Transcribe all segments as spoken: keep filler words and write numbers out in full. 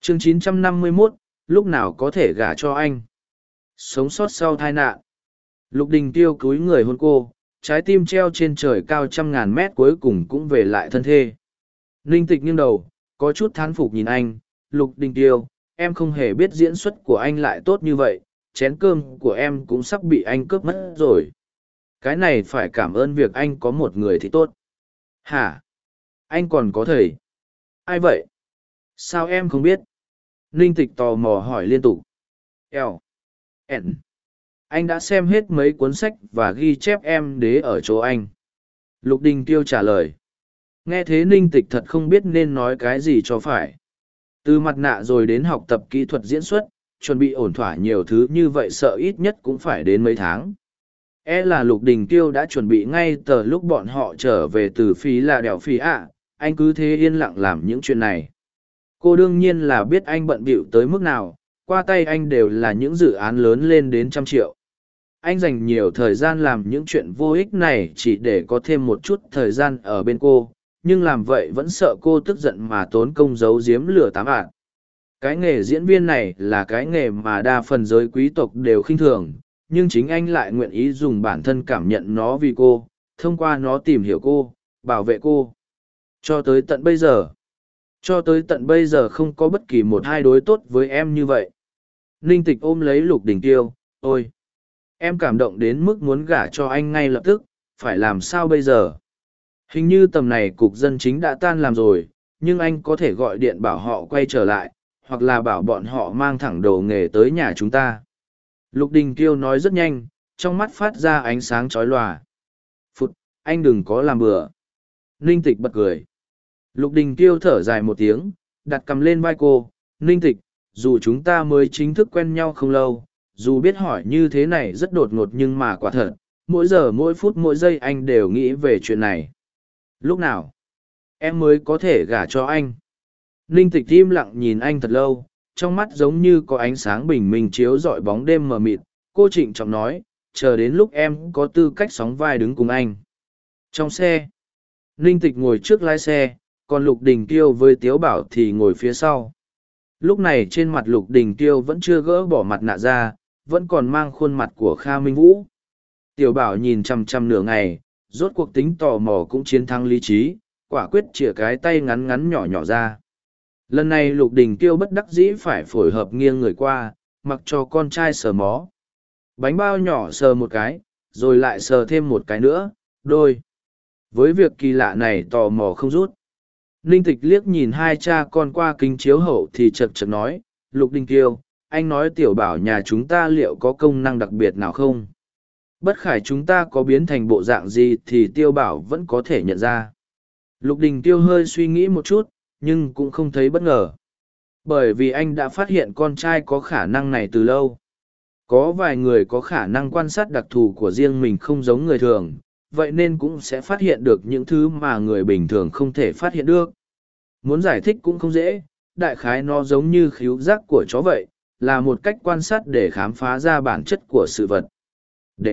chương chín trăm năm mươi mốt, lúc nào có thể gả cho anh? Sống sót sau tai nạn. Lục Đình Tiêu cúi người hôn cô, trái tim treo trên trời cao trăm ngàn mét cuối cùng cũng về lại thân thê. Ninh Tịch nghiêng đầu, có chút thán phục nhìn anh. Lục Đình Tiêu, em không hề biết diễn xuất của anh lại tốt như vậy, chén cơm của em cũng sắp bị anh cướp mất rồi. Cái này phải cảm ơn việc anh có một người thì tốt. Hả? Anh còn có thầy? Ai vậy? Sao em không biết? Ninh Tịch tò mò hỏi liên tục. Eo. N. Anh đã xem hết mấy cuốn sách và ghi chép em đế ở chỗ anh. Lục Đình Tiêu trả lời. Nghe thế Ninh Tịch thật không biết nên nói cái gì cho phải. Từ mặt nạ rồi đến học tập kỹ thuật diễn xuất, chuẩn bị ổn thỏa nhiều thứ như vậy sợ ít nhất cũng phải đến mấy tháng. E là Lục Đình Tiêu đã chuẩn bị ngay từ lúc bọn họ trở về từ Phi là đèo Phi ạ, anh cứ thế yên lặng làm những chuyện này. Cô đương nhiên là biết anh bận bịu tới mức nào, qua tay anh đều là những dự án lớn lên đến trăm triệu. Anh dành nhiều thời gian làm những chuyện vô ích này chỉ để có thêm một chút thời gian ở bên cô, nhưng làm vậy vẫn sợ cô tức giận mà tốn công giấu giếm lừa tám ạn. Cái nghề diễn viên này là cái nghề mà đa phần giới quý tộc đều khinh thường, nhưng chính anh lại nguyện ý dùng bản thân cảm nhận nó vì cô, thông qua nó tìm hiểu cô, bảo vệ cô. Cho tới tận bây giờ, cho tới tận bây giờ không có bất kỳ một hai đối tốt với em như vậy. Ninh Tịch ôm lấy Lục Đình Tiêu, ôi! Em cảm động đến mức muốn gả cho anh ngay lập tức, phải làm sao bây giờ? Hình như tầm này cục dân chính đã tan làm rồi, nhưng anh có thể gọi điện bảo họ quay trở lại, hoặc là bảo bọn họ mang thẳng đồ nghề tới nhà chúng ta. Lục Đình Kiêu nói rất nhanh, trong mắt phát ra ánh sáng chói lòa. Phụt, anh đừng có làm bừa. Ninh Tịch bật cười. Lục Đình Kiêu thở dài một tiếng, đặt cầm lên vai cô. Ninh Tịch, dù chúng ta mới chính thức quen nhau không lâu, dù biết hỏi như thế này rất đột ngột nhưng mà quả thật, mỗi giờ mỗi phút mỗi giây anh đều nghĩ về chuyện này. Lúc nào em mới có thể gả cho anh? Ninh Tịch im lặng nhìn anh thật lâu, trong mắt giống như có ánh sáng bình minh chiếu rọi bóng đêm mờ mịt. Cô trịnh trọng nói, chờ đến lúc em có tư cách sóng vai đứng cùng anh. Trong xe, Ninh Tịch ngồi trước lái xe, còn Lục Đình Kiêu với Tiếu Bảo thì ngồi phía sau. Lúc này trên mặt Lục Đình Kiêu vẫn chưa gỡ bỏ mặt nạ ra, vẫn còn mang khuôn mặt của Kha Minh Vũ. Tiểu Bảo nhìn chằm chằm nửa ngày, rốt cuộc tính tò mò cũng chiến thắng lý trí, quả quyết chĩa cái tay ngắn ngắn nhỏ nhỏ ra. Lần này Lục Đình Kiêu bất đắc dĩ phải phối hợp nghiêng người qua, mặc cho con trai sờ mó. Bánh bao nhỏ sờ một cái, rồi lại sờ thêm một cái nữa, đôi. Với việc kỳ lạ này tò mò không rút. Ninh Tịch liếc nhìn hai cha con qua kính chiếu hậu thì chật chật nói, Lục Đình Kiêu, anh nói Tiểu Bảo nhà chúng ta liệu có công năng đặc biệt nào không? Bất khải chúng ta có biến thành bộ dạng gì thì Tiêu Bảo vẫn có thể nhận ra. Lục Đình Kiêu hơi suy nghĩ một chút, nhưng cũng không thấy bất ngờ. Bởi vì anh đã phát hiện con trai có khả năng này từ lâu. Có vài người có khả năng quan sát đặc thù của riêng mình không giống người thường, vậy nên cũng sẽ phát hiện được những thứ mà người bình thường không thể phát hiện được. Muốn giải thích cũng không dễ, đại khái nó giống như khứu giác của chó vậy, là một cách quan sát để khám phá ra bản chất của sự vật. Đệ!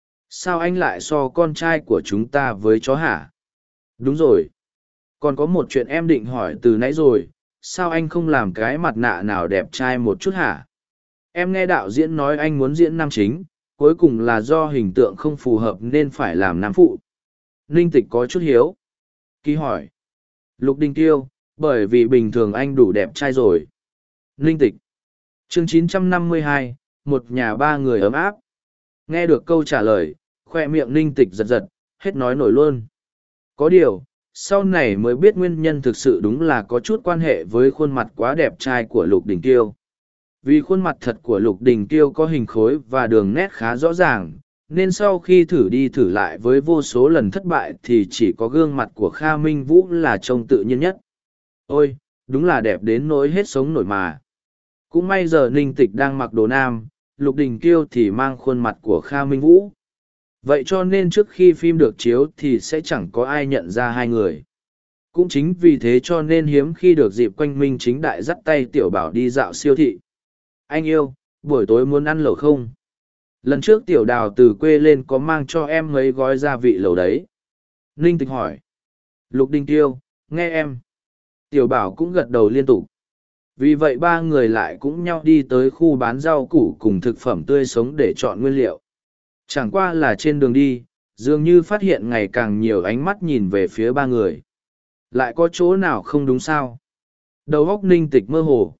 Sao anh lại so con trai của chúng ta với chó hả? Đúng rồi. Còn có một chuyện em định hỏi từ nãy rồi, sao anh không làm cái mặt nạ nào đẹp trai một chút hả? Em nghe đạo diễn nói anh muốn diễn nam chính, cuối cùng là do hình tượng không phù hợp nên phải làm nam phụ. Ninh Tịch có chút hiếu. Ký hỏi. Lục Đình Kiêu, bởi vì bình thường anh đủ đẹp trai rồi. Ninh Tịch. Chương chín trăm năm mươi hai, một nhà ba người ấm áp. Nghe được câu trả lời, khoe miệng Ninh Tịch giật giật, hết nói nổi luôn. Có điều, sau này mới biết nguyên nhân thực sự đúng là có chút quan hệ với khuôn mặt quá đẹp trai của Lục Đình Kiêu. Vì khuôn mặt thật của Lục Đình Kiêu có hình khối và đường nét khá rõ ràng, nên sau khi thử đi thử lại với vô số lần thất bại thì chỉ có gương mặt của Kha Minh Vũ là trông tự nhiên nhất. Ôi, đúng là đẹp đến nỗi hết sống nổi mà. Cũng may giờ Ninh Tịch đang mặc đồ nam, Lục Đình Kiêu thì mang khuôn mặt của Kha Minh Vũ. Vậy cho nên trước khi phim được chiếu thì sẽ chẳng có ai nhận ra hai người. Cũng chính vì thế cho nên hiếm khi được dịp Quanh Minh Chính Đại dắt tay Tiểu Bảo đi dạo siêu thị. Anh yêu, buổi tối muốn ăn lẩu không? Lần trước Tiểu Đào từ quê lên có mang cho em mấy gói gia vị lẩu đấy. Ninh Tịch hỏi. Lục Đình Kiêu, nghe em. Tiểu Bảo cũng gật đầu liên tục. Vì vậy ba người lại cũng nhau đi tới khu bán rau củ cùng thực phẩm tươi sống để chọn nguyên liệu. Chẳng qua là trên đường đi, dường như phát hiện ngày càng nhiều ánh mắt nhìn về phía ba người. Lại có chỗ nào không đúng sao? Đầu óc Ninh Tịch mơ hồ.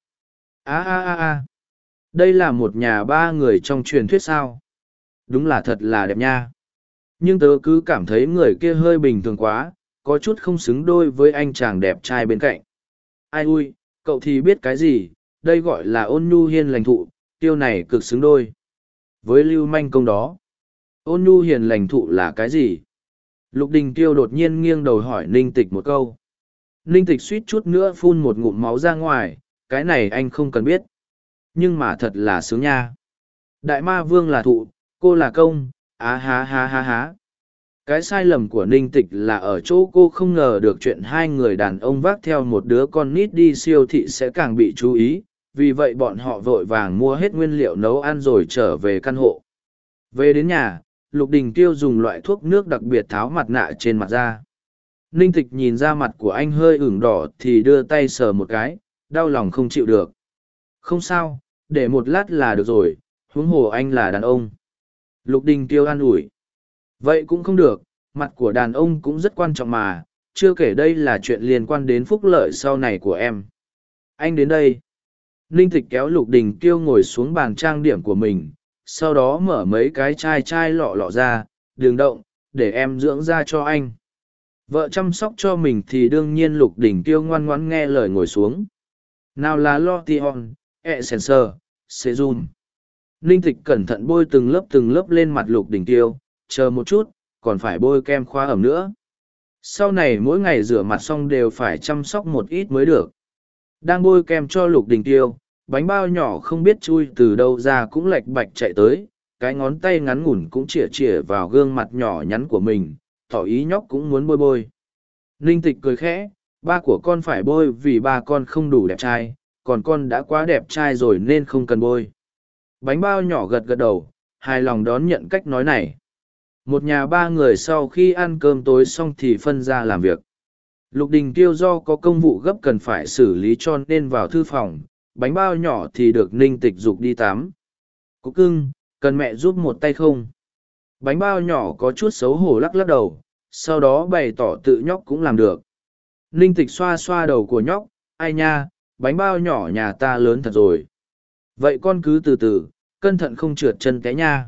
a a a a đây là một nhà ba người trong truyền thuyết sao? Đúng là thật là đẹp nha. Nhưng tớ cứ cảm thấy người kia hơi bình thường quá, có chút không xứng đôi với anh chàng đẹp trai bên cạnh. Ai ui, cậu thì biết cái gì, đây gọi là ôn nhu hiền lành thụ, tiêu này cực xứng đôi với lưu manh công đó. Ôn nhu hiền lành thụ là cái gì? Lục Đình Tiêu đột nhiên nghiêng đầu hỏi Ninh Tịch một câu. Ninh Tịch suýt chút nữa phun một ngụm máu ra ngoài, cái này anh không cần biết. Nhưng mà thật là sướng nha. Đại ma vương là thụ, cô là công, á há há há há. Cái sai lầm của Ninh Tịch là ở chỗ cô không ngờ được chuyện hai người đàn ông vác theo một đứa con nít đi siêu thị sẽ càng bị chú ý, vì vậy bọn họ vội vàng mua hết nguyên liệu nấu ăn rồi trở về căn hộ. Về đến nhà, Lục Đình Tiêu dùng loại thuốc nước đặc biệt tháo mặt nạ trên mặt ra. Ninh Tịch nhìn ra mặt của anh hơi ửng đỏ thì đưa tay sờ một cái, đau lòng không chịu được. Không sao, để một lát là được rồi, huống hồ anh là đàn ông. Lục Đình Tiêu an ủi. Vậy cũng không được, mặt của đàn ông cũng rất quan trọng mà, chưa kể đây là chuyện liên quan đến phúc lợi sau này của em. Anh đến đây. Ninh Tịch kéo Lục Đình Tiêu ngồi xuống bàn trang điểm của mình, sau đó mở mấy cái chai chai lọ lọ ra, đừng động, để em dưỡng da cho anh. Vợ chăm sóc cho mình thì đương nhiên Lục Đình Tiêu ngoan ngoãn nghe lời ngồi xuống. Nào là Lotion, Essence, Serum. Ninh Tịch cẩn thận bôi từng lớp từng lớp lên mặt Lục Đình Tiêu, chờ một chút, còn phải bôi kem khóa ẩm nữa. Sau này mỗi ngày rửa mặt xong đều phải chăm sóc một ít mới được. Đang bôi kem cho Lục Đình Tiêu, bánh bao nhỏ không biết chui từ đâu ra cũng lạch bạch chạy tới, cái ngón tay ngắn ngủn cũng chĩa chĩa vào gương mặt nhỏ nhắn của mình, tỏ ý nhóc cũng muốn bôi bôi. Ninh Tịch cười khẽ, ba của con phải bôi vì ba con không đủ đẹp trai, còn con đã quá đẹp trai rồi nên không cần bôi. Bánh bao nhỏ gật gật đầu, hài lòng đón nhận cách nói này. Một nhà ba người sau khi ăn cơm tối xong thì phân ra làm việc. Lục Đình Tiêu do có công vụ gấp cần phải xử lý cho nên vào thư phòng, bánh bao nhỏ thì được Ninh Tịch giục đi tắm. Cúc cưng, cần mẹ giúp một tay không? Bánh bao nhỏ có chút xấu hổ lắc lắc đầu, sau đó bày tỏ tự nhóc cũng làm được. Ninh Tịch xoa xoa đầu của nhóc, ai nha, bánh bao nhỏ nhà ta lớn thật rồi. Vậy con cứ từ từ, cẩn thận không trượt chân té nha.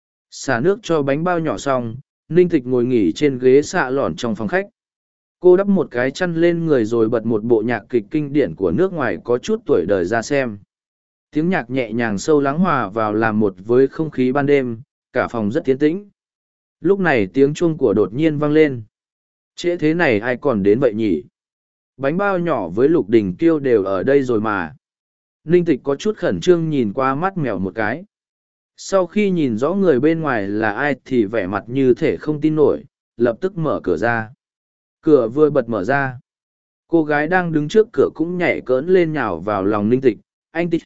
Xả nước cho bánh bao nhỏ xong, Ninh Tịch ngồi nghỉ trên ghế xạ lòn trong phòng khách. Cô đắp một cái chăn lên người rồi bật một bộ nhạc kịch kinh điển của nước ngoài có chút tuổi đời ra xem. Tiếng nhạc nhẹ nhàng sâu lắng hòa vào làm một với không khí ban đêm, cả phòng rất tiến tĩnh. Lúc này tiếng chuông của đột nhiên vang lên. Trễ thế này ai còn đến vậy nhỉ? Bánh bao nhỏ với Lục Đình Kiêu đều ở đây rồi mà. Ninh Tịch có chút khẩn trương nhìn qua mắt mèo một cái. Sau khi nhìn rõ người bên ngoài là ai thì vẻ mặt như thể không tin nổi, lập tức mở cửa ra. Cửa vừa bật mở ra. Cô gái đang đứng trước cửa cũng nhảy cỡn lên nhào vào lòng Ninh Tịch. Anh Tịch.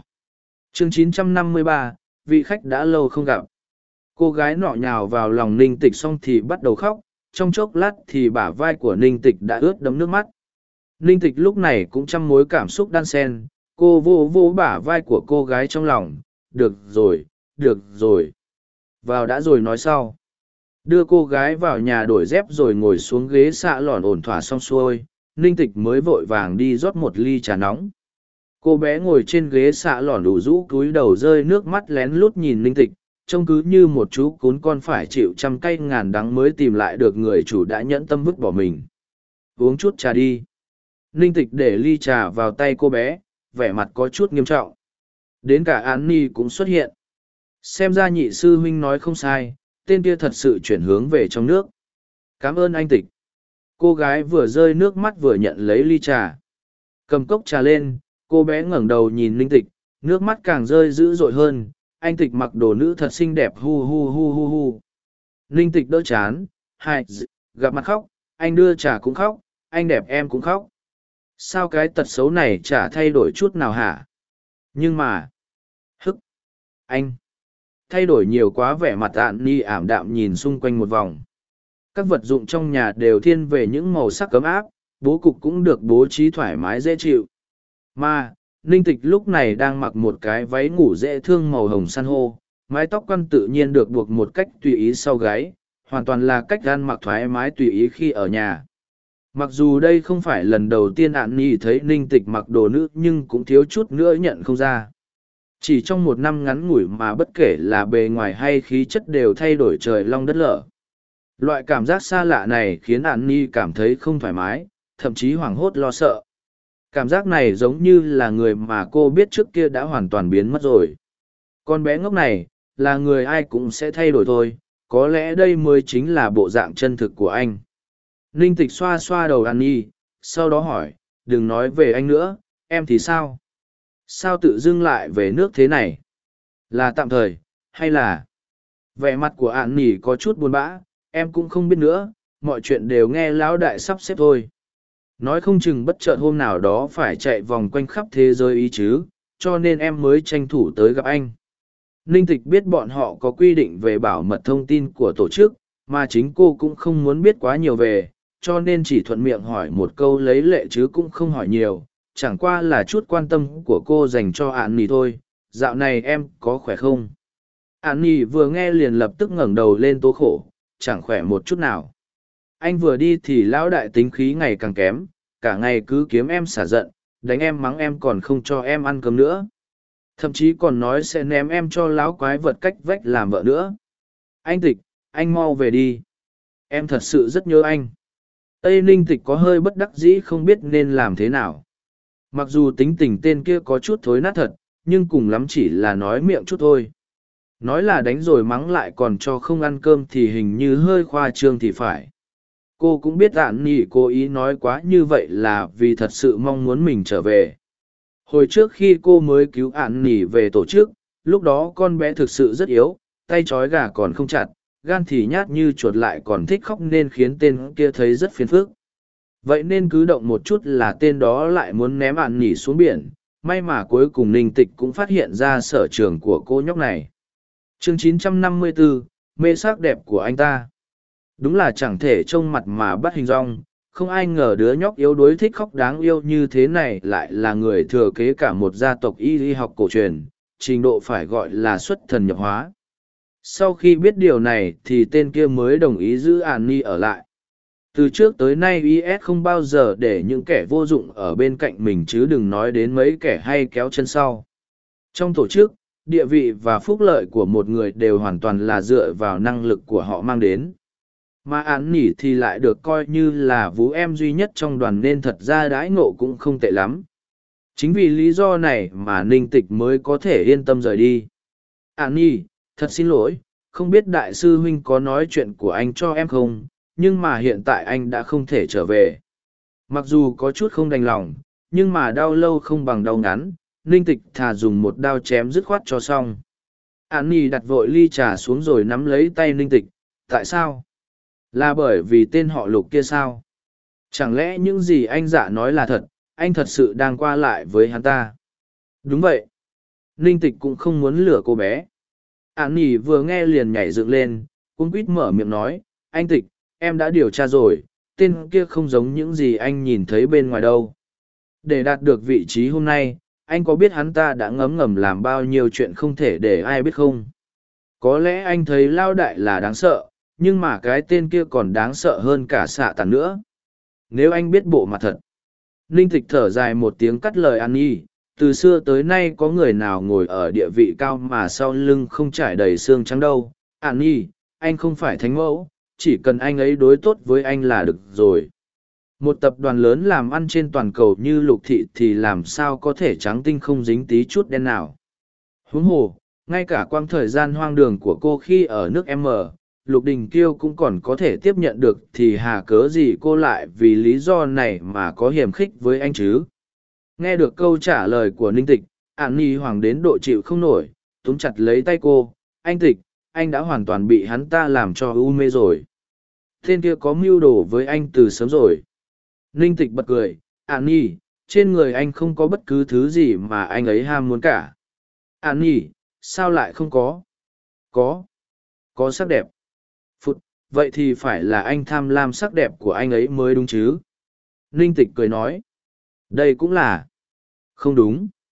Chương chín trăm năm mươi ba, vị khách đã lâu không gặp. Cô gái nọ nhào vào lòng Ninh Tịch xong thì bắt đầu khóc, trong chốc lát thì bả vai của Ninh Tịch đã ướt đẫm nước mắt. Ninh Tịch lúc này cũng trăm mối cảm xúc đan xen, cô vô vô bả vai của cô gái trong lòng, được rồi, được rồi. Vào đã rồi nói sau. Đưa cô gái vào nhà đổi dép rồi ngồi xuống ghế xạ lòn ổn thỏa xong xuôi, Ninh Tịch mới vội vàng đi rót một ly trà nóng. Cô bé ngồi trên ghế xạ lòn đủ rũ cúi đầu rơi nước mắt lén lút nhìn Ninh Tịch, trông cứ như một chú cún con phải chịu trăm cay ngàn đắng mới tìm lại được người chủ đã nhẫn tâm vứt bỏ mình. Uống chút trà đi. Ninh Tịch để ly trà vào tay cô bé, vẻ mặt có chút nghiêm trọng. Đến cả Án Ni cũng xuất hiện. Xem ra nhị sư huynh nói không sai, tên kia thật sự chuyển hướng về trong nước. Cảm ơn anh Tịch. Cô gái vừa rơi nước mắt vừa nhận lấy ly trà. Cầm cốc trà lên, cô bé ngẩng đầu nhìn Ninh Tịch, nước mắt càng rơi dữ dội hơn. Anh Tịch mặc đồ nữ thật xinh đẹp hu hu hu hu hu. Ninh Tịch đỡ chán, hai, gặp mặt khóc, anh đưa trà cũng khóc, anh đẹp em cũng khóc. Sao cái tật xấu này chả thay đổi chút nào hả? Nhưng mà... Hức! Anh! Thay đổi nhiều quá vẻ mặt Ạn Ni ảm đạm nhìn xung quanh một vòng. Các vật dụng trong nhà đều thiên về những màu sắc ấm áp, bố cục cũng được bố trí thoải mái dễ chịu. Mà, Ninh Tịch lúc này đang mặc một cái váy ngủ dễ thương màu hồng san hô, mái tóc quăn tự nhiên được buộc một cách tùy ý sau gáy, hoàn toàn là cách ăn mặc thoải mái tùy ý khi ở nhà. Mặc dù đây không phải lần đầu tiên Ản Nhi thấy Ninh Tịch mặc đồ nữ nhưng cũng thiếu chút nữa nhận không ra. Chỉ trong một năm ngắn ngủi mà bất kể là bề ngoài hay khí chất đều thay đổi trời long đất lở. Loại cảm giác xa lạ này khiến Ản Nhi cảm thấy không thoải mái, thậm chí hoảng hốt lo sợ. Cảm giác này giống như là người mà cô biết trước kia đã hoàn toàn biến mất rồi. Con bé ngốc này, là người ai cũng sẽ thay đổi thôi, có lẽ đây mới chính là bộ dạng chân thực của anh. Ninh Tịch xoa xoa đầu Ản Nhi, sau đó hỏi, đừng nói về anh nữa, em thì sao? Sao tự dưng lại về nước thế này? Là tạm thời, hay là... Vẻ mặt của Ản Nhi có chút buồn bã, em cũng không biết nữa, mọi chuyện đều nghe lão đại sắp xếp thôi. Nói không chừng bất chợt hôm nào đó phải chạy vòng quanh khắp thế giới ý chứ, cho nên em mới tranh thủ tới gặp anh. Ninh Tịch biết bọn họ có quy định về bảo mật thông tin của tổ chức, mà chính cô cũng không muốn biết quá nhiều về, cho nên chỉ thuận miệng hỏi một câu lấy lệ chứ cũng không hỏi nhiều, chẳng qua là chút quan tâm của cô dành cho Ản Nhi thôi. Dạo này em có khỏe không? Ản Nhi vừa nghe liền lập tức ngẩng đầu lên tố khổ, chẳng khỏe một chút nào. Anh vừa đi thì lão đại tính khí ngày càng kém, cả ngày cứ kiếm em xả giận, đánh em mắng em còn không cho em ăn cơm nữa. Thậm chí còn nói sẽ ném em cho lão quái vật cách vách làm vợ nữa. Anh Tịch, anh mau về đi. Em thật sự rất nhớ anh. Tây Ninh Tịch có hơi bất đắc dĩ không biết nên làm thế nào. Mặc dù tính tình tên kia có chút thối nát thật, nhưng cùng lắm chỉ là nói miệng chút thôi. Nói là đánh rồi mắng lại còn cho không ăn cơm thì hình như hơi khoa trương thì phải. Cô cũng biết Ản Nhi cố ý nói quá như vậy là vì thật sự mong muốn mình trở về. Hồi trước khi cô mới cứu Ản Nhi về tổ chức, lúc đó con bé thực sự rất yếu, tay trói gà còn không chặt, gan thì nhát như chuột lại còn thích khóc nên khiến tên kia thấy rất phiền phức. Vậy nên cứ động một chút là tên đó lại muốn ném Ản Nhi xuống biển, may mà cuối cùng Ninh Tịch cũng phát hiện ra sở trường của cô nhóc này. Chương chín trăm năm mươi bốn, mê sắc đẹp của anh ta. Đúng là chẳng thể trông mặt mà bắt hình dong, không ai ngờ đứa nhóc yếu đuối thích khóc đáng yêu như thế này lại là người thừa kế cả một gia tộc y y học cổ truyền, trình độ phải gọi là xuất thần nhập hóa. Sau khi biết điều này thì tên kia mới đồng ý giữ Ản Nhi ở lại. Từ trước tới nay i ét không bao giờ để những kẻ vô dụng ở bên cạnh mình chứ đừng nói đến mấy kẻ hay kéo chân sau. Trong tổ chức, địa vị và phúc lợi của một người đều hoàn toàn là dựa vào năng lực của họ mang đến. Mà Ản Nhi thì lại được coi như là vú em duy nhất trong đoàn nên thật ra đãi ngộ cũng không tệ lắm. Chính vì lý do này mà Ninh Tịch mới có thể yên tâm rời đi. Ản Nhi, thật xin lỗi, không biết đại sư huynh có nói chuyện của anh cho em không, nhưng mà hiện tại anh đã không thể trở về. Mặc dù có chút không đành lòng, nhưng mà đau lâu không bằng đau ngắn, Ninh Tịch thà dùng một đao chém dứt khoát cho xong. Ản Nhi đặt vội ly trà xuống rồi nắm lấy tay Ninh Tịch. Tại sao? Là bởi vì tên họ Lục kia sao? Chẳng lẽ những gì anh dạ nói là thật, anh thật sự đang qua lại với hắn ta? Đúng vậy. Ninh Tịch cũng không muốn lừa cô bé. Ản Nhi vừa nghe liền nhảy dựng lên, cũng quýt mở miệng nói, anh Tịch, em đã điều tra rồi, tên kia không giống những gì anh nhìn thấy bên ngoài đâu. Để đạt được vị trí hôm nay, anh có biết hắn ta đã ngấm ngầm làm bao nhiêu chuyện không thể để ai biết không? Có lẽ anh thấy Lao Đại là đáng sợ, nhưng mà cái tên kia còn đáng sợ hơn cả xạ tàn nữa. Nếu anh biết bộ mặt thật. Ninh Tịch thở dài một tiếng cắt lời Ản Nhi, từ xưa tới nay có người nào ngồi ở địa vị cao mà sau lưng không trải đầy xương trắng đâu. Ản Nhi, anh không phải thánh mẫu, chỉ cần anh ấy đối tốt với anh là được rồi. Một tập đoàn lớn làm ăn trên toàn cầu như Lục Thị thì làm sao có thể trắng tinh không dính tí chút đen nào. Huống hồ, ngay cả quãng thời gian hoang đường của cô khi ở nước M, Lục Đình Kiêu cũng còn có thể tiếp nhận được thì hà cớ gì cô lại vì lý do này mà có hiềm khích với anh chứ. Nghe được câu trả lời của Ninh Tịch, Ản Nhi hoảng đến độ chịu không nổi, túm chặt lấy tay cô. Anh Tịch, anh đã hoàn toàn bị hắn ta làm cho u mê rồi. Tên kia có mưu đồ với anh từ sớm rồi. Ninh Tịch bật cười, Ản Nhi, trên người anh không có bất cứ thứ gì mà anh ấy ham muốn cả. Ản Nhi, sao lại không có? Có. Có sắc đẹp. Phụt, vậy thì phải là anh tham lam sắc đẹp của anh ấy mới đúng chứ? Ninh Tịch cười nói. Đây cũng là. Không đúng.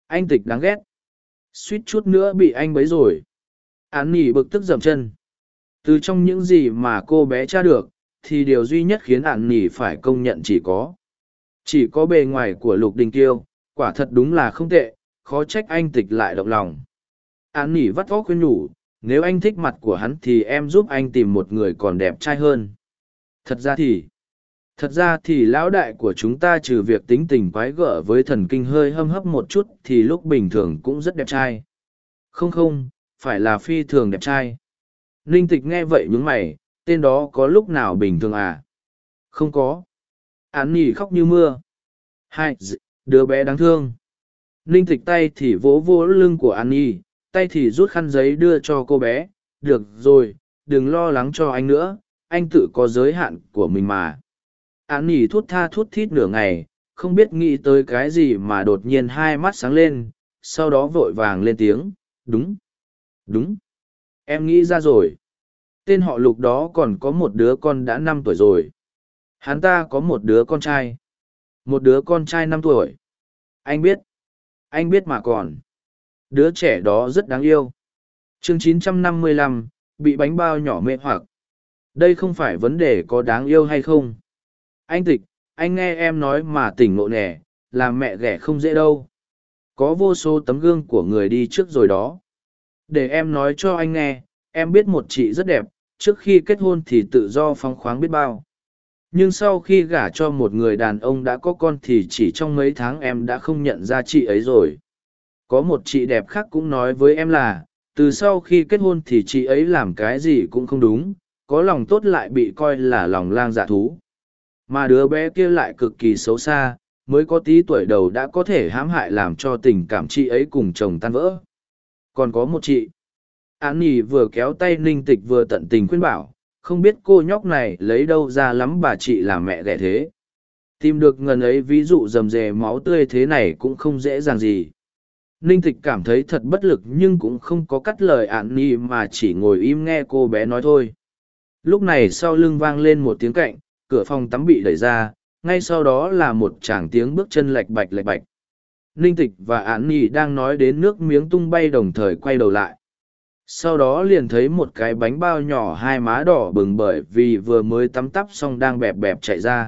Anh Tịch đáng ghét. Suýt chút nữa bị anh bấy rồi. Án nỉ bực tức dậm chân. Từ trong những gì mà cô bé tra được, thì điều duy nhất khiến án nỉ phải công nhận chỉ có. Chỉ có bề ngoài của Lục Đình Kiêu, quả thật đúng là không tệ, khó trách anh Tịch lại động lòng. Án nỉ vắt óc khuyên nhủ, nếu anh thích mặt của hắn thì em giúp anh tìm một người còn đẹp trai hơn. Thật ra thì, thật ra thì lão đại của chúng ta trừ việc tính tình quái gở với thần kinh hơi hâm hấp một chút thì lúc bình thường cũng rất đẹp trai. Không không, phải là phi thường đẹp trai. Ninh Tịch nghe vậy nhướng mày, tên đó có lúc nào bình thường à? Không có. Án nỉ khóc như mưa. Hai, đứa bé đáng thương. Ninh Tịch tay thì vỗ vỗ lưng của An Nhi, tay thì rút khăn giấy đưa cho cô bé. Được rồi, đừng lo lắng cho anh nữa, anh tự có giới hạn của mình mà. An Nhi thút tha thút thít nửa ngày, không biết nghĩ tới cái gì mà đột nhiên hai mắt sáng lên, sau đó vội vàng lên tiếng. Đúng, đúng, em nghĩ ra rồi. Tên họ Lục đó còn có một đứa con đã năm tuổi rồi. Hắn ta có một đứa con trai. Một đứa con trai năm tuổi. Anh biết. Anh biết mà còn. Đứa trẻ đó rất đáng yêu. Chương chín trăm năm mươi lăm, bị bánh bao nhỏ mê hoặc. Đây không phải vấn đề có đáng yêu hay không. Anh Tịch, anh nghe em nói mà tỉnh ngộ nè, làm mẹ ghẻ không dễ đâu. Có vô số tấm gương của người đi trước rồi đó. Để em nói cho anh nghe, em biết một chị rất đẹp, trước khi kết hôn thì tự do phóng khoáng biết bao. Nhưng sau khi gả cho một người đàn ông đã có con thì chỉ trong mấy tháng em đã không nhận ra chị ấy rồi. Có một chị đẹp khác cũng nói với em là, từ sau khi kết hôn thì chị ấy làm cái gì cũng không đúng, có lòng tốt lại bị coi là lòng lang dạ thú. Mà đứa bé kia lại cực kỳ xấu xa, mới có tí tuổi đầu đã có thể hãm hại làm cho tình cảm chị ấy cùng chồng tan vỡ. Còn có một chị. Án Nhi vừa kéo tay Ninh Tịch vừa tận tình khuyên bảo, không biết cô nhóc này lấy đâu ra lắm bà chị làm mẹ ghẻ thế. Tìm được ngần ấy ví dụ rầm rề máu tươi thế này cũng không dễ dàng gì. Ninh Tịch cảm thấy thật bất lực nhưng cũng không có cắt lời Án Nhi mà chỉ ngồi im nghe cô bé nói thôi. Lúc này sau lưng vang lên một tiếng cạnh, cửa phòng tắm bị đẩy ra, ngay sau đó là một tràng tiếng bước chân lạch bạch lạch bạch. Ninh Tịch và Án Nhi đang nói đến nước miếng tung bay đồng thời quay đầu lại. Sau đó liền thấy một cái bánh bao nhỏ hai má đỏ bừng bởi vì vừa mới tắm tắp xong đang bẹp bẹp chạy ra.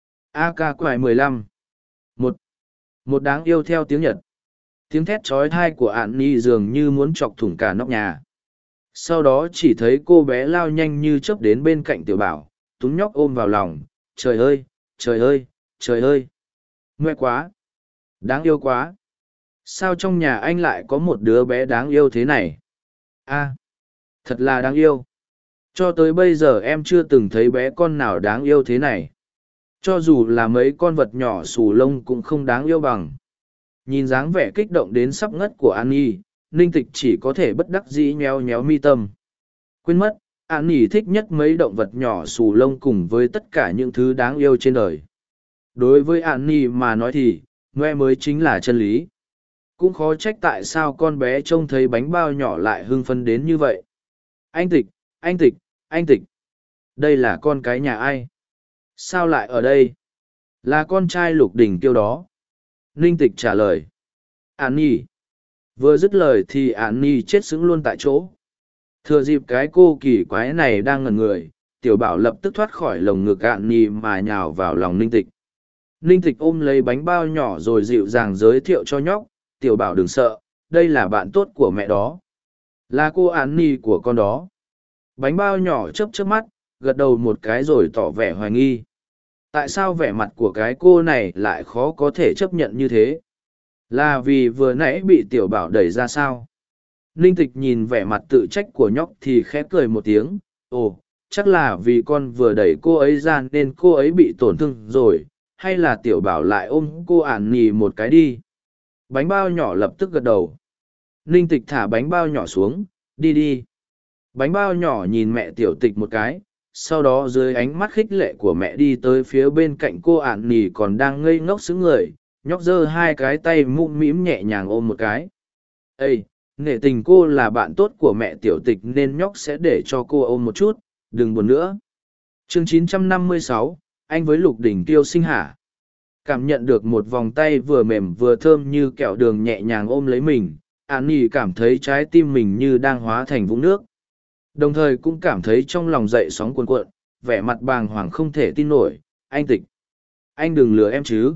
a ca quài mười lăm. Một. Một đáng yêu theo tiếng Nhật. Tiếng thét trói thai của Ản Nhi dường như muốn chọc thủng cả nóc nhà. Sau đó chỉ thấy cô bé lao nhanh như chớp đến bên cạnh Tiểu Bảo, túm nhóc ôm vào lòng. Trời ơi, trời ơi, trời ơi. Ngoe quá. Đáng yêu quá. Sao trong nhà anh lại có một đứa bé đáng yêu thế này? A, thật là đáng yêu. Cho tới bây giờ em chưa từng thấy bé con nào đáng yêu thế này. Cho dù là mấy con vật nhỏ xù lông cũng không đáng yêu bằng. Nhìn dáng vẻ kích động đến sắp ngất của An Nhi, Ninh Tịch chỉ có thể bất đắc dĩ nhéo nhéo mi tâm. Quên mất, An Nhi thích nhất mấy động vật nhỏ xù lông cùng với tất cả những thứ đáng yêu trên đời. Đối với An Nhi mà nói thì, ngoe mới chính là chân lý. Cũng khó trách tại sao con bé trông thấy bánh bao nhỏ lại hưng phấn đến như vậy. Anh Tịch, anh Tịch, anh Tịch. Đây là con cái nhà ai? Sao lại ở đây? Là con trai Lục Đình Kiêu đó. Ninh Tịch trả lời. Án Nhi. Vừa dứt lời thì Án Nhi chết sững luôn tại chỗ. Thừa dịp cái cô kỳ quái này đang ngẩn người, Tiểu Bảo lập tức thoát khỏi lồng ngực Án Nhi mà nhào vào lòng Ninh Tịch. Ninh Tịch ôm lấy bánh bao nhỏ rồi dịu dàng giới thiệu cho nhóc. Tiểu Bảo đừng sợ, đây là bạn tốt của mẹ đó. Là cô Án Nhi của con đó. Bánh bao nhỏ chớp chớp mắt, gật đầu một cái rồi tỏ vẻ hoài nghi. Tại sao vẻ mặt của cái cô này lại khó có thể chấp nhận như thế? Là vì vừa nãy bị Tiểu Bảo đẩy ra sao? Ninh Tịch nhìn vẻ mặt tự trách của nhóc thì khẽ cười một tiếng. Ồ, chắc là vì con vừa đẩy cô ấy ra nên cô ấy bị tổn thương rồi. Hay là Tiểu Bảo lại ôm cô Án Nhi một cái đi? Bánh bao nhỏ lập tức gật đầu. Ninh Tịch thả bánh bao nhỏ xuống, đi đi. Bánh bao nhỏ nhìn mẹ Tiểu Tịch một cái, sau đó dưới ánh mắt khích lệ của mẹ đi tới phía bên cạnh cô Ản Nỉ còn đang ngây ngốc xứng người, nhóc giơ hai cái tay mũm mĩm nhẹ nhàng ôm một cái. Ê, nể tình cô là bạn tốt của mẹ Tiểu Tịch nên nhóc sẽ để cho cô ôm một chút, đừng buồn nữa. Chương chín trăm năm mươi sáu, anh với Lục Đình Kiêu sinh hả? Cảm nhận được một vòng tay vừa mềm vừa thơm như kẹo đường nhẹ nhàng ôm lấy mình, An Nhi cảm thấy trái tim mình như đang hóa thành vũng nước. Đồng thời cũng cảm thấy trong lòng dậy sóng cuồn cuộn, vẻ mặt bàng hoàng không thể tin nổi. Anh Tịch, anh đừng lừa em chứ.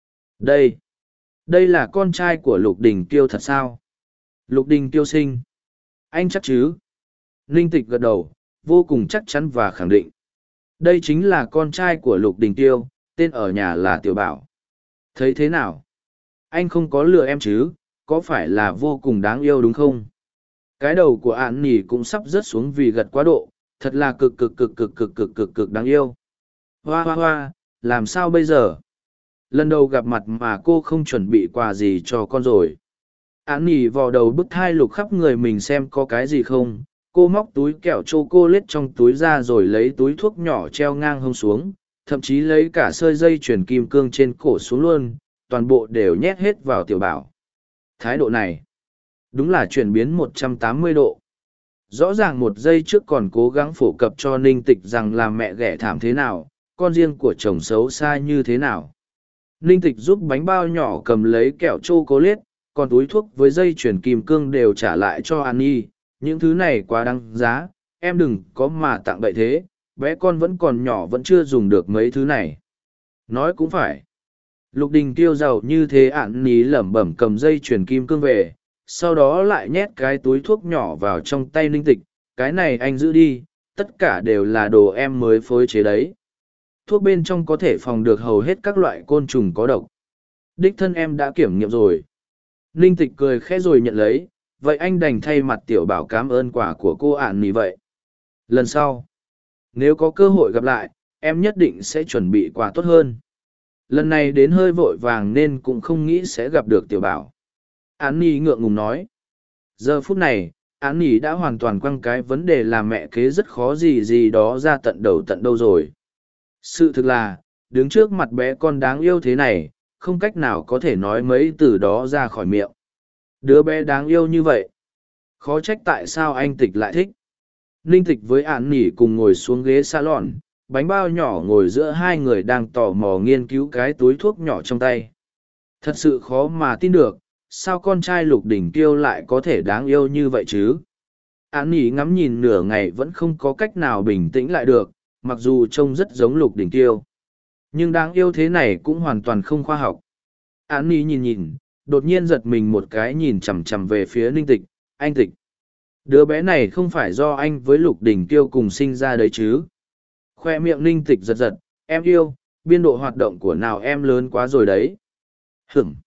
Đây, đây là con trai của Lục Đình Kiêu thật sao? Lục Đình Kiêu sinh. Anh chắc chứ? Ninh Tịch gật đầu, vô cùng chắc chắn và khẳng định. Đây chính là con trai của Lục Đình Kiêu, tên ở nhà là Tiểu Bảo. Thấy thế nào? Anh không có lừa em chứ, có phải là vô cùng đáng yêu đúng không? Cái đầu của An Nhi cũng sắp rớt xuống vì gật quá độ, thật là cực cực cực cực cực cực cực cực đáng yêu. Hoa hoa hoa, làm sao bây giờ? Lần đầu gặp mặt mà cô không chuẩn bị quà gì cho con rồi. An Nhi vò đầu bứt tai lục khắp người mình xem có cái gì không. Cô móc túi kẹo chocolate trong túi ra rồi lấy túi thuốc nhỏ treo ngang hông xuống, thậm chí lấy cả sợi dây chuyền kim cương trên cổ xuống luôn, toàn bộ đều nhét hết vào Tiểu Bảo. Thái độ này, đúng là chuyển biến một trăm tám mươi độ. Rõ ràng một giây trước còn cố gắng phổ cập cho Ninh Tịch rằng làm mẹ ghẻ thảm thế nào, con riêng của chồng xấu xa như thế nào. Ninh Tịch giúp bánh bao nhỏ cầm lấy kẹo chocolate, còn túi thuốc với dây chuyền kim cương đều trả lại cho An Nhi. Những thứ này quá đáng giá, em đừng có mà tặng bậy thế, bé con vẫn còn nhỏ vẫn chưa dùng được mấy thứ này. Nói cũng phải. Lục Đình Kiêu giàu như thế An Nhi lẩm bẩm cầm dây chuyền kim cương về, sau đó lại nhét cái túi thuốc nhỏ vào trong tay Ninh Tịch. Cái này anh giữ đi, tất cả đều là đồ em mới phối chế đấy. Thuốc bên trong có thể phòng được hầu hết các loại côn trùng có độc. Đích thân em đã kiểm nghiệm rồi. Ninh Tịch cười khẽ rồi nhận lấy, vậy anh đành thay mặt Tiểu Bảo cảm ơn quà của cô An Nhi vậy. Lần sau, nếu có cơ hội gặp lại, em nhất định sẽ chuẩn bị quà tốt hơn. Lần này đến hơi vội vàng nên cũng không nghĩ sẽ gặp được Tiểu Bảo. An Nhi ngượng ngùng nói. Giờ phút này, An Nhi đã hoàn toàn quăng cái vấn đề làm mẹ kế rất khó gì gì đó ra tận đầu tận đâu rồi. Sự thực là, đứng trước mặt bé con đáng yêu thế này, không cách nào có thể nói mấy từ đó ra khỏi miệng. Đứa bé đáng yêu như vậy. Khó trách tại sao anh Tịch lại thích. Ninh Tịch với An Nhi cùng ngồi xuống ghế salon, bánh bao nhỏ ngồi giữa hai người đang tò mò nghiên cứu cái túi thuốc nhỏ trong tay. Thật sự khó mà tin được, sao con trai Lục Đình Kiêu lại có thể đáng yêu như vậy chứ? An Nhi ngắm nhìn nửa ngày vẫn không có cách nào bình tĩnh lại được, mặc dù trông rất giống Lục Đình Kiêu. Nhưng đáng yêu thế này cũng hoàn toàn không khoa học. An Nhi nhìn nhìn, đột nhiên giật mình một cái nhìn chằm chằm về phía Ninh Tịch. Anh Tịch, đứa bé này không phải do anh với Lục Đình Kiêu cùng sinh ra đấy chứ? Khoe miệng Ninh Tịch giật giật, em yêu, biên độ hoạt động của nào em lớn quá rồi đấy. Hửng,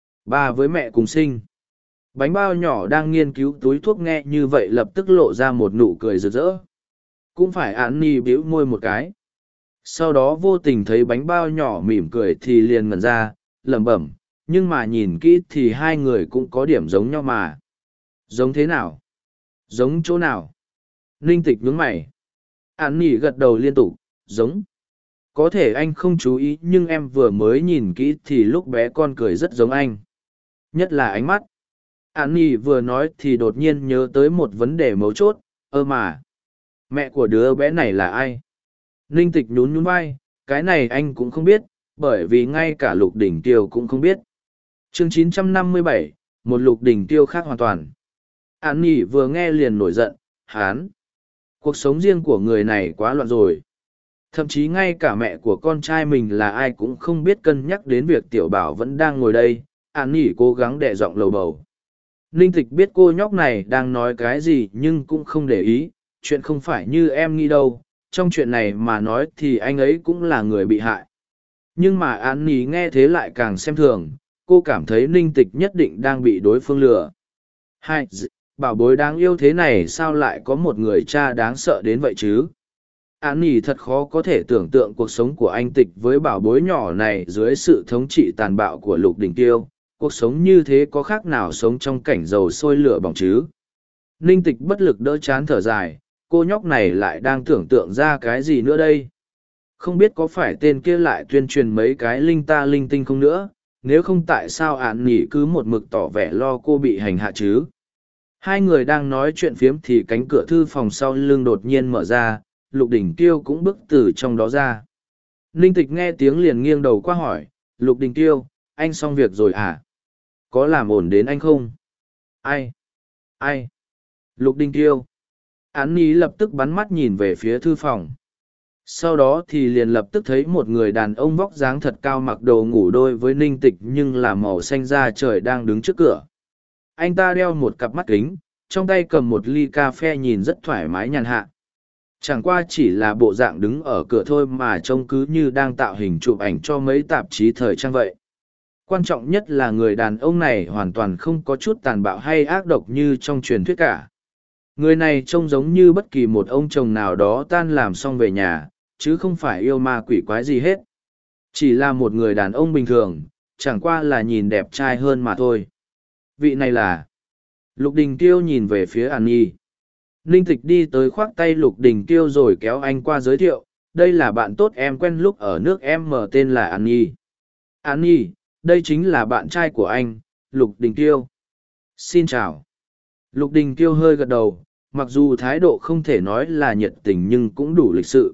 ba với mẹ cùng sinh. Bánh bao nhỏ đang nghiên cứu túi thuốc nghe như vậy lập tức lộ ra một nụ cười rực rỡ. Cũng phải An Nhi bĩu môi một cái. Sau đó vô tình thấy bánh bao nhỏ mỉm cười thì liền ngẩn ra, lẩm bẩm, nhưng mà nhìn kỹ thì hai người cũng có điểm giống nhau mà. Giống thế nào? Giống chỗ nào? Ninh Tịch nhướng mày. An Nhi gật đầu liên tục, giống. Có thể anh không chú ý nhưng em vừa mới nhìn kỹ thì lúc bé con cười rất giống anh. Nhất là ánh mắt. An Nhi vừa nói thì đột nhiên nhớ tới một vấn đề mấu chốt, ơ mà. Mẹ của đứa bé này là ai? Ninh Tịch nhún nhún vai, cái này anh cũng không biết, bởi vì ngay cả Lục Đình Kiêu cũng không biết. Chương chín trăm năm mươi bảy, một Lục Đình Kiêu khác hoàn toàn. An Nhi vừa nghe liền nổi giận, hán. Cuộc sống riêng của người này quá loạn rồi. Thậm chí ngay cả mẹ của con trai mình là ai cũng không biết cân nhắc đến việc Tiểu Bảo vẫn đang ngồi đây. An Nhi cố gắng đè giọng lầu bầu. Ninh Tịch biết cô nhóc này đang nói cái gì nhưng cũng không để ý, chuyện không phải như em nghĩ đâu, trong chuyện này mà nói thì anh ấy cũng là người bị hại. Nhưng mà An Nhi nghe thế lại càng xem thường, cô cảm thấy Ninh Tịch nhất định đang bị đối phương lừa. Hai, bảo bối đáng yêu thế này sao lại có một người cha đáng sợ đến vậy chứ? An Nhi thật khó có thể tưởng tượng cuộc sống của anh Tịch với bảo bối nhỏ này dưới sự thống trị tàn bạo của Lục Đình Kiêu. Cuộc sống như thế có khác nào sống trong cảnh dầu sôi lửa bỏng chứ? Ninh Tịch bất lực đỡ chán thở dài, cô nhóc này lại đang tưởng tượng ra cái gì nữa đây? Không biết có phải tên kia lại tuyên truyền mấy cái linh ta linh tinh không nữa, nếu không tại sao An Nhi cứ một mực tỏ vẻ lo cô bị hành hạ chứ? Hai người đang nói chuyện phiếm thì cánh cửa thư phòng sau lưng đột nhiên mở ra, Lục Đình Kiêu cũng bước từ trong đó ra. Ninh Tịch nghe tiếng liền nghiêng đầu qua hỏi, Lục Đình Tiêu, anh xong việc rồi à? Có làm ổn đến anh không? Ai? Ai? Lục Đình Tiêu. Án Nhi lập tức bắn mắt nhìn về phía thư phòng. Sau đó thì liền lập tức thấy một người đàn ông vóc dáng thật cao mặc đồ ngủ đôi với Ninh Tịch nhưng là màu xanh da trời đang đứng trước cửa. Anh ta đeo một cặp mắt kính, trong tay cầm một ly cà phê nhìn rất thoải mái nhàn hạ. Chẳng qua chỉ là bộ dạng đứng ở cửa thôi mà trông cứ như đang tạo hình chụp ảnh cho mấy tạp chí thời trang vậy. Quan trọng nhất là người đàn ông này hoàn toàn không có chút tàn bạo hay ác độc như trong truyền thuyết cả. Người này trông giống như bất kỳ một ông chồng nào đó tan làm xong về nhà, chứ không phải yêu ma quỷ quái gì hết. Chỉ là một người đàn ông bình thường, chẳng qua là nhìn đẹp trai hơn mà thôi. Vị này là... Lục Đình Kiêu nhìn về phía An Nhi. Ninh Tịch đi tới khoác tay Lục Đình Kiêu rồi kéo anh qua giới thiệu. Đây là bạn tốt em quen lúc ở nước em mở tên là An Nhi. An Nhi, đây chính là bạn trai của anh, Lục Đình Kiêu. Xin chào. Lục Đình Kiêu hơi gật đầu, mặc dù thái độ không thể nói là nhiệt tình nhưng cũng đủ lịch sự.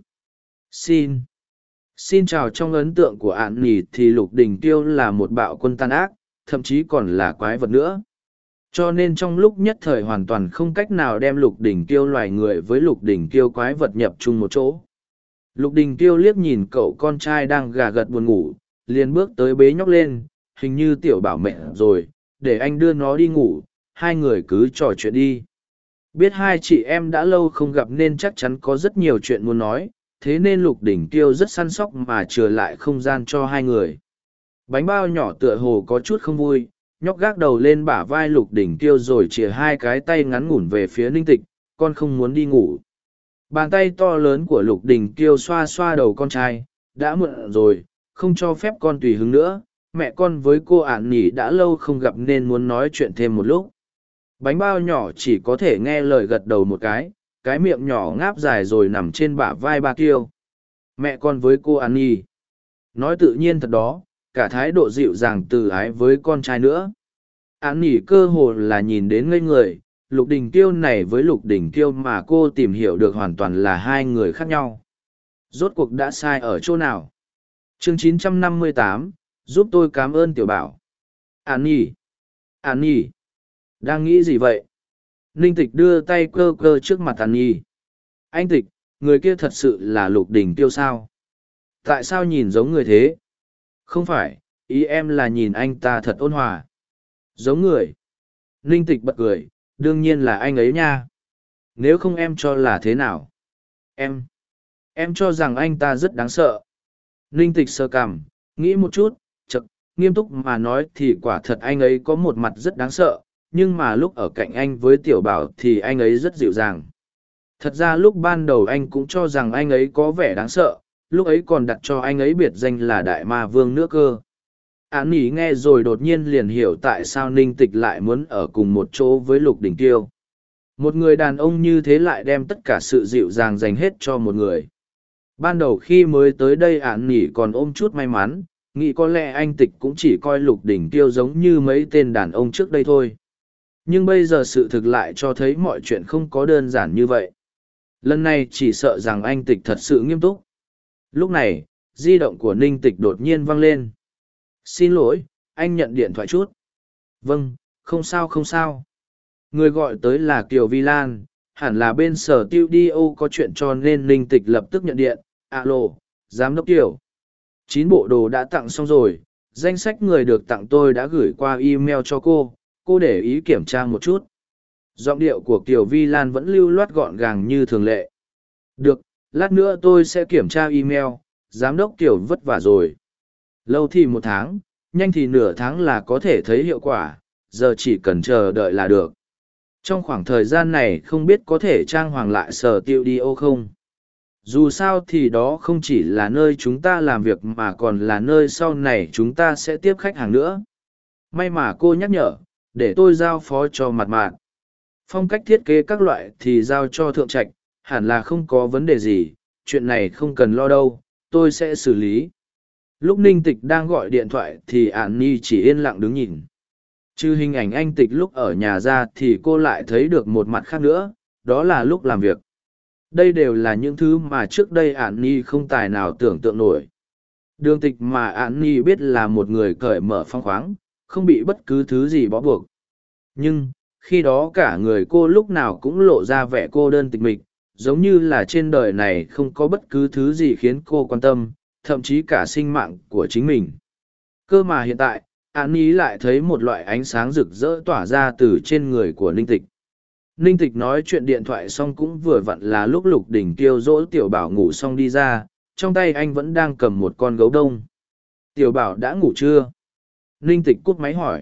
Xin. Xin chào. Trong ấn tượng của An Nhi thì Lục Đình Kiêu là một bạo quân tàn ác, thậm chí còn là quái vật nữa. Cho nên trong lúc nhất thời hoàn toàn không cách nào đem Lục Đình Kiêu loài người với Lục Đình Kiêu quái vật nhập chung một chỗ. Lục Đình Kiêu liếc nhìn cậu con trai đang gà gật buồn ngủ, liền bước tới bế nhóc lên, hình như tiểu bảo mẹ rồi, để anh đưa nó đi ngủ, hai người cứ trò chuyện đi. Biết hai chị em đã lâu không gặp nên chắc chắn có rất nhiều chuyện muốn nói, thế nên Lục Đình Kiêu rất săn sóc mà chừa lại không gian cho hai người. Bánh bao nhỏ tựa hồ có chút không vui, nhóc gác đầu lên bả vai Lục Đình Kiêu rồi chìa hai cái tay ngắn ngủn về phía Ninh Tịch, con không muốn đi ngủ. Bàn tay to lớn của Lục Đình Kiêu xoa xoa đầu con trai, đã muộn rồi, không cho phép con tùy hứng nữa, mẹ con với cô Ản Nhi đã lâu không gặp nên muốn nói chuyện thêm một lúc. Bánh bao nhỏ chỉ có thể nghe lời gật đầu một cái, cái miệng nhỏ ngáp dài rồi nằm trên bả vai ba Kiêu. Mẹ con với cô Ản Nhi. Nói tự nhiên thật đó, cả thái độ dịu dàng từ ái với con trai nữa. Ản Nhi cơ hồ là nhìn đến ngây người, Lục Đình Kiêu này với Lục Đình Kiêu mà cô tìm hiểu được hoàn toàn là hai người khác nhau. Rốt cuộc đã sai ở chỗ nào? Chương chín trăm năm mươi tám, giúp tôi cảm ơn tiểu bảo. Ản Nhi. Ản Nhi. Đang nghĩ gì vậy? Ninh Tịch đưa tay cơ cơ trước mặt Ản Nhi. Anh Tịch, người kia thật sự là Lục Đình Kiêu sao? Tại sao nhìn giống người thế? Không phải, ý em là nhìn anh ta thật ôn hòa. Giống người. Ninh Tịch bật cười, đương nhiên là anh ấy nha. Nếu không em cho là thế nào? Em. Em cho rằng anh ta rất đáng sợ. Ninh Tịch sờ cằm, nghĩ một chút, chậc, nghiêm túc mà nói thì quả thật anh ấy có một mặt rất đáng sợ, nhưng mà lúc ở cạnh anh với tiểu bảo thì anh ấy rất dịu dàng. Thật ra lúc ban đầu anh cũng cho rằng anh ấy có vẻ đáng sợ, lúc ấy còn đặt cho anh ấy biệt danh là Đại Ma Vương nữa cơ. Án Nhi nghe rồi đột nhiên liền hiểu tại sao Ninh Tịch lại muốn ở cùng một chỗ với Lục Đình Kiêu. Một người đàn ông như thế lại đem tất cả sự dịu dàng dành hết cho một người. Ban đầu khi mới tới đây Án Nhi còn ôm chút may mắn, nghĩ có lẽ anh Tịch cũng chỉ coi Lục Đình Kiêu giống như mấy tên đàn ông trước đây thôi. Nhưng bây giờ sự thực lại cho thấy mọi chuyện không có đơn giản như vậy. Lần này chỉ sợ rằng anh Tịch thật sự nghiêm túc. Lúc này, di động của Ninh Tịch đột nhiên vang lên. Xin lỗi, anh nhận điện thoại chút. Vâng, không sao không sao. Người gọi tới là Kiều Vi Lan, hẳn là bên sở tiêu đi ô có chuyện cho nên Ninh Tịch lập tức nhận điện. Alo, giám đốc Kiều. Chín bộ đồ đã tặng xong rồi, danh sách người được tặng tôi đã gửi qua email cho cô, cô để ý kiểm tra một chút. Giọng điệu của Kiều Vi Lan vẫn lưu loát gọn gàng như thường lệ. Được, lát nữa tôi sẽ kiểm tra email, giám đốc Kiều vất vả rồi. Lâu thì một tháng, nhanh thì nửa tháng là có thể thấy hiệu quả, giờ chỉ cần chờ đợi là được. Trong khoảng thời gian này không biết có thể trang hoàng lại sở tiêu đi ô không? Dù sao thì đó không chỉ là nơi chúng ta làm việc mà còn là nơi sau này chúng ta sẽ tiếp khách hàng nữa. May mà cô nhắc nhở, để tôi giao phó cho mặt mạn. Phong cách thiết kế các loại thì giao cho thượng trạch, hẳn là không có vấn đề gì, chuyện này không cần lo đâu, tôi sẽ xử lý. Lúc Ninh Tịch đang gọi điện thoại thì Ản Nhi chỉ yên lặng đứng nhìn. Trừ hình ảnh anh Tịch lúc ở nhà ra thì cô lại thấy được một mặt khác nữa, đó là lúc làm việc. Đây đều là những thứ mà trước đây Ản Nhi không tài nào tưởng tượng nổi. Đường tịch mà An Nhi biết là một người cởi mở phóng khoáng, không bị bất cứ thứ gì bó buộc. Nhưng, khi đó cả người cô lúc nào cũng lộ ra vẻ cô đơn tịch mịch, giống như là trên đời này không có bất cứ thứ gì khiến cô quan tâm, thậm chí cả sinh mạng của chính mình. Cơ mà hiện tại, An Nhi lại thấy một loại ánh sáng rực rỡ tỏa ra từ trên người của Ninh Tịch. Ninh Tịch nói chuyện điện thoại xong cũng vừa vặn là lúc Lục Đình Kiêu dỗ Tiểu Bảo ngủ xong đi ra, trong tay anh vẫn đang cầm một con gấu đông. Tiểu Bảo đã ngủ chưa? Ninh Tịch cúp máy hỏi.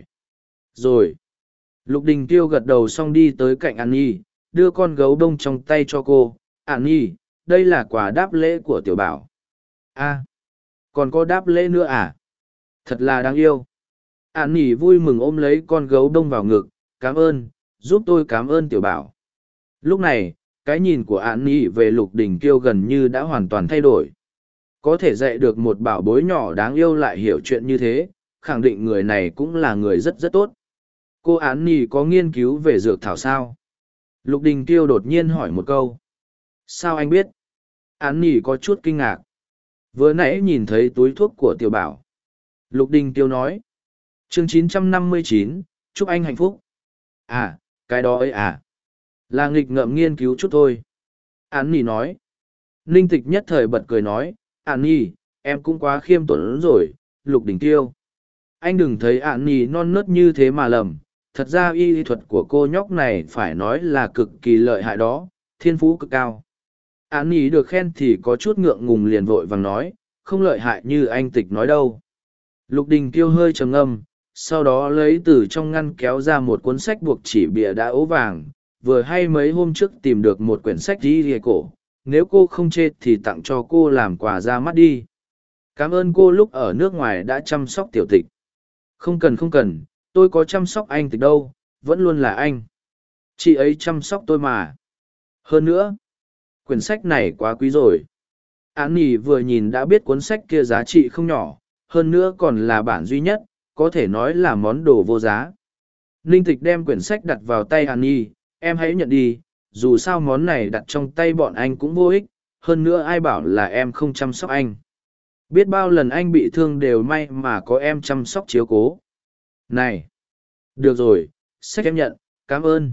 Rồi. Lục Đình Kiêu gật đầu xong đi tới cạnh An Nhi, đưa con gấu đông trong tay cho cô. An Nhi, đây là quà đáp lễ của Tiểu Bảo. À, còn có đáp lễ nữa à? Thật là đáng yêu. An Nhi vui mừng ôm lấy con gấu đông vào ngực. Cảm ơn, giúp tôi cảm ơn Tiểu Bảo. Lúc này, cái nhìn của An Nhi về Lục Đình Kiêu gần như đã hoàn toàn thay đổi. Có thể dạy được một bảo bối nhỏ đáng yêu lại hiểu chuyện như thế, khẳng định người này cũng là người rất rất tốt. Cô An Nhi có nghiên cứu về dược thảo sao? Lục Đình Kiêu đột nhiên hỏi một câu. Sao anh biết? An Nhi có chút kinh ngạc. Vừa nãy nhìn thấy túi thuốc của Tiểu Bảo. Lục Đình Kiêu nói. Chương chín trăm năm mươi chín, chúc anh hạnh phúc. À, cái đó ấy à? Là nghịch ngợm nghiên cứu chút thôi. An Nhi nói. Ninh Tịch nhất thời bật cười nói. An Nhi, em cũng quá khiêm tốn rồi, Lục Đình Kiêu. Anh đừng thấy An Nhi non nớt như thế mà lầm. Thật ra y thuật của cô nhóc này phải nói là cực kỳ lợi hại đó, thiên phú cực cao. An Nhi được khen thì có chút ngượng ngùng liền vội vàng nói, không lợi hại như anh Tịch nói đâu. Lục Đình Kiêu hơi trầm ngâm, sau đó lấy từ trong ngăn kéo ra một cuốn sách buộc chỉ bìa đã ố vàng, vừa hay mấy hôm trước tìm được một quyển sách đi ghề cổ, nếu cô không chê thì tặng cho cô làm quà ra mắt đi. Cảm ơn cô lúc ở nước ngoài đã chăm sóc Tiểu Tịch. Không cần không cần, tôi có chăm sóc anh Tịch đâu, vẫn luôn là anh. Chị ấy chăm sóc tôi mà. Hơn nữa, quyển sách này quá quý rồi. Án Nhi vừa nhìn đã biết cuốn sách kia giá trị không nhỏ, hơn nữa còn là bản duy nhất, có thể nói là món đồ vô giá. Ninh Tịch đem quyển sách đặt vào tay An Nhi, em hãy nhận đi, dù sao món này đặt trong tay bọn anh cũng vô ích, hơn nữa ai bảo là em không chăm sóc anh. Biết bao lần anh bị thương đều may mà có em chăm sóc chiếu cố. Này! Được rồi, sách em nhận, cảm ơn.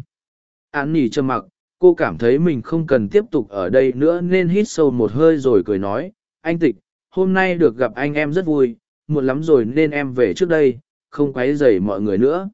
An Nhi trầm mặc, cô cảm thấy mình không cần tiếp tục ở đây nữa nên hít sâu một hơi rồi cười nói, anh Tịch, hôm nay được gặp anh em rất vui, muộn lắm rồi nên em về trước đây, không quấy rầy mọi người nữa.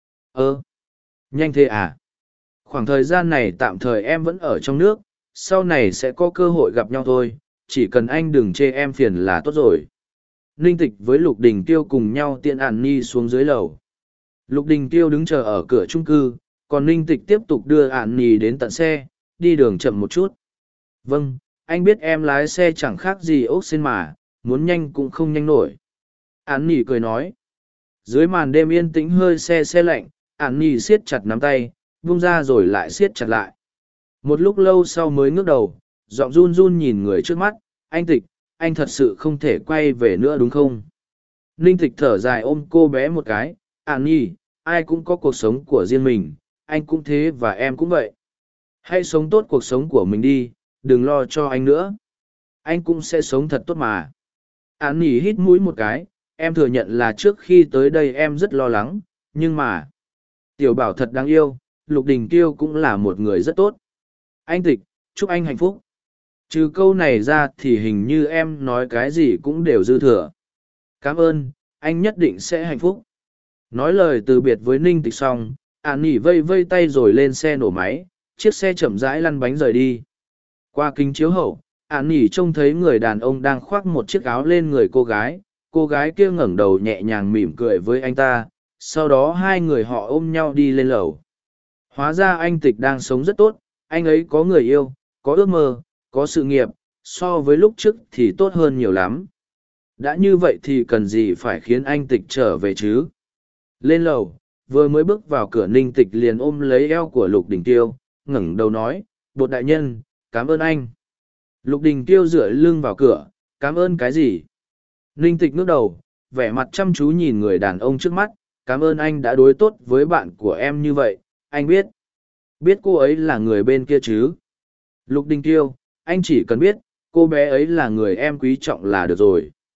Ơ, nhanh thế à? Khoảng thời gian này tạm thời em vẫn ở trong nước, sau này sẽ có cơ hội gặp nhau thôi, chỉ cần anh đừng chê em phiền là tốt rồi. Ninh Tịch với Lục Đình Kiêu cùng nhau tiện An Nhi xuống dưới lầu. Lục Đình Kiêu đứng chờ ở cửa chung cư, còn Ninh Tịch tiếp tục đưa An Nhi đến tận xe, đi đường chậm một chút. Vâng, anh biết em lái xe chẳng khác gì ốc sên mà, muốn nhanh cũng không nhanh nổi. An Nhi cười nói. Dưới màn đêm yên tĩnh hơi se se lạnh, An Nhi siết chặt nắm tay, vung ra rồi lại siết chặt lại. Một lúc lâu sau mới ngước đầu, giọng run run nhìn người trước mắt, anh Tịch, anh thật sự không thể quay về nữa đúng không? Ninh Tịch thở dài ôm cô bé một cái, An Nhi, ai cũng có cuộc sống của riêng mình, anh cũng thế và em cũng vậy. Hãy sống tốt cuộc sống của mình đi, đừng lo cho anh nữa. Anh cũng sẽ sống thật tốt mà. An Nhi hít mũi một cái, em thừa nhận là trước khi tới đây em rất lo lắng, nhưng mà... Tiểu Bảo thật đáng yêu, Lục Đình Kiêu cũng là một người rất tốt. Anh Tịch, chúc anh hạnh phúc. Trừ câu này ra thì hình như em nói cái gì cũng đều dư thừa. Cảm ơn, anh nhất định sẽ hạnh phúc. Nói lời từ biệt với Ninh Tịch xong, An Nhi vây vây tay rồi lên xe nổ máy, chiếc xe chậm rãi lăn bánh rời đi. Qua kính chiếu hậu, An Nhi trông thấy người đàn ông đang khoác một chiếc áo lên người cô gái, cô gái kia ngẩng đầu nhẹ nhàng mỉm cười với anh ta, sau đó hai người họ ôm nhau đi lên lầu. Hóa ra anh Tịch đang sống rất tốt, anh ấy có người yêu, có ước mơ, có sự nghiệp, so với lúc trước thì tốt hơn nhiều lắm. Đã như vậy thì cần gì phải khiến anh Tịch trở về chứ? Lên lầu, vừa mới bước vào cửa Ninh Tịch liền ôm lấy eo của Lục Đình Kiêu, ngẩng đầu nói, Bột đại nhân, cảm ơn anh. Lục Đình Kiêu dựa lưng vào cửa, cảm ơn cái gì? Ninh Tịch ngước đầu, vẻ mặt chăm chú nhìn người đàn ông trước mắt, cảm ơn anh đã đối tốt với bạn của em như vậy, anh biết. Biết cô ấy là người bên kia chứ? Lục Đình Kiêu, anh chỉ cần biết, cô bé ấy là người em quý trọng là được rồi.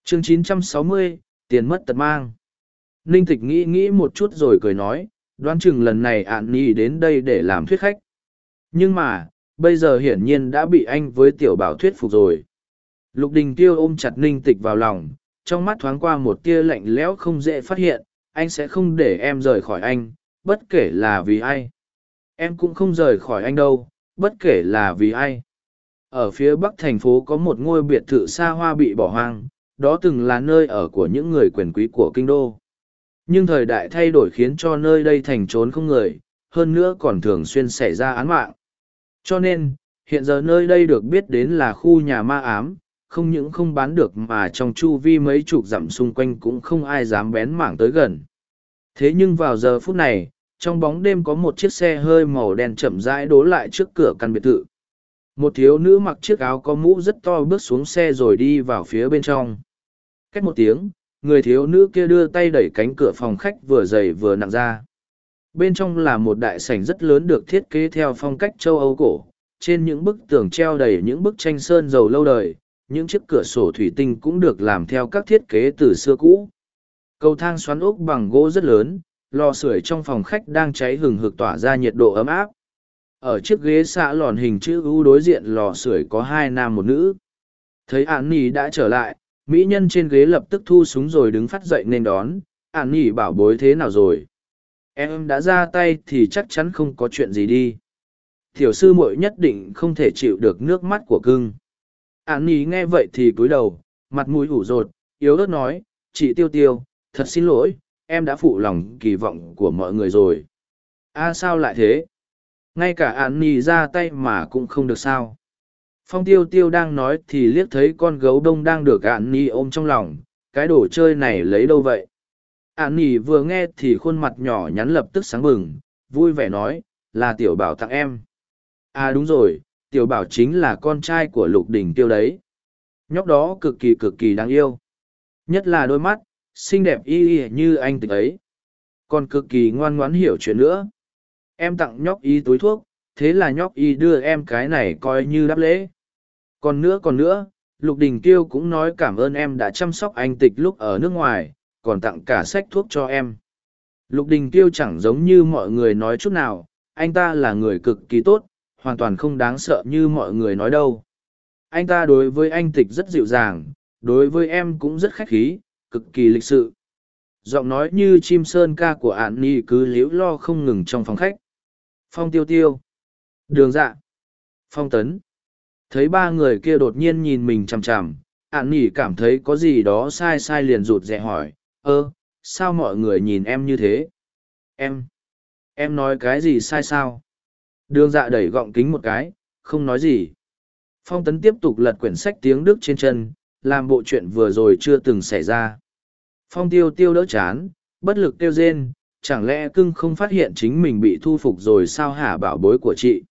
Chương chín trăm sáu mươi, tiền mất tật mang. Ninh Tịch nghĩ nghĩ một chút rồi cười nói, đoán chừng lần này ạn nhi đến đây để làm thuyết khách. Nhưng mà, bây giờ hiển nhiên đã bị anh với tiểu bảo thuyết phục rồi. Lục Đình Tiêu ôm chặt Ninh Tịch vào lòng, trong mắt thoáng qua một tia lạnh lẽo không dễ phát hiện, anh sẽ không để em rời khỏi anh, bất kể là vì ai. Em cũng không rời khỏi anh đâu, bất kể là vì ai. Ở phía bắc thành phố có một ngôi biệt thự xa hoa bị bỏ hoang, đó từng là nơi ở của những người quyền quý của kinh đô. Nhưng thời đại thay đổi khiến cho nơi đây thành trốn không người, hơn nữa còn thường xuyên xảy ra án mạng. Cho nên, hiện giờ nơi đây được biết đến là khu nhà ma ám, không những không bán được mà trong chu vi mấy chục dặm xung quanh cũng không ai dám bén mảng tới gần. Thế nhưng vào giờ phút này, trong bóng đêm có một chiếc xe hơi màu đen chậm rãi đỗ lại trước cửa căn biệt thự. Một thiếu nữ mặc chiếc áo có mũ rất to bước xuống xe rồi đi vào phía bên trong. Cách một tiếng, người thiếu nữ kia đưa tay đẩy cánh cửa phòng khách vừa dày vừa nặng ra. Bên trong là một đại sảnh rất lớn được thiết kế theo phong cách châu Âu cổ. Trên những bức tường treo đầy những bức tranh sơn dầu lâu đời, những chiếc cửa sổ thủy tinh cũng được làm theo các thiết kế từ xưa cũ. Cầu thang xoắn ốc bằng gỗ rất lớn, lò sưởi trong phòng khách đang cháy hừng hực tỏa ra nhiệt độ ấm áp. Ở chiếc ghế xạ lòn hình chữ U đối diện lò sưởi có hai nam một nữ. Thấy An Nhi đã trở lại, mỹ nhân trên ghế lập tức thu súng rồi đứng phát dậy nên đón. An Nhi bảo bối thế nào rồi? Em đã ra tay thì chắc chắn không có chuyện gì đi. Tiểu sư muội nhất định không thể chịu được nước mắt của cưng. An Nhi nghe vậy thì cúi đầu, mặt mũi ủ rột, yếu ớt nói, chị Tiêu Tiêu, thật xin lỗi, em đã phụ lòng kỳ vọng của mọi người rồi. À sao lại thế? Ngay cả An Nhi ra tay mà cũng không được sao. Phong Tiêu Tiêu đang nói thì liếc thấy con gấu đông đang được An Nhi ôm trong lòng, cái đồ chơi này lấy đâu vậy? An Nhi vừa nghe thì khuôn mặt nhỏ nhắn lập tức sáng bừng, vui vẻ nói, là Tiểu Bảo tặng em. À đúng rồi, Tiểu Bảo chính là con trai của Lục Đình Tiêu đấy. Nhóc đó cực kỳ cực kỳ đáng yêu. Nhất là đôi mắt, xinh đẹp y y như anh Tịch ấy. Còn cực kỳ ngoan ngoãn hiểu chuyện nữa. Em tặng nhóc y túi thuốc, thế là nhóc y đưa em cái này coi như đáp lễ. Còn nữa còn nữa, Lục Đình Tiêu cũng nói cảm ơn em đã chăm sóc anh Tịch lúc ở nước ngoài, còn tặng cả sách thuốc cho em. Lục Đình Tiêu chẳng giống như mọi người nói chút nào, anh ta là người cực kỳ tốt, hoàn toàn không đáng sợ như mọi người nói đâu. Anh ta đối với anh Tịch rất dịu dàng, đối với em cũng rất khách khí, cực kỳ lịch sự. Giọng nói như chim sơn ca của An Nhi cứ líu lo không ngừng trong phòng khách. Phong Tiêu Tiêu, Đường Dạ, Phong Tấn. Thấy ba người kia đột nhiên nhìn mình chằm chằm, An Nhi cảm thấy có gì đó sai sai liền rụt rè hỏi, ơ, sao mọi người nhìn em như thế? Em, em nói cái gì sai sao? Đường Dạ đẩy gọng kính một cái, không nói gì. Phong Tấn tiếp tục lật quyển sách tiếng Đức trên chân, làm bộ chuyện vừa rồi chưa từng xảy ra. Phong Tiêu Tiêu đỡ chán, bất lực kêu rên, chẳng lẽ cưng không phát hiện chính mình bị thu phục rồi sao hả bảo bối của chị?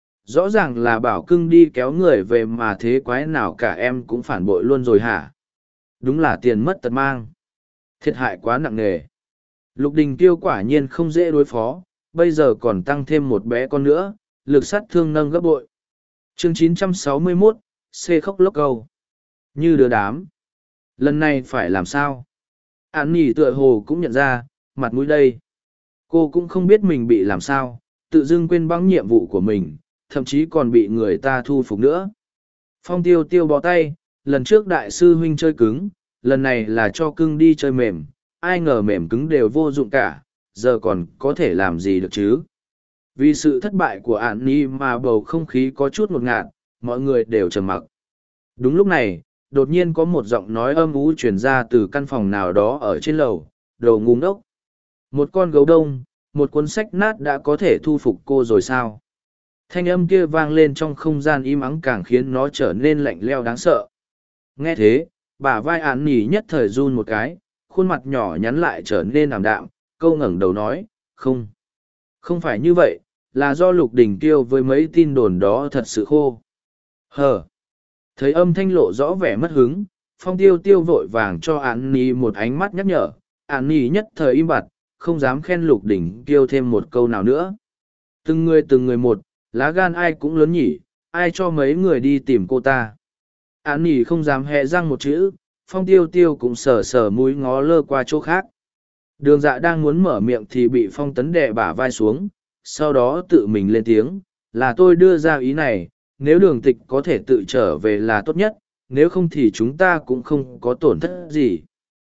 Rõ ràng là bảo cưng đi kéo người về mà thế quái nào cả em cũng phản bội luôn rồi hả? Đúng là tiền mất tật mang. Thiệt hại quá nặng nề. Lục Đình Tiêu quả nhiên không dễ đối phó, bây giờ còn tăng thêm một bé con nữa, lực sát thương nâng gấp bội. Chương chín trăm sáu mươi mốt, C khóc lóc câu. Như đứa đám. Lần này phải làm sao? An Nhi tựa hồ cũng nhận ra, mặt mũi đây. Cô cũng không biết mình bị làm sao, tự dưng quên bẵng nhiệm vụ của mình, thậm chí còn bị người ta thu phục nữa. Phong Tiêu Tiêu bó tay, lần trước đại sư huynh chơi cứng, lần này là cho cưng đi chơi mềm, ai ngờ mềm cứng đều vô dụng cả, giờ còn có thể làm gì được chứ? Vì sự thất bại của An Nhi mà bầu không khí có chút ngột ngạt, mọi người đều trầm mặc. Đúng lúc này, đột nhiên có một giọng nói âm ú truyền ra từ căn phòng nào đó ở trên lầu, đồ ngu ngốc. Một con gấu đông, một cuốn sách nát đã có thể thu phục cô rồi sao? Thanh âm kia vang lên trong không gian im ắng càng khiến nó trở nên lạnh leo đáng sợ. Nghe thế, bả vai An Nhi nhất thời run một cái, khuôn mặt nhỏ nhắn lại trở nên ảm đạm, câu ngẩng đầu nói, không. Không phải như vậy, là do Lục Đình Tiêu với mấy tin đồn đó thật sự khô. Hờ. Thấy âm thanh lộ rõ vẻ mất hứng, Phong Tiêu Tiêu vội vàng cho An Nhi một ánh mắt nhắc nhở, An Nhi nhất thời im bặt, không dám khen Lục Đình Tiêu thêm một câu nào nữa. Từng người từng người một, lá gan ai cũng lớn nhỉ, ai cho mấy người đi tìm cô ta. An Nhi không dám hé răng một chữ, Phong Tiêu Tiêu cũng sờ sờ mũi ngó lơ qua chỗ khác. Đường Dạ đang muốn mở miệng thì bị Phong Tấn đè bả vai xuống, sau đó tự mình lên tiếng, là tôi đưa ra ý này, nếu Đường Tịch có thể tự trở về là tốt nhất, nếu không thì chúng ta cũng không có tổn thất gì.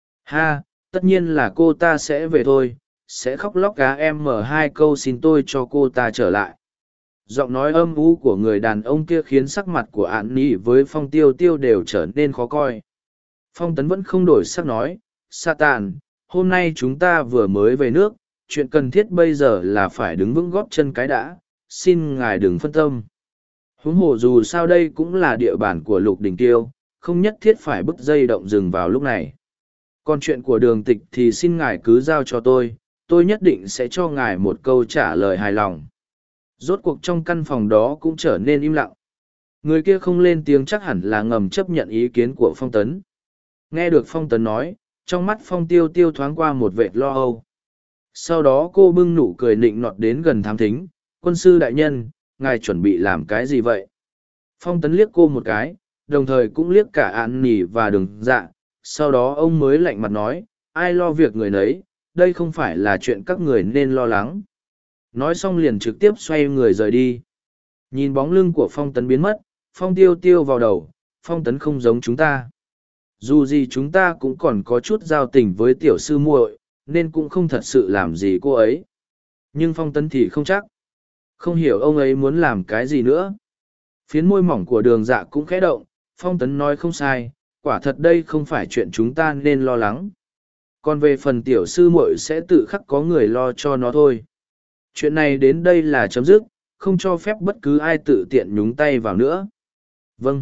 Ha, tất nhiên là cô ta sẽ về thôi, sẽ khóc lóc cá em mở hai câu xin tôi cho cô ta trở lại. Giọng nói âm u của người đàn ông kia khiến sắc mặt của Án Nhi với Phong Tiêu Tiêu đều trở nên khó coi. Phong Tấn vẫn không đổi sắc nói, Satan, hôm nay chúng ta vừa mới về nước, chuyện cần thiết bây giờ là phải đứng vững góp chân cái đã, xin ngài đừng phân tâm. Huống hồ dù sao đây cũng là địa bàn của Lục Đình Tiêu, không nhất thiết phải bứt dây động rừng vào lúc này. Còn chuyện của Đường Tịch thì xin ngài cứ giao cho tôi, tôi nhất định sẽ cho ngài một câu trả lời hài lòng. Rốt cuộc trong căn phòng đó cũng trở nên im lặng. Người kia không lên tiếng chắc hẳn là ngầm chấp nhận ý kiến của Phong Tấn. Nghe được Phong Tấn nói, trong mắt Phong Tiêu Tiêu thoáng qua một vệt lo âu. Sau đó cô bưng nụ cười nịnh nọt đến gần thám thính, quân sư đại nhân, ngài chuẩn bị làm cái gì vậy? Phong Tấn liếc cô một cái, đồng thời cũng liếc cả Án Nỉ và Đường Dạ, sau đó ông mới lạnh mặt nói, ai lo việc người nấy, đây không phải là chuyện các người nên lo lắng. Nói xong liền trực tiếp xoay người rời đi. Nhìn bóng lưng của Phong Tấn biến mất, Phong Tiêu Tiêu vào đầu, Phong Tấn không giống chúng ta. Dù gì chúng ta cũng còn có chút giao tình với tiểu sư muội, nên cũng không thật sự làm gì cô ấy. Nhưng Phong Tấn thì không chắc. Không hiểu ông ấy muốn làm cái gì nữa. Phiến môi mỏng của Đường Dạ cũng khẽ động, Phong Tấn nói không sai, quả thật đây không phải chuyện chúng ta nên lo lắng. Còn về phần tiểu sư muội sẽ tự khắc có người lo cho nó thôi. Chuyện này đến đây là chấm dứt, không cho phép bất cứ ai tự tiện nhúng tay vào nữa. Vâng.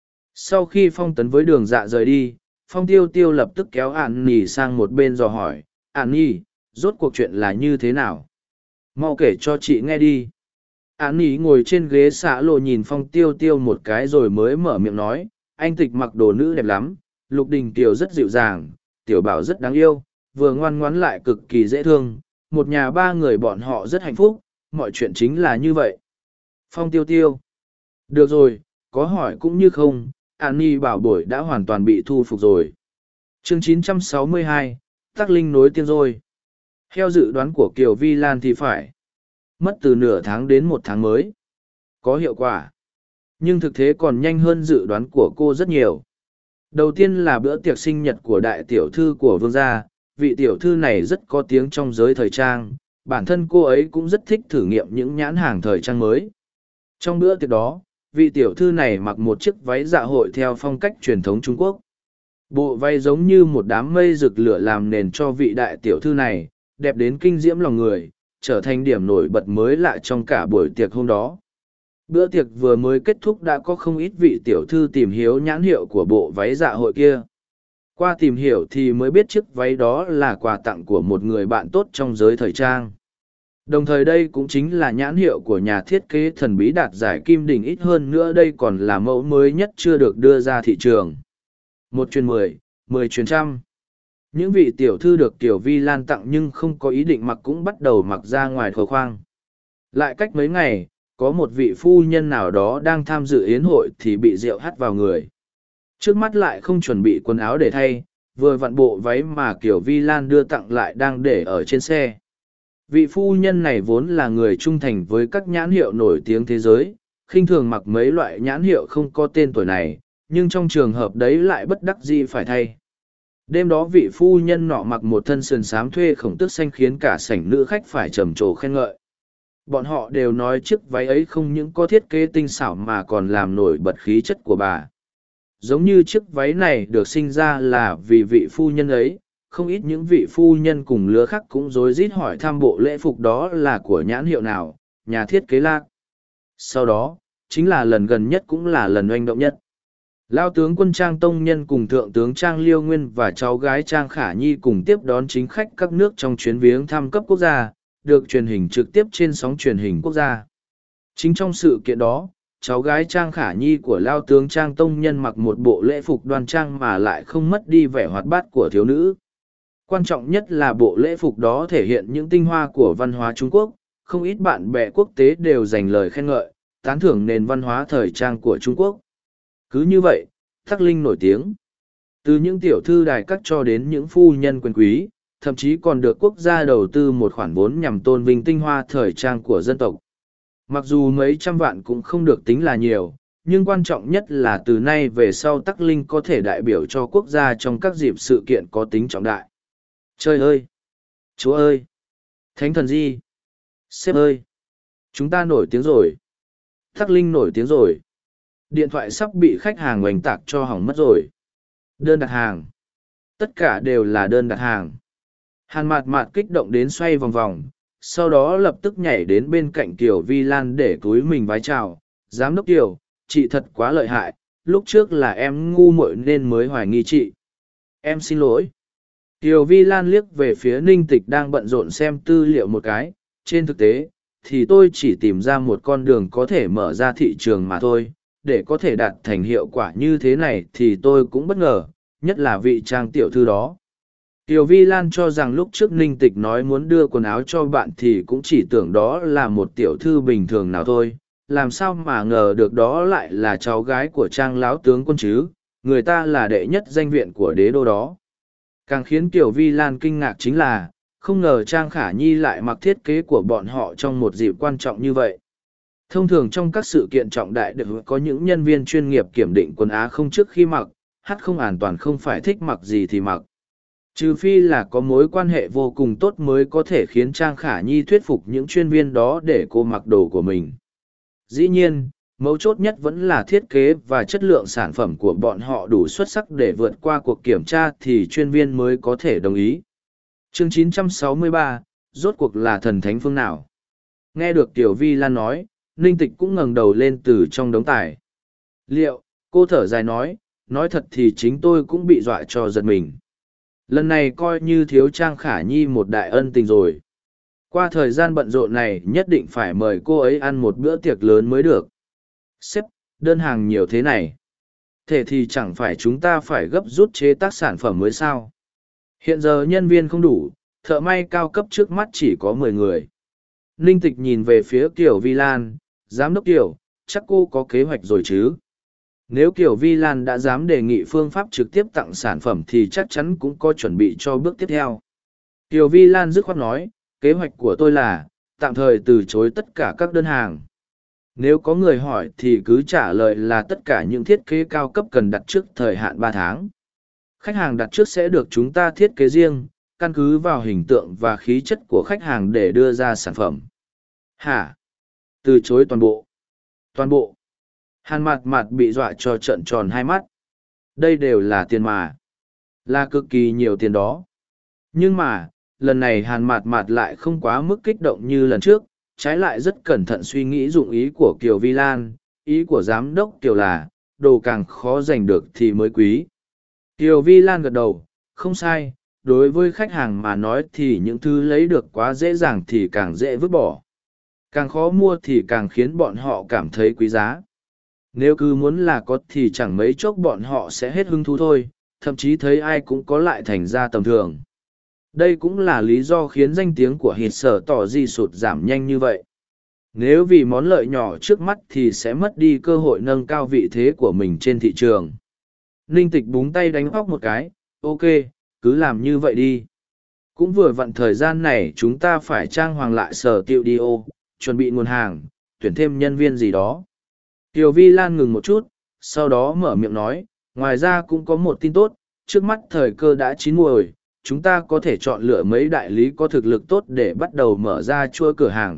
Sau khi Phong Tấn với Đường Dạ rời đi, Phong Tiêu Tiêu lập tức kéo Ản Nhi sang một bên dò hỏi, Ản Nhi, rốt cuộc chuyện là như thế nào? Mau kể cho chị nghe đi. Ản Nhi ngồi trên ghế xạ lộ nhìn Phong Tiêu Tiêu một cái rồi mới mở miệng nói, anh Tịch mặc đồ nữ đẹp lắm, Lục Đình Kiều rất dịu dàng, Tiểu Bảo rất đáng yêu, vừa ngoan ngoãn lại cực kỳ dễ thương, một nhà ba người bọn họ rất hạnh phúc, mọi chuyện chính là như vậy. Phong Tiêu Tiêu. Được rồi, có hỏi cũng như không, An Nhi bảo bối đã hoàn toàn bị thu phục rồi. Chương chín trăm sáu mươi hai, Tắc Linh nối tiên rồi. Theo dự đoán của Kiều Vi Lan thì phải mất từ nửa tháng đến một tháng mới có hiệu quả. Nhưng thực tế còn nhanh hơn dự đoán của cô rất nhiều. Đầu tiên là bữa tiệc sinh nhật của đại tiểu thư của vương gia, vị tiểu thư này rất có tiếng trong giới thời trang, bản thân cô ấy cũng rất thích thử nghiệm những nhãn hàng thời trang mới. Trong bữa tiệc đó, vị tiểu thư này mặc một chiếc váy dạ hội theo phong cách truyền thống Trung Quốc. Bộ váy giống như một đám mây rực lửa làm nền cho vị đại tiểu thư này, đẹp đến kinh diễm lòng người, trở thành điểm nổi bật mới lạ trong cả buổi tiệc hôm đó. Bữa tiệc vừa mới kết thúc đã có không ít vị tiểu thư tìm hiểu nhãn hiệu của bộ váy dạ hội kia. Qua tìm hiểu thì mới biết chiếc váy đó là quà tặng của một người bạn tốt trong giới thời trang. Đồng thời đây cũng chính là nhãn hiệu của nhà thiết kế thần bí đạt giải Kim Đỉnh, ít hơn nữa đây còn là mẫu mới nhất chưa được đưa ra thị trường. Một truyền mười, mười truyền trăm. Những vị tiểu thư được Tiểu Vi Lan tặng nhưng không có ý định mặc cũng bắt đầu mặc ra ngoài khờ khoang. Lại cách mấy ngày, có một vị phu nhân nào đó đang tham dự yến hội thì bị rượu hắt vào người. Trước mắt lại không chuẩn bị quần áo để thay, vừa vặn bộ váy mà Kiều Vi Lan đưa tặng lại đang để ở trên xe. Vị phu nhân này vốn là người trung thành với các nhãn hiệu nổi tiếng thế giới, khinh thường mặc mấy loại nhãn hiệu không có tên tuổi này, nhưng trong trường hợp đấy lại bất đắc dĩ phải thay. Đêm đó vị phu nhân nọ mặc một thân sườn xám thuê khổng tước xanh khiến cả sảnh nữ khách phải trầm trồ khen ngợi. Bọn họ đều nói chiếc váy ấy không những có thiết kế tinh xảo mà còn làm nổi bật khí chất của bà. Giống như chiếc váy này được sinh ra là vì vị phu nhân ấy, không ít những vị phu nhân cùng lứa khác cũng rối rít hỏi thăm bộ lễ phục đó là của nhãn hiệu nào, nhà thiết kế Lạc. Sau đó, chính là lần gần nhất cũng là lần oanh động nhất. Lao tướng quân Trang Tông Nhân cùng thượng tướng Trang Liêu Nguyên và cháu gái Trang Khả Nhi cùng tiếp đón chính khách các nước trong chuyến viếng thăm cấp quốc gia, được truyền hình trực tiếp trên sóng truyền hình quốc gia. Chính trong sự kiện đó, cháu gái Trang Khả Nhi của Lao tướng Trang Tông Nhân mặc một bộ lễ phục đoan trang mà lại không mất đi vẻ hoạt bát của thiếu nữ. Quan trọng nhất là bộ lễ phục đó thể hiện những tinh hoa của văn hóa Trung Quốc, không ít bạn bè quốc tế đều dành lời khen ngợi, tán thưởng nền văn hóa thời trang của Trung Quốc. Cứ như vậy, Tắc Linh nổi tiếng. Từ những tiểu thư đài các cho đến những phu nhân quyền quý, thậm chí còn được quốc gia đầu tư một khoản vốn nhằm tôn vinh tinh hoa thời trang của dân tộc. Mặc dù mấy trăm vạn cũng không được tính là nhiều, nhưng quan trọng nhất là từ nay về sau Tắc Linh có thể đại biểu cho quốc gia trong các dịp sự kiện có tính trọng đại. Trời ơi! Chúa ơi! Thánh thần Di! Sếp ơi! Chúng ta nổi tiếng rồi! Tắc Linh nổi tiếng rồi! Điện thoại sắp bị khách hàng oanh tạc cho hỏng mất rồi. Đơn đặt hàng. Tất cả đều là đơn đặt hàng. Hàn mạt mạt kích động đến xoay vòng vòng, sau đó lập tức nhảy đến bên cạnh Kiều Vi Lan để cúi mình vái chào. Giám đốc Kiều, chị thật quá lợi hại, lúc trước là em ngu muội nên mới hoài nghi chị. Em xin lỗi. Kiều Vi Lan liếc về phía Ninh Tịch đang bận rộn xem tư liệu một cái. Trên thực tế, thì tôi chỉ tìm ra một con đường có thể mở ra thị trường mà thôi. Để có thể đạt thành hiệu quả như thế này thì tôi cũng bất ngờ, nhất là vị trang tiểu thư đó. Kiều Vi Lan cho rằng lúc trước Ninh Tịch nói muốn đưa quần áo cho bạn thì cũng chỉ tưởng đó là một tiểu thư bình thường nào thôi, làm sao mà ngờ được đó lại là cháu gái của trang lão tướng quân chứ, người ta là đệ nhất danh viện của đế đô đó. Càng khiến Kiều Vi Lan kinh ngạc chính là, không ngờ Trang Khả Nhi lại mặc thiết kế của bọn họ trong một dịp quan trọng như vậy. Thông thường trong các sự kiện trọng đại đều có những nhân viên chuyên nghiệp kiểm định quần áo không trước khi mặc, hát không an toàn không phải thích mặc gì thì mặc. Trừ phi là có mối quan hệ vô cùng tốt mới có thể khiến Trang Khả Nhi thuyết phục những chuyên viên đó để cô mặc đồ của mình. Dĩ nhiên, mấu chốt nhất vẫn là thiết kế và chất lượng sản phẩm của bọn họ đủ xuất sắc để vượt qua cuộc kiểm tra thì chuyên viên mới có thể đồng ý. Chương chín trăm sáu mươi ba, rốt cuộc là thần thánh phương nào? Nghe được Tiểu Vi Lan nói, Ninh Tịch cũng ngẩng đầu lên từ trong đống tài liệu, cô thở dài nói, nói thật thì chính tôi cũng bị dọa cho giật mình. Lần này coi như thiếu Trang Khả Nhi một đại ân tình rồi. Qua thời gian bận rộn này nhất định phải mời cô ấy ăn một bữa tiệc lớn mới được. Sếp, đơn hàng nhiều thế này. Thế thì chẳng phải chúng ta phải gấp rút chế tác sản phẩm mới sao? Hiện giờ nhân viên không đủ, thợ may cao cấp trước mắt chỉ có mười người. Ninh Tịch nhìn về phía Kiều Vi Lan, giám đốc Kiều, chắc cô có kế hoạch rồi chứ? Nếu Kiều Vi Lan đã dám đề nghị phương pháp trực tiếp tặng sản phẩm thì chắc chắn cũng có chuẩn bị cho bước tiếp theo. Kiều Vi Lan dứt khoát nói, kế hoạch của tôi là, tạm thời từ chối tất cả các đơn hàng. Nếu có người hỏi thì cứ trả lời là tất cả những thiết kế cao cấp cần đặt trước thời hạn ba tháng. Khách hàng đặt trước sẽ được chúng ta thiết kế riêng, căn cứ vào hình tượng và khí chất của khách hàng để đưa ra sản phẩm. Hả? Từ chối toàn bộ. Toàn bộ. Hàn Mạt Mạt bị dọa cho trợn tròn hai mắt. Đây đều là tiền mà. Là cực kỳ nhiều tiền đó. Nhưng mà, lần này Hàn Mạt Mạt lại không quá mức kích động như lần trước, trái lại rất cẩn thận suy nghĩ dụng ý của Kiều Vi Lan, ý của giám đốc Kiều là, đồ càng khó giành được thì mới quý. Kiều Vi Lan gật đầu, không sai, đối với khách hàng mà nói thì những thứ lấy được quá dễ dàng thì càng dễ vứt bỏ. Càng khó mua thì càng khiến bọn họ cảm thấy quý giá. Nếu cứ muốn là có thì chẳng mấy chốc bọn họ sẽ hết hứng thú thôi, thậm chí thấy ai cũng có lại thành ra tầm thường. Đây cũng là lý do khiến danh tiếng của hít sở tỏ di sụt giảm nhanh như vậy. Nếu vì món lợi nhỏ trước mắt thì sẽ mất đi cơ hội nâng cao vị thế của mình trên thị trường. Ninh Tịch búng tay đánh hóc một cái, ok, cứ làm như vậy đi. Cũng vừa vặn thời gian này chúng ta phải trang hoàng lại sở tiệu đi ô, chuẩn bị nguồn hàng, tuyển thêm nhân viên gì đó. Kiều Vi Lan ngừng một chút, sau đó mở miệng nói, ngoài ra cũng có một tin tốt, trước mắt thời cơ đã chín muồi, chúng ta có thể chọn lựa mấy đại lý có thực lực tốt để bắt đầu mở ra chuỗi cửa hàng.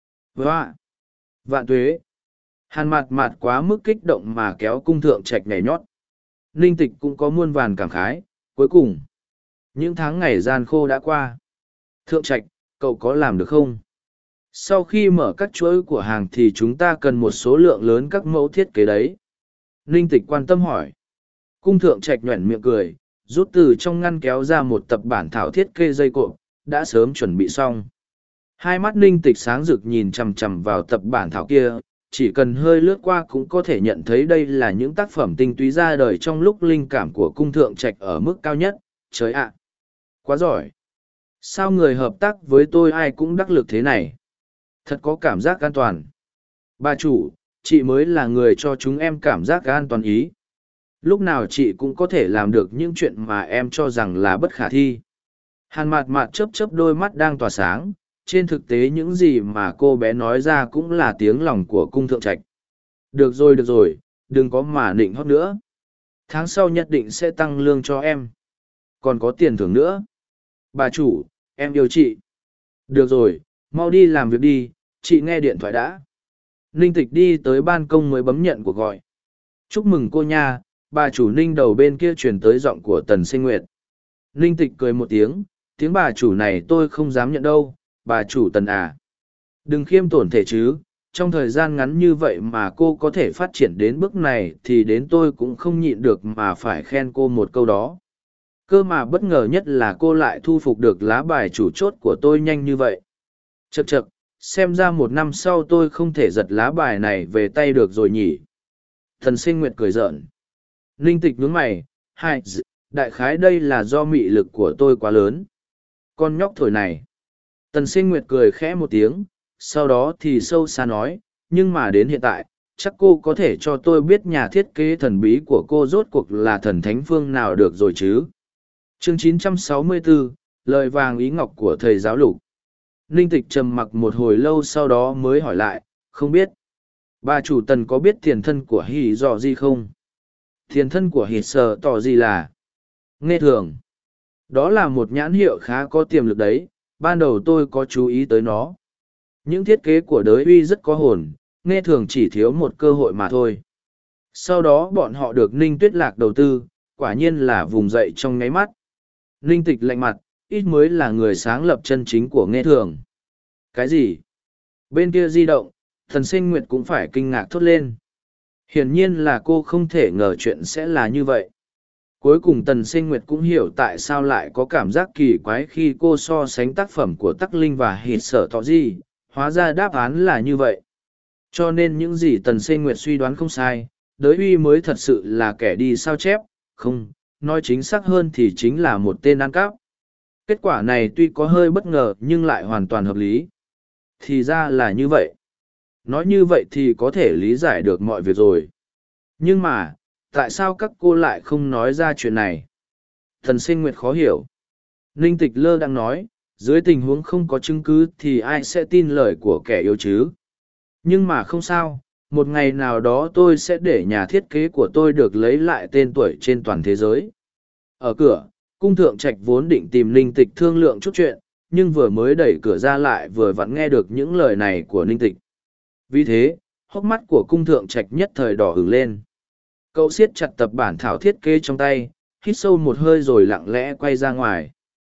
Vạ! Vạn tuế! Hàn Mạt Mạt quá mức kích động mà kéo cung thượng trạch nhảy nhót. Ninh Tịch cũng có muôn vàn cảm khái, cuối cùng. Những tháng ngày gian khô đã qua. Thượng trạch, cậu có làm được không? Sau khi mở các chuỗi của hàng thì chúng ta cần một số lượng lớn các mẫu thiết kế đấy. Ninh Tịch quan tâm hỏi. Cung thượng trạch nhoẻn miệng cười, rút từ trong ngăn kéo ra một tập bản thảo thiết kế dây cộm, đã sớm chuẩn bị xong. Hai mắt Ninh Tịch sáng rực nhìn chằm chằm vào tập bản thảo kia, chỉ cần hơi lướt qua cũng có thể nhận thấy đây là những tác phẩm tinh túy ra đời trong lúc linh cảm của cung thượng trạch ở mức cao nhất. Trời ạ! Quá giỏi! Sao người hợp tác với tôi ai cũng đắc lực thế này? Thật có cảm giác an toàn. Bà chủ, chị mới là người cho chúng em cảm giác an toàn ý. Lúc nào chị cũng có thể làm được những chuyện mà em cho rằng là bất khả thi. Hàn mạt mạt chớp chớp đôi mắt đang tỏa sáng, trên thực tế những gì mà cô bé nói ra cũng là tiếng lòng của cung thượng trạch. Được rồi được rồi, đừng có mà nịnh hót nữa. Tháng sau nhất định sẽ tăng lương cho em. Còn có tiền thưởng nữa. Bà chủ, em yêu chị. Được rồi, mau đi làm việc đi, chị nghe điện thoại đã. Ninh Tịch đi tới ban công mới bấm nhận cuộc gọi. Chúc mừng cô nha, bà chủ Ninh đầu bên kia truyền tới giọng của Tần Sinh Nguyệt. Ninh Tịch cười một tiếng, tiếng bà chủ này tôi không dám nhận đâu, bà chủ Tần à. Đừng khiêm tổn thể chứ, trong thời gian ngắn như vậy mà cô có thể phát triển đến bước này thì đến tôi cũng không nhịn được mà phải khen cô một câu đó. Cơ mà bất ngờ nhất là cô lại thu phục được lá bài chủ chốt của tôi nhanh như vậy. Chậc chậc, xem ra một năm sau tôi không thể giật lá bài này về tay được rồi nhỉ. Thần Sinh Nguyệt cười giỡn. Ninh Tịch nhướng mày, hai, đại khái đây là do mị lực của tôi quá lớn. Con nhóc thổi này. Tần Sinh Nguyệt cười khẽ một tiếng, sau đó thì sâu xa nói, nhưng mà đến hiện tại, chắc cô có thể cho tôi biết nhà thiết kế thần bí của cô rốt cuộc là thần thánh phương nào được rồi chứ. Chương chín trăm sáu mươi bốn, lời vàng ý ngọc của thầy giáo Lục. Ninh Tịch trầm mặc một hồi lâu sau đó mới hỏi lại, không biết. Bà chủ Tần có biết tiền thân của hỉ dọ gì không? Tiền thân của hỉ sờ tỏ gì là? Nghe thường. Đó là một nhãn hiệu khá có tiềm lực đấy, ban đầu tôi có chú ý tới nó. Những thiết kế của đới uy rất có hồn, nghe thường chỉ thiếu một cơ hội mà thôi. Sau đó bọn họ được Ninh Tuyết Lạc đầu tư, quả nhiên là vùng dậy trong nháy mắt. Ninh Tịch lạnh mặt, ít mới là người sáng lập chân chính của nghe thường. Cái gì? Bên kia di động, Thần Sinh Nguyệt cũng phải kinh ngạc thốt lên. Hiển nhiên là cô không thể ngờ chuyện sẽ là như vậy. Cuối cùng Tần Sinh Nguyệt cũng hiểu tại sao lại có cảm giác kỳ quái khi cô so sánh tác phẩm của Tắc Linh và Hít Sở Tỏ Di, hóa ra đáp án là như vậy. Cho nên những gì Tần Sinh Nguyệt suy đoán không sai, đới uy mới thật sự là kẻ đi sao chép, không, nói chính xác hơn thì chính là một tên ăn cắp. Kết quả này tuy có hơi bất ngờ nhưng lại hoàn toàn hợp lý. Thì ra là như vậy. Nói như vậy thì có thể lý giải được mọi việc rồi. Nhưng mà, tại sao các cô lại không nói ra chuyện này? Thần Sinh Nguyệt khó hiểu. Ninh Tịch lơ đang nói, dưới tình huống không có chứng cứ thì ai sẽ tin lời của kẻ yếu chứ? Nhưng mà không sao, một ngày nào đó tôi sẽ để nhà thiết kế của tôi được lấy lại tên tuổi trên toàn thế giới. Ở cửa, cung thượng trạch vốn định tìm Ninh Tịch thương lượng chút chuyện, nhưng vừa mới đẩy cửa ra lại vừa vặn nghe được những lời này của Ninh Tịch. Vì thế, hốc mắt của cung thượng trạch nhất thời đỏ ửng lên. Cậu siết chặt tập bản thảo thiết kế trong tay, hít sâu một hơi rồi lặng lẽ quay ra ngoài.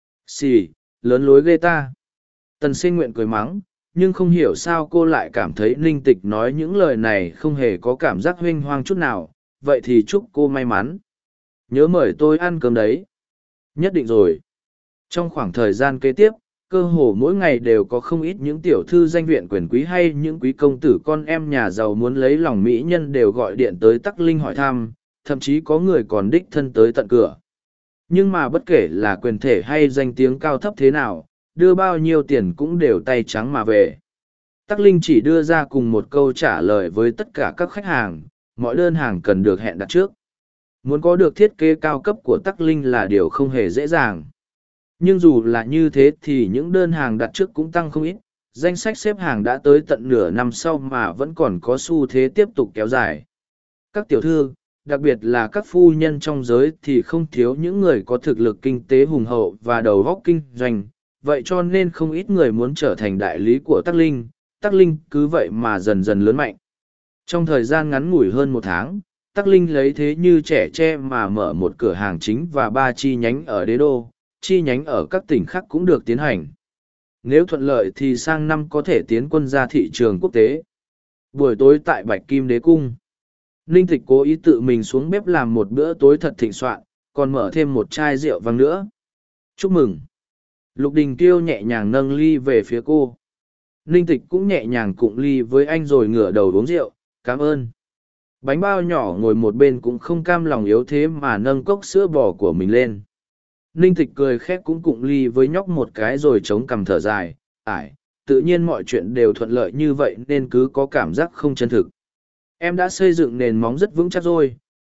Xì, lớn lối ghê ta. Tần Sinh Nguyện cười mắng, nhưng không hiểu sao cô lại cảm thấy Ninh Tịch nói những lời này không hề có cảm giác huênh hoang chút nào, vậy thì chúc cô may mắn. Nhớ mời tôi ăn cơm đấy. Nhất định rồi. Trong khoảng thời gian kế tiếp, cơ hồ mỗi ngày đều có không ít những tiểu thư danh viện quyền quý hay những quý công tử con em nhà giàu muốn lấy lòng mỹ nhân đều gọi điện tới Tắc Linh hỏi thăm, thậm chí có người còn đích thân tới tận cửa. Nhưng mà bất kể là quyền thể hay danh tiếng cao thấp thế nào, đưa bao nhiêu tiền cũng đều tay trắng mà về. Tắc Linh chỉ đưa ra cùng một câu trả lời với tất cả các khách hàng, mọi đơn hàng cần được hẹn đặt trước. Muốn có được thiết kế cao cấp của Tắc Linh là điều không hề dễ dàng. Nhưng dù là như thế thì những đơn hàng đặt trước cũng tăng không ít, danh sách xếp hàng đã tới tận nửa năm sau mà vẫn còn có xu thế tiếp tục kéo dài. Các tiểu thư, đặc biệt là các phu nhân trong giới thì không thiếu những người có thực lực kinh tế hùng hậu và đầu óc kinh doanh, vậy cho nên không ít người muốn trở thành đại lý của Tắc Linh, Tắc Linh cứ vậy mà dần dần lớn mạnh. Trong thời gian ngắn ngủi hơn một tháng, Tắc Linh lấy thế như trẻ tre mà mở một cửa hàng chính và ba chi nhánh ở Đế Đô, chi nhánh ở các tỉnh khác cũng được tiến hành. Nếu thuận lợi thì sang năm có thể tiến quân ra thị trường quốc tế. Buổi tối tại Bạch Kim Đế Cung, Ninh Tịch cố ý tự mình xuống bếp làm một bữa tối thật thịnh soạn, còn mở thêm một chai rượu vang nữa. Chúc mừng! Lục Đình Tiêu nhẹ nhàng nâng ly về phía cô. Ninh Tịch cũng nhẹ nhàng cụng ly với anh rồi ngửa đầu uống rượu, cảm ơn. Bánh bao nhỏ ngồi một bên cũng không cam lòng yếu thế mà nâng cốc sữa bò của mình lên. Ninh Tịch cười khét cũng cụng ly với nhóc một cái rồi chống cằm thở dài, ải, tự nhiên mọi chuyện đều thuận lợi như vậy nên cứ có cảm giác không chân thực. Em đã xây dựng nền móng rất vững chắc rồi,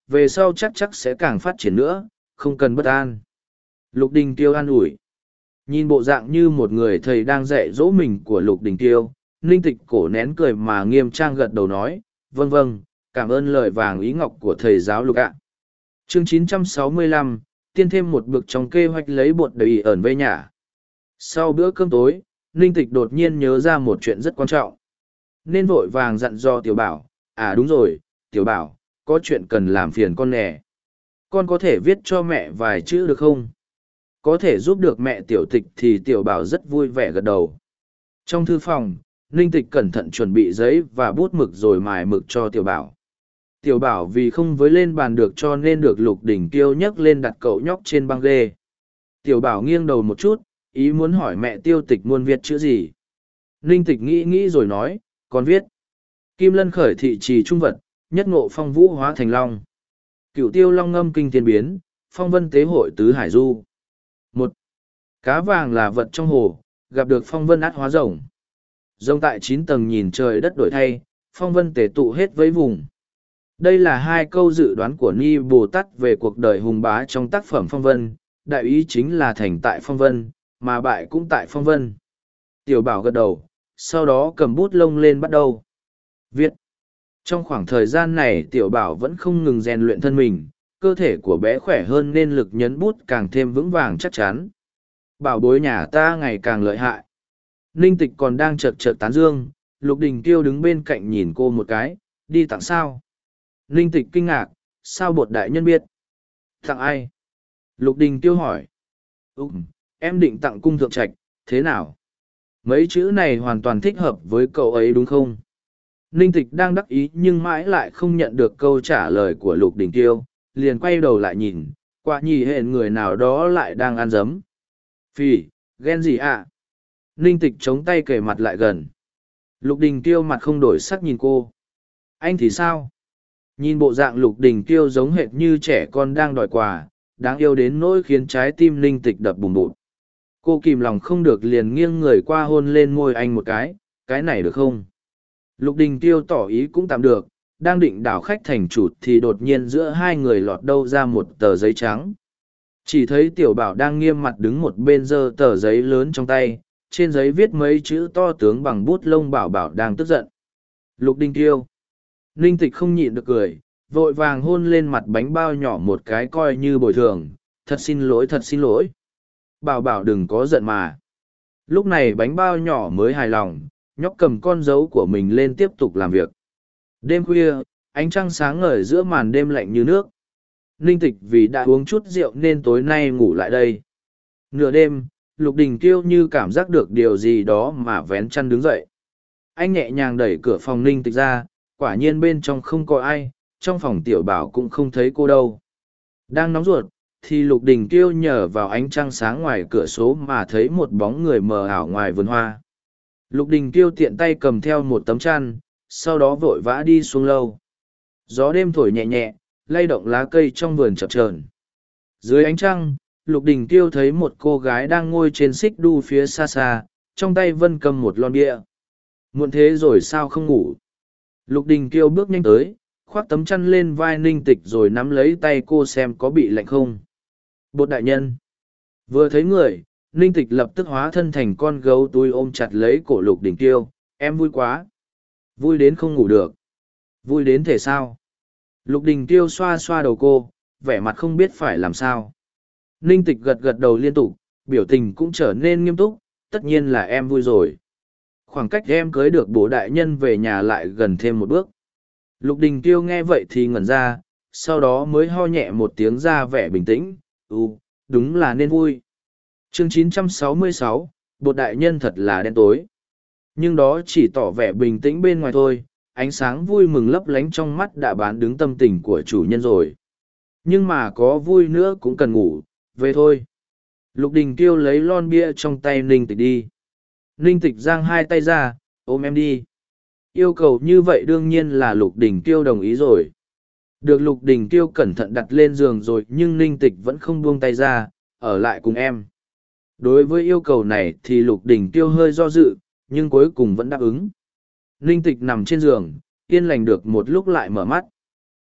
về sau chắc chắc sẽ càng phát triển nữa, không cần bất an. Lục Đình Tiêu an ủi. Nhìn bộ dạng như một người thầy đang dạy dỗ mình của Lục Đình Tiêu, Ninh Tịch cổ nén cười mà nghiêm trang gật đầu nói, vâng vâng, cảm ơn lời vàng ý ngọc của thầy giáo Lục ạ. Chương chín trăm sáu mươi lăm, tiên thêm một bực trong kế hoạch lấy bột đầy ẩn về nhà. Sau bữa cơm tối, Ninh Tịch đột nhiên nhớ ra một chuyện rất quan trọng. Nên vội vàng dặn dò Tiểu Bảo, à đúng rồi, Tiểu Bảo, có chuyện cần làm phiền con nè. Con có thể viết cho mẹ vài chữ được không? Có thể giúp được mẹ Tiểu Tịch thì Tiểu Bảo rất vui vẻ gật đầu. Trong thư phòng, Ninh Tịch cẩn thận chuẩn bị giấy và bút mực rồi mài mực cho Tiểu Bảo. Tiểu Bảo vì không với lên bàn được cho nên được Lục Đình Tiêu nhấc lên đặt cậu nhóc trên băng ghê. Tiểu Bảo nghiêng đầu một chút, ý muốn hỏi mẹ Tiêu Tịch muốn viết chữ gì. Ninh Tịch nghĩ nghĩ rồi nói, con viết. Kim lân khởi thị trì trung vật, nhất ngộ phong vũ hóa thành long. Cửu tiêu long ngâm kinh thiên biến, phong vân tế hội tứ hải du. Một, cá vàng là vật trong hồ, gặp được phong vân át hóa rồng. Rồng tại chín tầng nhìn trời đất đổi thay, phong vân tề tụ hết với vùng. Đây là hai câu dự đoán của Ni Bồ Tát về cuộc đời hùng bá trong tác phẩm Phong Vân, đại ý chính là thành tại Phong Vân, mà bại cũng tại Phong Vân. Tiểu Bảo gật đầu, sau đó cầm bút lông lên bắt đầu viết. Trong khoảng thời gian này Tiểu Bảo vẫn không ngừng rèn luyện thân mình, cơ thể của bé khỏe hơn nên lực nhấn bút càng thêm vững vàng chắc chắn. Bảo bối nhà ta ngày càng lợi hại. Ninh Tịch còn đang chật chật tán dương, Lục Đình Kiêu đứng bên cạnh nhìn cô một cái, đi tặng sao? Ninh Tịch kinh ngạc, sao bột đại nhân biết? Tặng ai? Lục Đình Tiêu hỏi. Ừm, em định tặng cung thượng trạch, thế nào? Mấy chữ này hoàn toàn thích hợp với cậu ấy đúng không? Ninh Tịch đang đắc ý nhưng mãi lại không nhận được câu trả lời của Lục Đình Tiêu, liền quay đầu lại nhìn, quả nhì hẹn người nào đó lại đang ăn dấm. Phì, ghen gì ạ? À? Ninh Tịch chống tay kề mặt lại gần. Lục Đình Tiêu mặt không đổi sắc nhìn cô. Anh thì sao? Nhìn bộ dạng Lục Đình Tiêu giống hệt như trẻ con đang đòi quà, đáng yêu đến nỗi khiến trái tim Ninh Tịch đập bùm bụt. Cô kìm lòng không được liền nghiêng người qua hôn lên môi anh một cái, cái này được không? Lục Đình Tiêu tỏ ý cũng tạm được, đang định đảo khách thành chủ thì đột nhiên giữa hai người lọt đâu ra một tờ giấy trắng. Chỉ thấy Tiểu Bảo đang nghiêm mặt đứng một bên giơ tờ giấy lớn trong tay, trên giấy viết mấy chữ to tướng bằng bút lông. Bảo Bảo đang tức giận. Lục Đình Tiêu. Ninh Tịch không nhịn được cười, vội vàng hôn lên mặt bánh bao nhỏ một cái coi như bồi thường, thật xin lỗi thật xin lỗi. Bảo Bảo đừng có giận mà. Lúc này bánh bao nhỏ mới hài lòng, nhóc cầm con dấu của mình lên tiếp tục làm việc. Đêm khuya, ánh trăng sáng ngời giữa màn đêm lạnh như nước. Ninh Tịch vì đã uống chút rượu nên tối nay ngủ lại đây. Nửa đêm, Lục Đình Kiêu như cảm giác được điều gì đó mà vén chăn đứng dậy. Anh nhẹ nhàng đẩy cửa phòng Ninh Tịch ra, quả nhiên bên trong không có ai, trong phòng Tiểu Bảo cũng không thấy cô đâu. Đang nóng ruột, thì Lục Đình Kiêu nhờ vào ánh trăng sáng ngoài cửa sổ mà thấy một bóng người mờ ảo ngoài vườn hoa. Lục Đình Kiêu tiện tay cầm theo một tấm chăn, sau đó vội vã đi xuống lâu. Gió đêm thổi nhẹ nhẹ, lay động lá cây trong vườn chập chờn. Dưới ánh trăng, Lục Đình Kiêu thấy một cô gái đang ngồi trên xích đu phía xa xa, trong tay vân cầm một lon bia. Muộn thế rồi sao không ngủ? Lục Đình Kiêu bước nhanh tới, khoác tấm chăn lên vai Ninh Tịch rồi nắm lấy tay cô xem có bị lạnh không. Bột đại nhân. Vừa thấy người, Ninh Tịch lập tức hóa thân thành con gấu túi ôm chặt lấy cổ Lục Đình Kiêu. Em vui quá. Vui đến không ngủ được. Vui đến thể sao? Lục Đình Kiêu xoa xoa đầu cô, vẻ mặt không biết phải làm sao. Ninh Tịch gật gật đầu liên tục, biểu tình cũng trở nên nghiêm túc, tất nhiên là em vui rồi. Khoảng cách em cưới được bố đại nhân về nhà lại gần thêm một bước. Lục Đình Kiêu nghe vậy thì ngẩn ra, sau đó mới ho nhẹ một tiếng ra vẻ bình tĩnh, ừ, đúng là nên vui. Chương chín trăm sáu mươi sáu, bột đại nhân thật là đen tối. Nhưng đó chỉ tỏ vẻ bình tĩnh bên ngoài thôi, ánh sáng vui mừng lấp lánh trong mắt đã bán đứng tâm tình của chủ nhân rồi. Nhưng mà có vui nữa cũng cần ngủ, về thôi. Lục Đình Kiêu lấy lon bia trong tay Ninh Tịch đi. Ninh Tịch giang hai tay ra, ôm em đi. Yêu cầu như vậy đương nhiên là Lục Đình Kiêu đồng ý rồi. Được Lục Đình Kiêu cẩn thận đặt lên giường rồi nhưng Ninh Tịch vẫn không buông tay ra, ở lại cùng em. Đối với yêu cầu này thì Lục Đình Kiêu hơi do dự, nhưng cuối cùng vẫn đáp ứng. Ninh Tịch nằm trên giường, yên lành được một lúc lại mở mắt.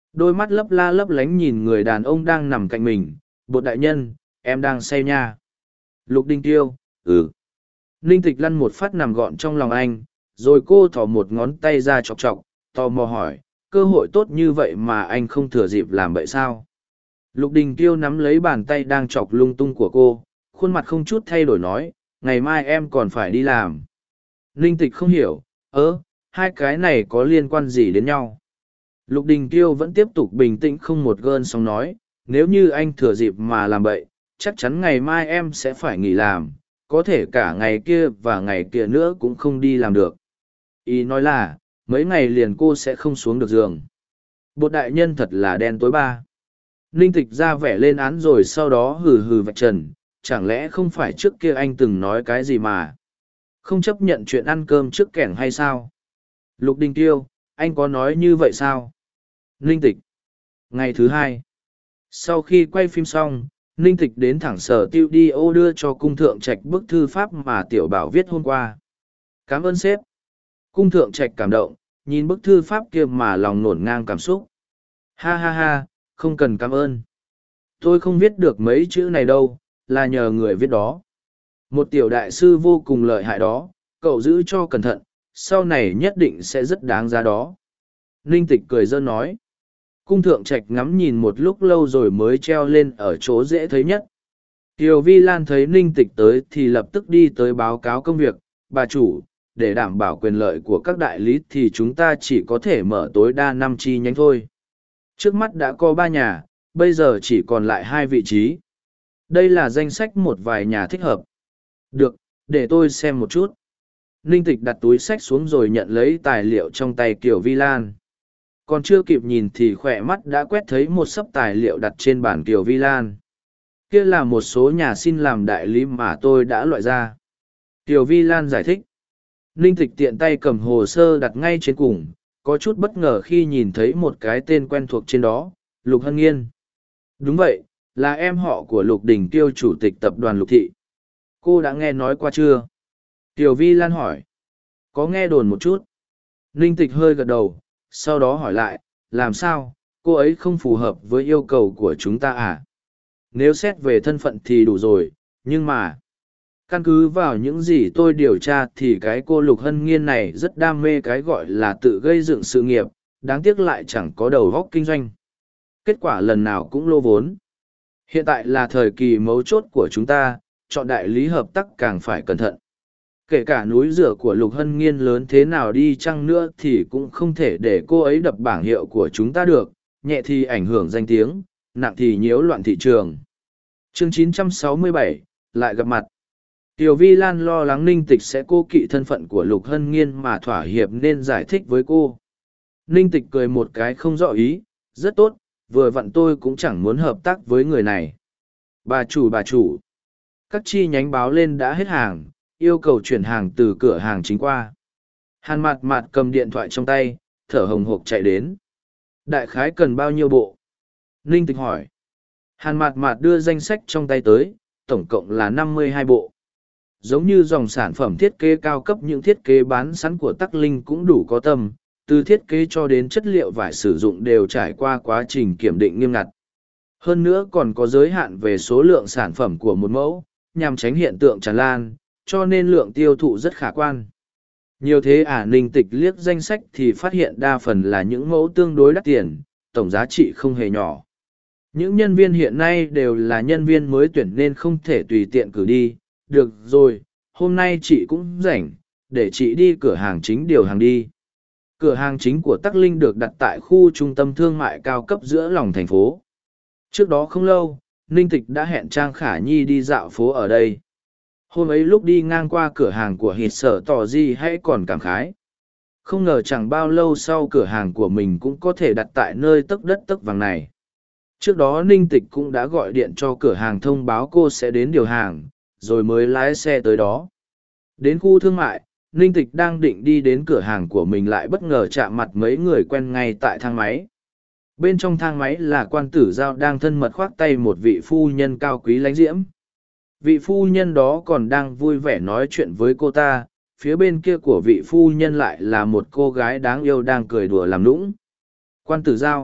Đôi mắt lấp la lấp lánh nhìn người đàn ông đang nằm cạnh mình. Bột đại nhân, em đang say nha. Lục Đình Tiêu, ừ. Ninh Tịch lăn một phát nằm gọn trong lòng anh, rồi cô thò một ngón tay ra chọc chọc, tò mò hỏi, cơ hội tốt như vậy mà anh không thừa dịp làm vậy sao? Lục Đình Tiêu nắm lấy bàn tay đang chọc lung tung của cô, khuôn mặt không chút thay đổi nói, ngày mai em còn phải đi làm. Ninh Tịch không hiểu, ơ, hai cái này có liên quan gì đến nhau? Lục Đình Tiêu vẫn tiếp tục bình tĩnh không một gơn sóng nói, nếu như anh thừa dịp mà làm bậy, chắc chắn ngày mai em sẽ phải nghỉ làm, có thể cả ngày kia và ngày kia nữa cũng không đi làm được. Ý nói là, mấy ngày liền cô sẽ không xuống được giường. Bột đại nhân thật là đen tối ba. Ninh Tịch ra vẻ lên án rồi sau đó hừ hừ vạch trần, chẳng lẽ không phải trước kia anh từng nói cái gì mà. Không chấp nhận chuyện ăn cơm trước kẻng hay sao? Lục Đình Tiêu, anh có nói như vậy sao? Ninh Tịch. Ngày thứ hai. Sau khi quay phim xong, Ninh Tịch đến thẳng sở tiêu đi ô đưa cho cung thượng trạch bức thư pháp mà tiểu bảo viết hôm qua. Cảm ơn sếp. Cung thượng trạch cảm động, nhìn bức thư pháp kia mà lòng nổn ngang cảm xúc. Ha ha ha, không cần cảm ơn. Tôi không viết được mấy chữ này đâu, là nhờ người viết đó. Một tiểu đại sư vô cùng lợi hại đó, cậu giữ cho cẩn thận, sau này nhất định sẽ rất đáng giá đó. Ninh Tịch cười giỡn nói. Cung thượng trạch ngắm nhìn một lúc lâu rồi mới treo lên ở chỗ dễ thấy nhất. Kiều Vi Lan thấy Ninh Tịch tới thì lập tức đi tới báo cáo công việc. Bà chủ, để đảm bảo quyền lợi của các đại lý thì chúng ta chỉ có thể mở tối đa năm chi nhánh thôi. Trước mắt đã có ba nhà, bây giờ chỉ còn lại hai vị trí. Đây là danh sách một vài nhà thích hợp. Được, để tôi xem một chút. Ninh Tịch đặt túi sách xuống rồi nhận lấy tài liệu trong tay Kiều Vi Lan. Còn chưa kịp nhìn thì khỏe mắt đã quét thấy một sấp tài liệu đặt trên bàn Kiều Vi Lan. Kia là một số nhà xin làm đại lý mà tôi đã loại ra. Kiều Vi Lan giải thích. Ninh Tịch tiện tay cầm hồ sơ đặt ngay trên cùng, có chút bất ngờ khi nhìn thấy một cái tên quen thuộc trên đó, Lục Hân Nghiên. Đúng vậy, là em họ của Lục Đình Tiêu chủ tịch tập đoàn Lục Thị. Cô đã nghe nói qua chưa? Kiều Vi Lan hỏi. Có nghe đồn một chút. Ninh Tịch hơi gật đầu, sau đó hỏi lại, làm sao, cô ấy không phù hợp với yêu cầu của chúng ta à? Nếu xét về thân phận thì đủ rồi, nhưng mà, căn cứ vào những gì tôi điều tra thì cái cô Lục Hân Nghiên này rất đam mê cái gọi là tự gây dựng sự nghiệp, đáng tiếc lại chẳng có đầu óc kinh doanh. Kết quả lần nào cũng lô vốn. Hiện tại là thời kỳ mấu chốt của chúng ta, chọn đại lý hợp tác càng phải cẩn thận. Kể cả núi rửa của Lục Hân Nghiên lớn thế nào đi chăng nữa thì cũng không thể để cô ấy đập bảng hiệu của chúng ta được, nhẹ thì ảnh hưởng danh tiếng, nặng thì nhiễu loạn thị trường. Chương chín trăm sáu mươi bảy, lại gặp mặt. Tiểu Vi Lan lo lắng Ninh Tịch sẽ cô kỵ thân phận của Lục Hân Nghiên mà thỏa hiệp nên giải thích với cô. Ninh Tịch cười một cái không rõ ý, rất tốt, vừa vặn tôi cũng chẳng muốn hợp tác với người này. Bà chủ bà chủ, các chi nhánh báo lên đã hết hàng, yêu cầu chuyển hàng từ cửa hàng chính qua. Hàn Mạt Mạt cầm điện thoại trong tay, thở hồng hộc chạy đến. Đại khái cần bao nhiêu bộ? Ninh Tịch hỏi. Hàn Mạt Mạt đưa danh sách trong tay tới, tổng cộng là năm mươi hai bộ. Giống như dòng sản phẩm thiết kế cao cấp, những thiết kế bán sẵn của Tắc Linh cũng đủ có tâm, từ thiết kế cho đến chất liệu vải sử dụng đều trải qua quá trình kiểm định nghiêm ngặt. Hơn nữa còn có giới hạn về số lượng sản phẩm của một mẫu, nhằm tránh hiện tượng tràn lan, cho nên lượng tiêu thụ rất khả quan. Nhiều thế à? Ninh Tịch liếc danh sách thì phát hiện đa phần là những mẫu tương đối đắt tiền, tổng giá trị không hề nhỏ. Những nhân viên hiện nay đều là nhân viên mới tuyển nên không thể tùy tiện cử đi. Được rồi, hôm nay chị cũng rảnh, để chị đi cửa hàng chính điều hàng đi. Cửa hàng chính của Tắc Linh được đặt tại khu trung tâm thương mại cao cấp giữa lòng thành phố. Trước đó không lâu, Ninh Tịch đã hẹn Trang Khả Nhi đi dạo phố ở đây. Hôm ấy lúc đi ngang qua cửa hàng của Hít Sở Tỏ Di hãy còn cảm khái. Không ngờ chẳng bao lâu sau cửa hàng của mình cũng có thể đặt tại nơi tấc đất tấc vàng này. Trước đó Ninh Tịch cũng đã gọi điện cho cửa hàng thông báo cô sẽ đến điều hàng, rồi mới lái xe tới đó. Đến khu thương mại, Ninh Tịch đang định đi đến cửa hàng của mình lại bất ngờ chạm mặt mấy người quen ngay tại thang máy. Bên trong thang máy là Quan Tử Giao đang thân mật khoác tay một vị phu nhân cao quý lãnh diễm. Vị phu nhân đó còn đang vui vẻ nói chuyện với cô ta, phía bên kia của vị phu nhân lại là một cô gái đáng yêu đang cười đùa làm nũng. Quan Tử Giao,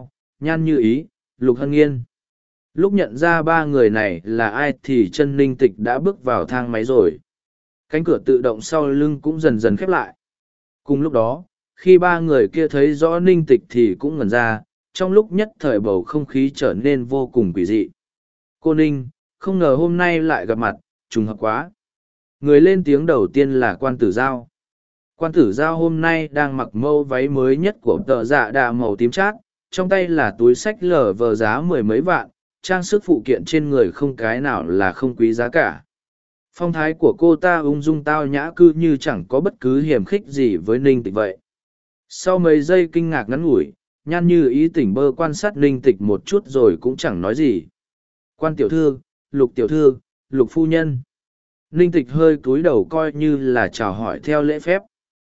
Nhan Như Ý, Lục Hân Nghiên. Lúc nhận ra ba người này là ai thì chân Ninh Tịch đã bước vào thang máy rồi. Cánh cửa tự động sau lưng cũng dần dần khép lại. Cùng lúc đó, khi ba người kia thấy rõ Ninh Tịch thì cũng ngẩn ra, trong lúc nhất thời bầu không khí trở nên vô cùng quỷ dị. Cô Ninh, không ngờ hôm nay lại gặp mặt, trùng hợp quá. Người lên tiếng đầu tiên là Quan Tử Giao. Quan Tử Giao hôm nay đang mặc mâu váy mới nhất của tợ dạ đà màu tím chát, trong tay là túi xách lở vờ giá mười mấy vạn, trang sức phụ kiện trên người không cái nào là không quý giá cả. Phong thái của cô ta ung dung tao nhã cư như chẳng có bất cứ hiểm khích gì với Ninh Tịch vậy. Sau mấy giây kinh ngạc ngắn ngủi, Nhan Như Ý tỉnh bơ quan sát Ninh Tịch một chút rồi cũng chẳng nói gì. Quan tiểu thư, Lục tiểu thư, Lục phu nhân. Ninh Tịch hơi cúi đầu coi như là chào hỏi theo lễ phép.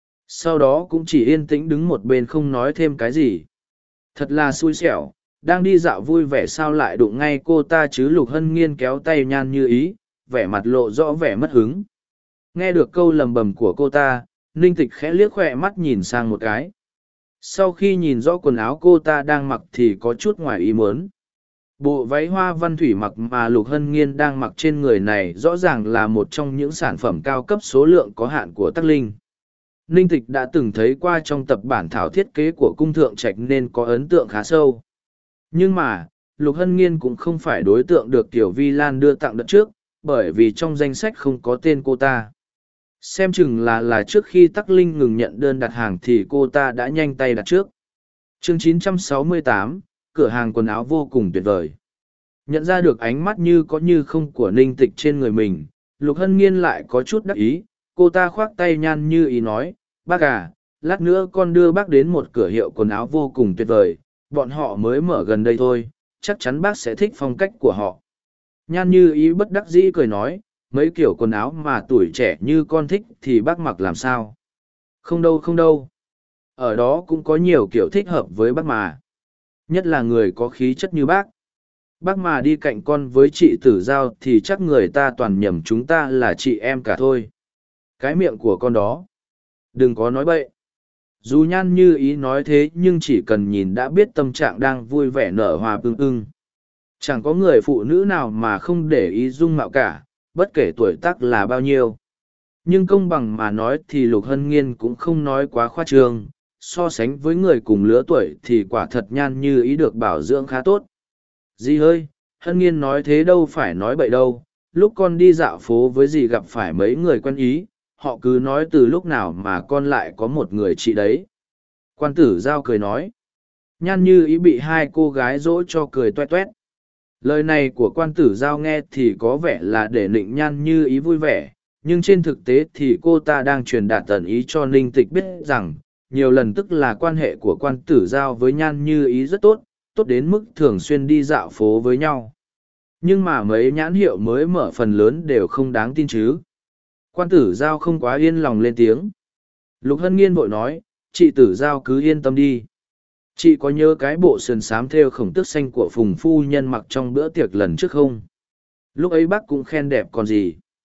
Sau đó cũng chỉ yên tĩnh đứng một bên không nói thêm cái gì. Thật là xui xẻo, đang đi dạo vui vẻ sao lại đụng ngay cô ta chứ. Lục Hân Nghiên kéo tay Nhan Như Ý, vẻ mặt lộ rõ vẻ mất hứng. Nghe được câu lầm bầm của cô ta, Ninh Tịch khẽ liếc khỏe mắt nhìn sang một cái. Sau khi nhìn rõ quần áo cô ta đang mặc thì có chút ngoài ý muốn. Bộ váy hoa văn thủy mặc mà Lục Hân Nghiên đang mặc trên người này rõ ràng là một trong những sản phẩm cao cấp số lượng có hạn của Tắc Linh. Ninh Tịch đã từng thấy qua trong tập bản thảo thiết kế của cung thượng trạch nên có ấn tượng khá sâu. Nhưng mà, Lục Hân Nghiên cũng không phải đối tượng được Tiểu Vi Lan đưa tặng đợt trước, bởi vì trong danh sách không có tên cô ta. Xem chừng là là trước khi Tắc Linh ngừng nhận đơn đặt hàng thì cô ta đã nhanh tay đặt trước. Chương chín trăm sáu mươi tám, cửa hàng quần áo vô cùng tuyệt vời. Nhận ra được ánh mắt như có như không của Ninh Tịch trên người mình, Lục Hân Nghiên lại có chút đắc ý, cô ta khoác tay Nhan Như Ý nói, bác à, lát nữa con đưa bác đến một cửa hiệu quần áo vô cùng tuyệt vời, bọn họ mới mở gần đây thôi, chắc chắn bác sẽ thích phong cách của họ. Nhan Như Ý bất đắc dĩ cười nói, mấy kiểu quần áo mà tuổi trẻ như con thích thì bác mặc làm sao? Không đâu không đâu. Ở đó cũng có nhiều kiểu thích hợp với bác mà. Nhất là người có khí chất như bác. Bác mà đi cạnh con với chị Tử Giao thì chắc người ta toàn nhầm chúng ta là chị em cả thôi. Cái miệng của con đó. Đừng có nói bậy. Dù Nhan Như Ý nói thế nhưng chỉ cần nhìn đã biết tâm trạng đang vui vẻ nở hoa ưng ưng. Chẳng có người phụ nữ nào mà không để ý dung mạo cả, bất kể tuổi tác là bao nhiêu. Nhưng công bằng mà nói thì Lục Hân Nghiên cũng không nói quá khoa trương, so sánh với người cùng lứa tuổi thì quả thật Nhan Như Ý được bảo dưỡng khá tốt. Dì ơi, Hân Nghiên nói thế đâu phải nói bậy đâu, lúc con đi dạo phố với dì gặp phải mấy người quen ý, họ cứ nói từ lúc nào mà con lại có một người chị đấy. Quan Tử Giao cười nói. Nhan Như Ý bị hai cô gái dỗ cho cười toét toét. Lời này của Quan Tử Giao nghe thì có vẻ là để nịnh Nhan Như Ý vui vẻ, nhưng trên thực tế thì cô ta đang truyền đạt tận ý cho Ninh Tịch biết rằng, nhiều lần tức là quan hệ của Quan Tử Giao với Nhan Như Ý rất tốt, tốt đến mức thường xuyên đi dạo phố với nhau. Nhưng mà mấy nhãn hiệu mới mở phần lớn đều không đáng tin chứ. Quan Tử Giao không quá yên lòng lên tiếng. Lục Hân Nghiên vội nói, chị Tử Giao cứ yên tâm đi. Chị có nhớ cái bộ sườn xám thêu khổng tước xanh của Phùng phu nhân mặc trong bữa tiệc lần trước không? Lúc ấy bác cũng khen đẹp còn gì.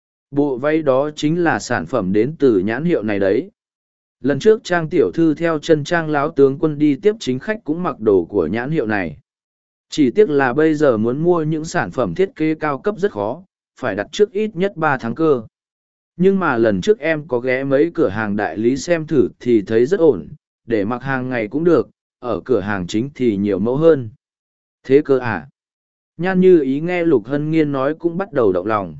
Bộ váy đó chính là sản phẩm đến từ nhãn hiệu này đấy. Lần trước Trang tiểu thư theo chân Trang láo tướng quân đi tiếp chính khách cũng mặc đồ của nhãn hiệu này. Chỉ tiếc là bây giờ muốn mua những sản phẩm thiết kế cao cấp rất khó, phải đặt trước ít nhất ba tháng cơ. Nhưng mà lần trước em có ghé mấy cửa hàng đại lý xem thử thì thấy rất ổn, để mặc hàng ngày cũng được, ở cửa hàng chính thì nhiều mẫu hơn. Thế cơ à? Nhan Như Ý nghe Lục Hân Nghiên nói cũng bắt đầu động lòng.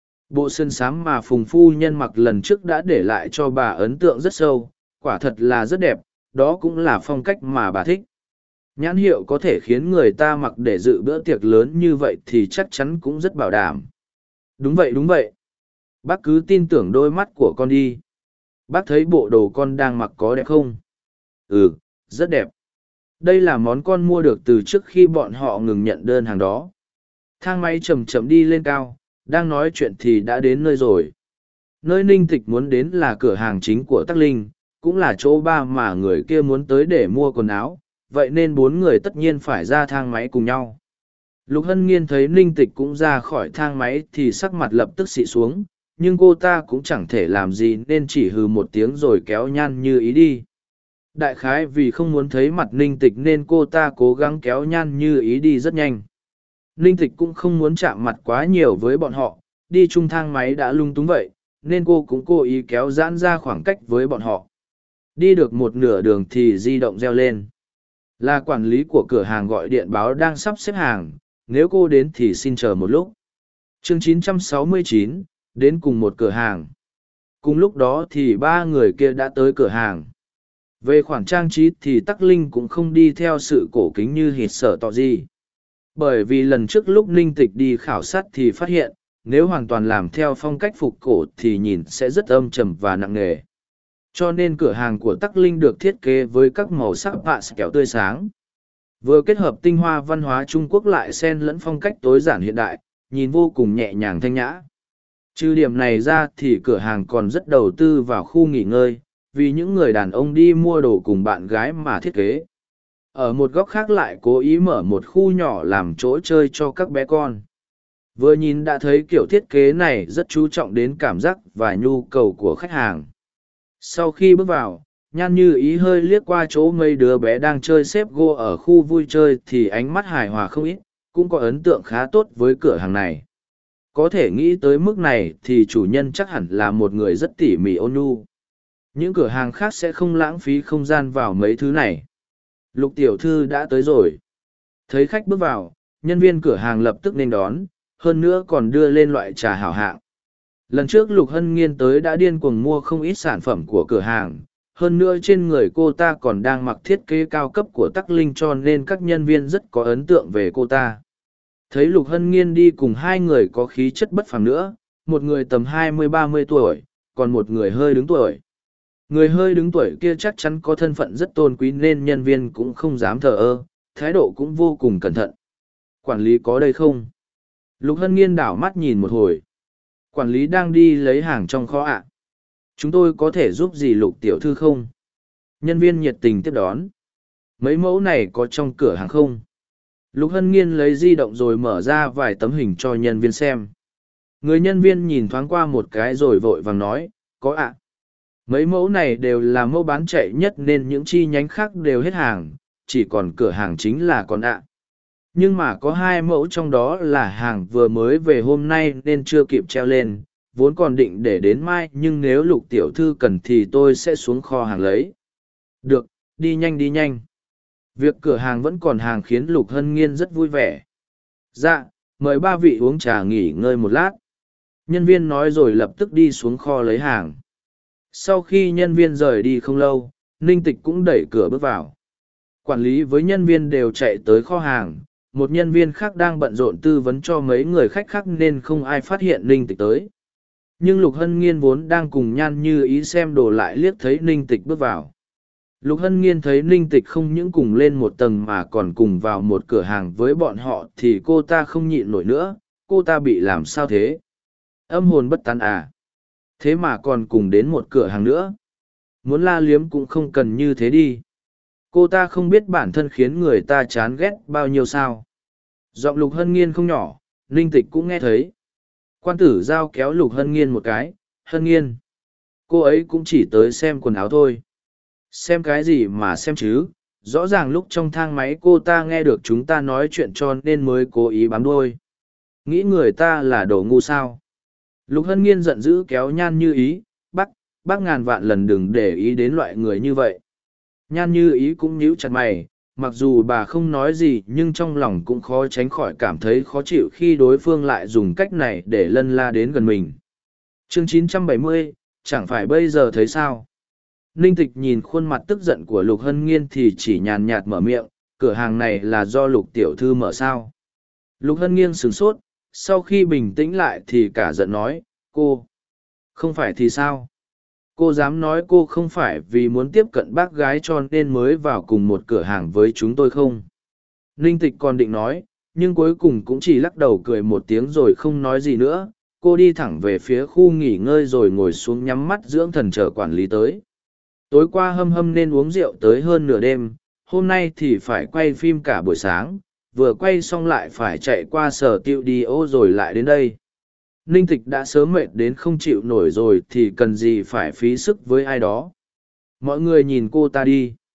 Bộ sườn xám mà Phùng phu nhân mặc lần trước đã để lại cho bà ấn tượng rất sâu, quả thật là rất đẹp, đó cũng là phong cách mà bà thích. Nhãn hiệu có thể khiến người ta mặc để dự bữa tiệc lớn như vậy thì chắc chắn cũng rất bảo đảm. Đúng vậy đúng vậy. Bác cứ tin tưởng đôi mắt của con đi. Bác thấy bộ đồ con đang mặc có đẹp không? Ừ, rất đẹp. Đây là món con mua được từ trước khi bọn họ ngừng nhận đơn hàng đó. Thang máy chậm chậm đi lên cao, đang nói chuyện thì đã đến nơi rồi. Nơi Ninh Tịch muốn đến là cửa hàng chính của Tắc Linh, cũng là chỗ ba mà người kia muốn tới để mua quần áo, vậy nên bốn người tất nhiên phải ra thang máy cùng nhau. Lục Hân Nghiên thấy Ninh Tịch cũng ra khỏi thang máy thì sắc mặt lập tức xị xuống, nhưng cô ta cũng chẳng thể làm gì nên chỉ hừ một tiếng rồi kéo Nhan Như Ý đi. Đại khái vì không muốn thấy mặt ninh tịch nên cô ta cố gắng kéo Nhan Như Ý đi rất nhanh. Ninh tịch cũng không muốn chạm mặt quá nhiều với bọn họ, đi chung thang máy đã lung túng vậy, nên cô cũng cố ý kéo giãn ra khoảng cách với bọn họ. Đi được một nửa đường thì di động reo lên. Là quản lý của cửa hàng gọi điện báo đang sắp xếp hàng, nếu cô đến thì xin chờ một lúc. Chương chín trăm sáu mươi chín, đến cùng một cửa hàng. Cùng lúc đó thì ba người kia đã tới cửa hàng. Về khoản trang trí thì Tắc Linh cũng không đi theo sự cổ kính như hít sở tỏ gì. Bởi vì lần trước lúc Ninh Tịch đi khảo sát thì phát hiện, nếu hoàn toàn làm theo phong cách phục cổ thì nhìn sẽ rất âm trầm và nặng nề. Cho nên cửa hàng của Tắc Linh được thiết kế với các màu sắc pastel tươi sáng. Vừa kết hợp tinh hoa văn hóa Trung Quốc lại xen lẫn phong cách tối giản hiện đại, nhìn vô cùng nhẹ nhàng thanh nhã. Trừ điểm này ra thì cửa hàng còn rất đầu tư vào khu nghỉ ngơi, vì những người đàn ông đi mua đồ cùng bạn gái mà thiết kế. Ở một góc khác lại cố ý mở một khu nhỏ làm chỗ chơi cho các bé con. Vừa nhìn đã thấy kiểu thiết kế này rất chú trọng đến cảm giác và nhu cầu của khách hàng. Sau khi bước vào, Nhan Như Ý hơi liếc qua chỗ mấy đứa bé đang chơi xếp gô ở khu vui chơi thì ánh mắt hài hòa không ít, cũng có ấn tượng khá tốt với cửa hàng này. Có thể nghĩ tới mức này thì chủ nhân chắc hẳn là một người rất tỉ mỉ ôn nhu. Những cửa hàng khác sẽ không lãng phí không gian vào mấy thứ này. Lục tiểu thư đã tới rồi. Thấy khách bước vào, nhân viên cửa hàng lập tức nên đón, hơn nữa còn đưa lên loại trà hảo hạng. Lần trước Lục Hân Nghiên tới đã điên cuồng mua không ít sản phẩm của cửa hàng, hơn nữa trên người cô ta còn đang mặc thiết kế cao cấp của Tắc Linh cho nên các nhân viên rất có ấn tượng về cô ta. Thấy Lục Hân Nghiên đi cùng hai người có khí chất bất phàm nữa, một người tầm hai mươi ba mươi tuổi, còn một người hơi đứng tuổi. Người hơi đứng tuổi kia chắc chắn có thân phận rất tôn quý nên nhân viên cũng không dám thờ ơ, thái độ cũng vô cùng cẩn thận. Quản lý có đây không? Lục Hân Nghiên đảo mắt nhìn một hồi. Quản lý đang đi lấy hàng trong kho ạ. Chúng tôi có thể giúp gì Lục tiểu thư không? Nhân viên nhiệt tình tiếp đón. Mấy mẫu này có trong cửa hàng không? Lục Hân Nghiên lấy di động rồi mở ra vài tấm hình cho nhân viên xem. Người nhân viên nhìn thoáng qua một cái rồi vội vàng nói, có ạ. Mấy mẫu này đều là mẫu bán chạy nhất nên những chi nhánh khác đều hết hàng, chỉ còn cửa hàng chính là còn ạ. Nhưng mà có hai mẫu trong đó là hàng vừa mới về hôm nay nên chưa kịp treo lên, vốn còn định để đến mai nhưng nếu Lục tiểu thư cần thì tôi sẽ xuống kho hàng lấy. Được, đi nhanh đi nhanh. Việc cửa hàng vẫn còn hàng khiến Lục Hân Nghiên rất vui vẻ. Dạ, mời ba vị uống trà nghỉ ngơi một lát. Nhân viên nói rồi lập tức đi xuống kho lấy hàng. Sau khi nhân viên rời đi không lâu, Ninh Tịch cũng đẩy cửa bước vào. Quản lý với nhân viên đều chạy tới kho hàng, một nhân viên khác đang bận rộn tư vấn cho mấy người khách khác nên không ai phát hiện Ninh Tịch tới. Nhưng Lục Hân Nghiên vốn đang cùng Nhan Như Ý xem đồ lại liếc thấy Ninh Tịch bước vào. Lục Hân Nghiên thấy Ninh Tịch không những cùng lên một tầng mà còn cùng vào một cửa hàng với bọn họ thì cô ta không nhịn nổi nữa, cô ta bị làm sao thế? Âm hồn bất tán à? Thế mà còn cùng đến một cửa hàng nữa. Muốn la liếm cũng không cần như thế đi. Cô ta không biết bản thân khiến người ta chán ghét bao nhiêu sao. Giọng Lục Hân Nghiên không nhỏ, Ninh Tịch cũng nghe thấy. Quan tử giao kéo Lục Hân Nghiên một cái, Hân Nghiên. Cô ấy cũng chỉ tới xem quần áo thôi. Xem cái gì mà xem chứ, rõ ràng lúc trong thang máy cô ta nghe được chúng ta nói chuyện cho nên mới cố ý bám đuôi. Nghĩ người ta là đồ ngu sao. Lục Hân Nghiên giận dữ kéo Nhan Như Ý, bác, bác ngàn vạn lần đừng để ý đến loại người như vậy. Nhan Như Ý cũng nhíu chặt mày, mặc dù bà không nói gì nhưng trong lòng cũng khó tránh khỏi cảm thấy khó chịu khi đối phương lại dùng cách này để lân la đến gần mình. Chương chín trăm bảy mươi, chẳng phải bây giờ thấy sao? Ninh Tịch nhìn khuôn mặt tức giận của Lục Hân Nghiên thì chỉ nhàn nhạt mở miệng, cửa hàng này là do Lục tiểu thư mở sao? Lục Hân Nghiên sửng sốt, sau khi bình tĩnh lại thì cả giận nói, cô, không phải thì sao? Cô dám nói cô không phải vì muốn tiếp cận bác gái cho nên mới vào cùng một cửa hàng với chúng tôi không? Ninh Tịch còn định nói, nhưng cuối cùng cũng chỉ lắc đầu cười một tiếng rồi không nói gì nữa. Cô đi thẳng về phía khu nghỉ ngơi rồi ngồi xuống nhắm mắt dưỡng thần chờ quản lý tới. Tối qua hâm hâm nên uống rượu tới hơn nửa đêm, hôm nay thì phải quay phim cả buổi sáng, vừa quay xong lại phải chạy qua sở tiệu đi ô rồi lại đến đây. Ninh Tịch đã sớm mệt đến không chịu nổi rồi thì cần gì phải phí sức với ai đó. Mọi người nhìn cô ta đi.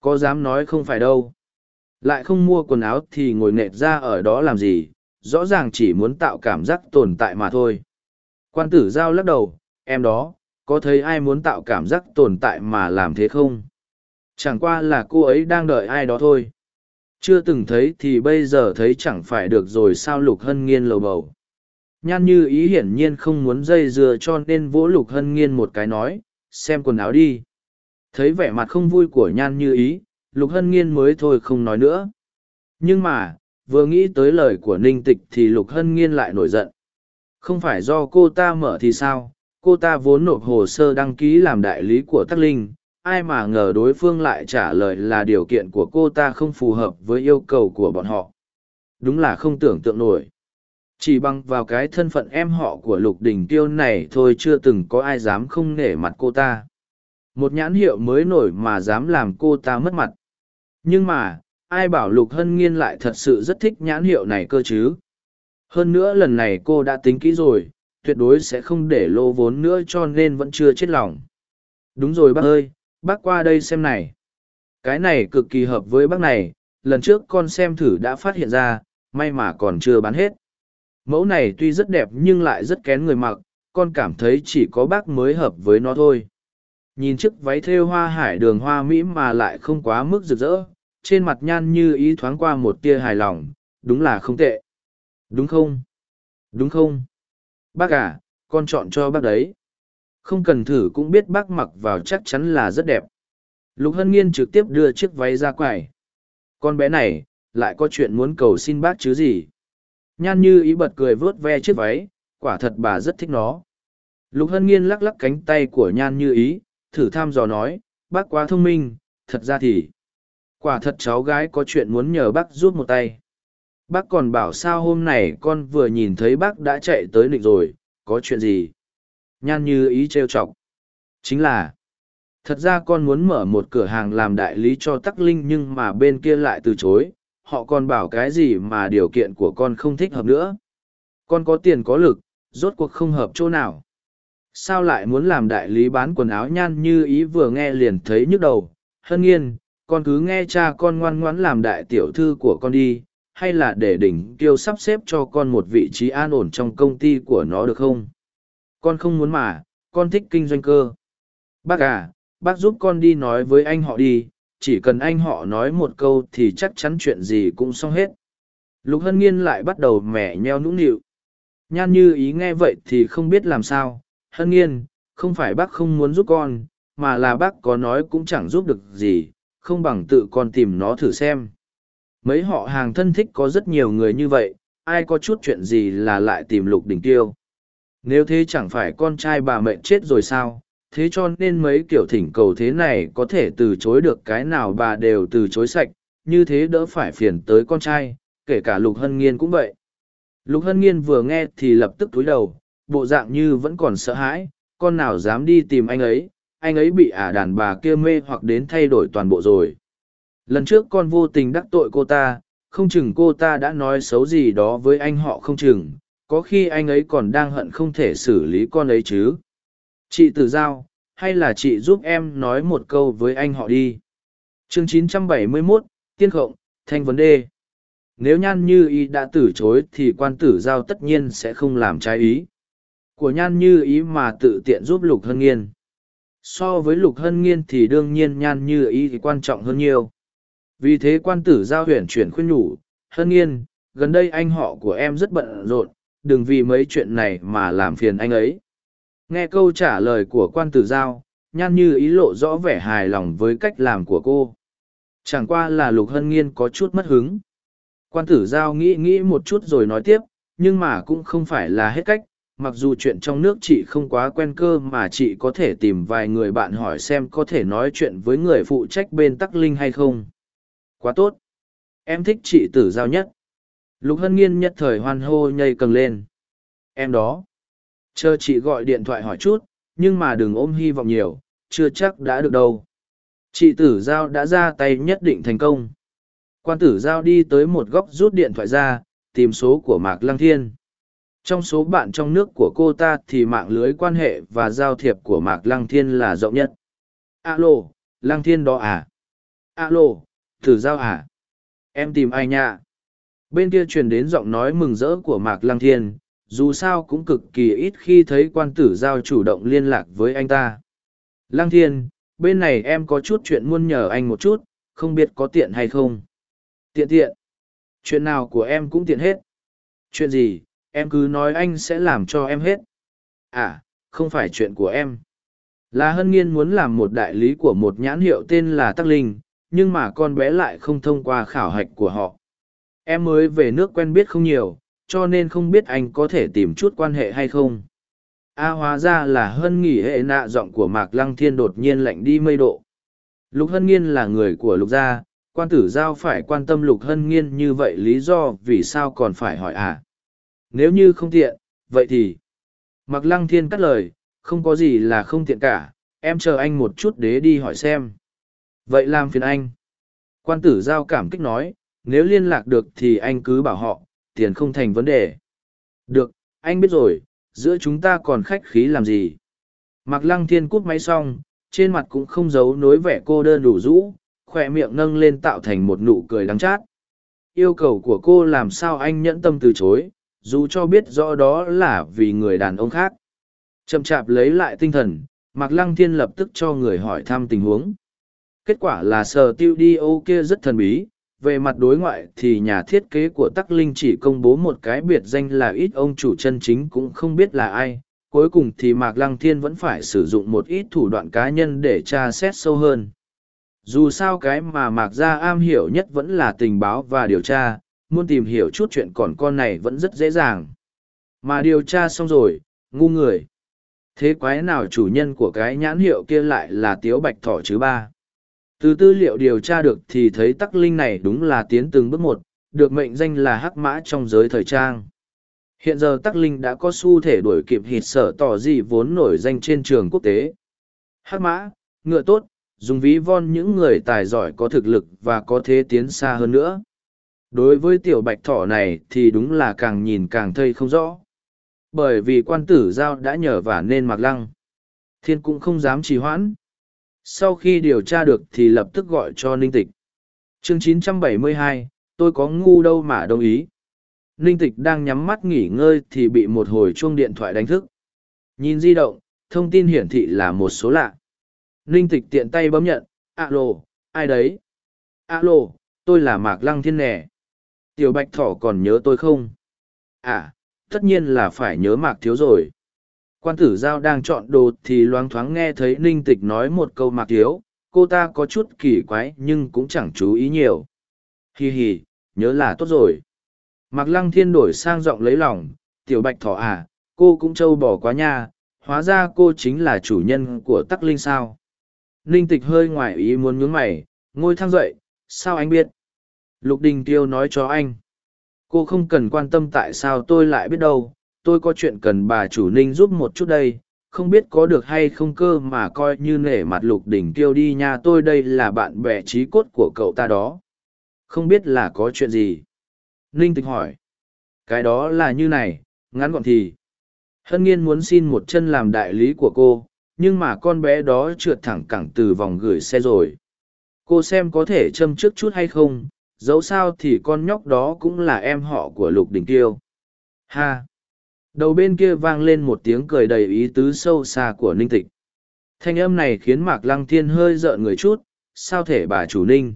Có dám nói không phải đâu. Lại không mua quần áo thì ngồi nệt ra ở đó làm gì, rõ ràng chỉ muốn tạo cảm giác tồn tại mà thôi. Quan tử giao lắc đầu, em đó, có thấy ai muốn tạo cảm giác tồn tại mà làm thế không? Chẳng qua là cô ấy đang đợi ai đó thôi. Chưa từng thấy thì bây giờ thấy chẳng phải được rồi sao? Lục Hân Nghiên lầu bầu. Nhan Như Ý hiển nhiên không muốn dây dưa cho nên vỗ Lục Hân Nghiên một cái nói, xem quần áo đi. Thấy vẻ mặt không vui của Nhan Như Ý, Lục Hân Nghiên mới thôi không nói nữa. Nhưng mà, vừa nghĩ tới lời của Ninh Tịch thì Lục Hân Nghiên lại nổi giận. Không phải do cô ta mở thì sao, cô ta vốn nộp hồ sơ đăng ký làm đại lý của Tắc Linh, ai mà ngờ đối phương lại trả lời là điều kiện của cô ta không phù hợp với yêu cầu của bọn họ. Đúng là không tưởng tượng nổi. Chỉ bằng vào cái thân phận em họ của Lục Đình Tiêu này thôi chưa từng có ai dám không nể mặt cô ta. Một nhãn hiệu mới nổi mà dám làm cô ta mất mặt. Nhưng mà, ai bảo Lục Hân Nghiên lại thật sự rất thích nhãn hiệu này cơ chứ. Hơn nữa lần này cô đã tính kỹ rồi, tuyệt đối sẽ không để lô vốn nữa cho nên vẫn chưa chết lòng. Đúng rồi bác ơi, bác qua đây xem này. Cái này cực kỳ hợp với bác này, lần trước con xem thử đã phát hiện ra, may mà còn chưa bán hết. Mẫu này tuy rất đẹp nhưng lại rất kén người mặc, con cảm thấy chỉ có bác mới hợp với nó thôi. Nhìn chiếc váy thêu hoa hải đường hoa mỹ mà lại không quá mức rực rỡ, trên mặt Nhan Như Ý thoáng qua một tia hài lòng, đúng là không tệ. Đúng không? Đúng không? Bác à, con chọn cho bác đấy. Không cần thử cũng biết bác mặc vào chắc chắn là rất đẹp. Lục Hân Nghiên trực tiếp đưa chiếc váy ra quầy. Con bé này, lại có chuyện muốn cầu xin bác chứ gì? Nhan Như Ý bật cười vớt ve chiếc váy, quả thật bà rất thích nó. Lục Hân Nghiên lắc lắc cánh tay của Nhan Như Ý, thử thăm dò nói, bác quá thông minh, thật ra thì... Quả thật cháu gái có chuyện muốn nhờ bác giúp một tay. Bác còn bảo sao hôm này con vừa nhìn thấy bác đã chạy tới định rồi, có chuyện gì? Nhan Như Ý trêu chọc. Chính là, thật ra con muốn mở một cửa hàng làm đại lý cho Tắc Linh nhưng mà bên kia lại từ chối, họ còn bảo cái gì mà điều kiện của con không thích hợp nữa. Con có tiền có lực, rốt cuộc không hợp chỗ nào. Sao lại muốn làm đại lý bán quần áo? Nhan Như Ý vừa nghe liền thấy nhức đầu. Hân Nghiên, con cứ nghe cha con ngoan ngoãn làm đại tiểu thư của con đi, hay là để Đỉnh Kiêu sắp xếp cho con một vị trí an ổn trong công ty của nó được không? Con không muốn mà, con thích kinh doanh cơ. Bác à, bác giúp con đi nói với anh họ đi, chỉ cần anh họ nói một câu thì chắc chắn chuyện gì cũng xong hết. Lục Hân Nghiên lại bắt đầu mẻ nheo nũng nịu. Nhan Như Ý nghe vậy thì không biết làm sao. Hân Nghiên, không phải bác không muốn giúp con, mà là bác có nói cũng chẳng giúp được gì, không bằng tự con tìm nó thử xem. Mấy họ hàng thân thích có rất nhiều người như vậy, ai có chút chuyện gì là lại tìm Lục Đình Tiêu. Nếu thế chẳng phải con trai bà mệnh chết rồi sao, thế cho nên mấy kiểu thỉnh cầu thế này có thể từ chối được cái nào bà đều từ chối sạch, như thế đỡ phải phiền tới con trai, kể cả Lục Hân Nghiên cũng vậy. Lục Hân Nghiên vừa nghe thì lập tức cúi đầu, bộ dạng như vẫn còn sợ hãi, con nào dám đi tìm anh ấy, anh ấy bị ả đàn bà kia mê hoặc đến thay đổi toàn bộ rồi. Lần trước con vô tình đắc tội cô ta, không chừng cô ta đã nói xấu gì đó với anh họ không chừng, có khi anh ấy còn đang hận không thể xử lý con ấy chứ. Chị Tử Giao, hay là chị giúp em nói một câu với anh họ đi. Chương chín trăm bảy mươi mốt, Tiên Khộng, Thanh vấn đề. Nếu Nhan Như Ý đã từ chối thì Quan Tử Giao tất nhiên sẽ không làm trái ý của Nhan Như Ý mà tự tiện giúp Lục Hân Nghiên. So với Lục Hân Nghiên thì đương nhiên Nhan Như Ý thì quan trọng hơn nhiều. Vì thế Quan Tử Giao huyền chuyển khuyên nhủ, Hân Nghiên, gần đây anh họ của em rất bận rộn, đừng vì mấy chuyện này mà làm phiền anh ấy. Nghe câu trả lời của Quan Tử Giao, Nhan Như Ý lộ rõ vẻ hài lòng với cách làm của cô. Chẳng qua là Lục Hân Nghiên có chút mất hứng. Quan Tử Giao nghĩ nghĩ một chút rồi nói tiếp, nhưng mà cũng không phải là hết cách, mặc dù chuyện trong nước chị không quá quen cơ mà chị có thể tìm vài người bạn hỏi xem có thể nói chuyện với người phụ trách bên Tắc Linh hay không. Quá tốt. Em thích chị Tử Giao nhất. Lục Hân Nghiên nhất thời hoan hô nhây cầng lên. Em đó. Chờ chị gọi điện thoại hỏi chút, nhưng mà đừng ôm hy vọng nhiều, chưa chắc đã được đâu. Chị Tử Giao đã ra tay nhất định thành công. Quan Tử Giao đi tới một góc rút điện thoại ra, tìm số của Mạc Lăng Thiên. Trong số bạn trong nước của cô ta thì mạng lưới quan hệ và giao thiệp của Mạc Lăng Thiên là rộng nhất. Alo, Lăng Thiên đó à? Alo, Tử Giao à? Em tìm ai nha? Bên kia truyền đến giọng nói mừng rỡ của Mạc Lăng Thiên, dù sao cũng cực kỳ ít khi thấy quan Tử Giao chủ động liên lạc với anh ta. Lăng Thiên, bên này em có chút chuyện muốn nhờ anh một chút, không biết có tiện hay không? Tiện tiện. Chuyện nào của em cũng tiện hết. Chuyện gì, em cứ nói anh sẽ làm cho em hết. À, không phải chuyện của em. Là Hân Nghiên muốn làm một đại lý của một nhãn hiệu tên là Tắc Linh, nhưng mà con bé lại không thông qua khảo hạch của họ. Em mới về nước quen biết không nhiều, cho nên không biết anh có thể tìm chút quan hệ hay không. A hóa ra là Hân nghỉ hệ nạ, giọng của Mạc Lăng Thiên đột nhiên lạnh đi mây độ. Lục Hân Nghiên là người của Lục gia, quan Tử Giao phải quan tâm Lục Hân Nghiên như vậy, lý do vì sao còn phải hỏi à? Nếu như không tiện, vậy thì... Mạc Lăng Thiên cắt lời, không có gì là không tiện cả, em chờ anh một chút để đi hỏi xem. Vậy làm phiền anh. Quan Tử Giao cảm kích nói, nếu liên lạc được thì anh cứ bảo họ, tiền không thành vấn đề. Được, anh biết rồi, giữa chúng ta còn khách khí làm gì. Mạc Lăng Thiên cúp máy xong, trên mặt cũng không giấu nối vẻ cô đơn đủ rũ, khỏe miệng nâng lên tạo thành một nụ cười đắng chát. Yêu cầu của cô làm sao anh nhẫn tâm từ chối, dù cho biết rõ đó là vì người đàn ông khác. Chậm chạp lấy lại tinh thần, Mạc Lăng Thiên lập tức cho người hỏi thăm tình huống. Kết quả là sở tiêu đi ô kia rất thần bí. Về mặt đối ngoại thì nhà thiết kế của Tắc Linh chỉ công bố một cái biệt danh là ít ông chủ chân chính cũng không biết là ai. Cuối cùng thì Mạc Lăng Thiên vẫn phải sử dụng một ít thủ đoạn cá nhân để tra xét sâu hơn. Dù sao cái mà Mạc Gia am hiểu nhất vẫn là tình báo và điều tra, muốn tìm hiểu chút chuyện còn con này vẫn rất dễ dàng. Mà điều tra xong rồi, ngu người. Thế quái nào chủ nhân của cái nhãn hiệu kia lại là Tiếu Bạch Thỏ chứ ba? Từ tư liệu điều tra được thì thấy Tắc Linh này đúng là tiến từng bước một, được mệnh danh là hắc mã trong giới thời trang. Hiện giờ Tắc Linh đã có xu thể đuổi kịp hít sở tỏ gì vốn nổi danh trên trường quốc tế. Hắc mã, ngựa tốt, dùng ví von những người tài giỏi có thực lực và có thế tiến xa hơn nữa. Đối với tiểu bạch thỏ này thì đúng là càng nhìn càng thây không rõ. Bởi vì quan Tử Giao đã nhờ vả nên Mạc Lăng Thiên cũng không dám trì hoãn. Sau khi điều tra được thì lập tức gọi cho Ninh Tịch. Chương chín trăm bảy mươi hai, tôi có ngu đâu mà đồng ý. Ninh Tịch đang nhắm mắt nghỉ ngơi thì bị một hồi chuông điện thoại đánh thức. Nhìn di động, thông tin hiển thị là một số lạ. Ninh Tịch tiện tay bấm nhận, alo, ai đấy? Alo, tôi là Mạc Lăng Thiên nè. Tiểu Bạch Thỏ còn nhớ tôi không? À, tất nhiên là phải nhớ Mạc Thiếu rồi. Quan Tử Giao đang chọn đồ thì loáng thoáng nghe thấy Ninh Tịch nói một câu Mạc Thiếu, cô ta có chút kỳ quái nhưng cũng chẳng chú ý nhiều. Hi hi, nhớ là tốt rồi. Mạc Lăng Thiên đổi sang giọng lấy lòng, Tiểu Bạch Thỏ à, cô cũng trâu bò quá nha, hóa ra cô chính là chủ nhân của Tắc Linh sao. Ninh Tịch hơi ngoài ý muốn nhướng mày, ngồi thang dậy, sao anh biết? Lục Đình Tiêu nói cho anh. Cô không cần quan tâm tại sao tôi lại biết đâu, tôi có chuyện cần bà chủ Ninh giúp một chút đây, không biết có được hay không cơ mà coi như nể mặt Lục Đình Tiêu đi nha, tôi đây là bạn bè trí cốt của cậu ta đó. Không biết là có chuyện gì? Ninh Tịch hỏi. Cái đó là như này, ngắn gọn thì. Hân Nghiên muốn xin một chân làm đại lý của cô, nhưng mà con bé đó trượt thẳng cẳng từ vòng gửi xe rồi. Cô xem có thể châm trước chút hay không, dẫu sao thì con nhóc đó cũng là em họ của Lục Đình Tiêu. Ha! Đầu bên kia vang lên một tiếng cười đầy ý tứ sâu xa của Ninh Tịch. Thanh âm này khiến Mạc Lăng Thiên hơi rợn người chút, sao thể bà chủ Ninh?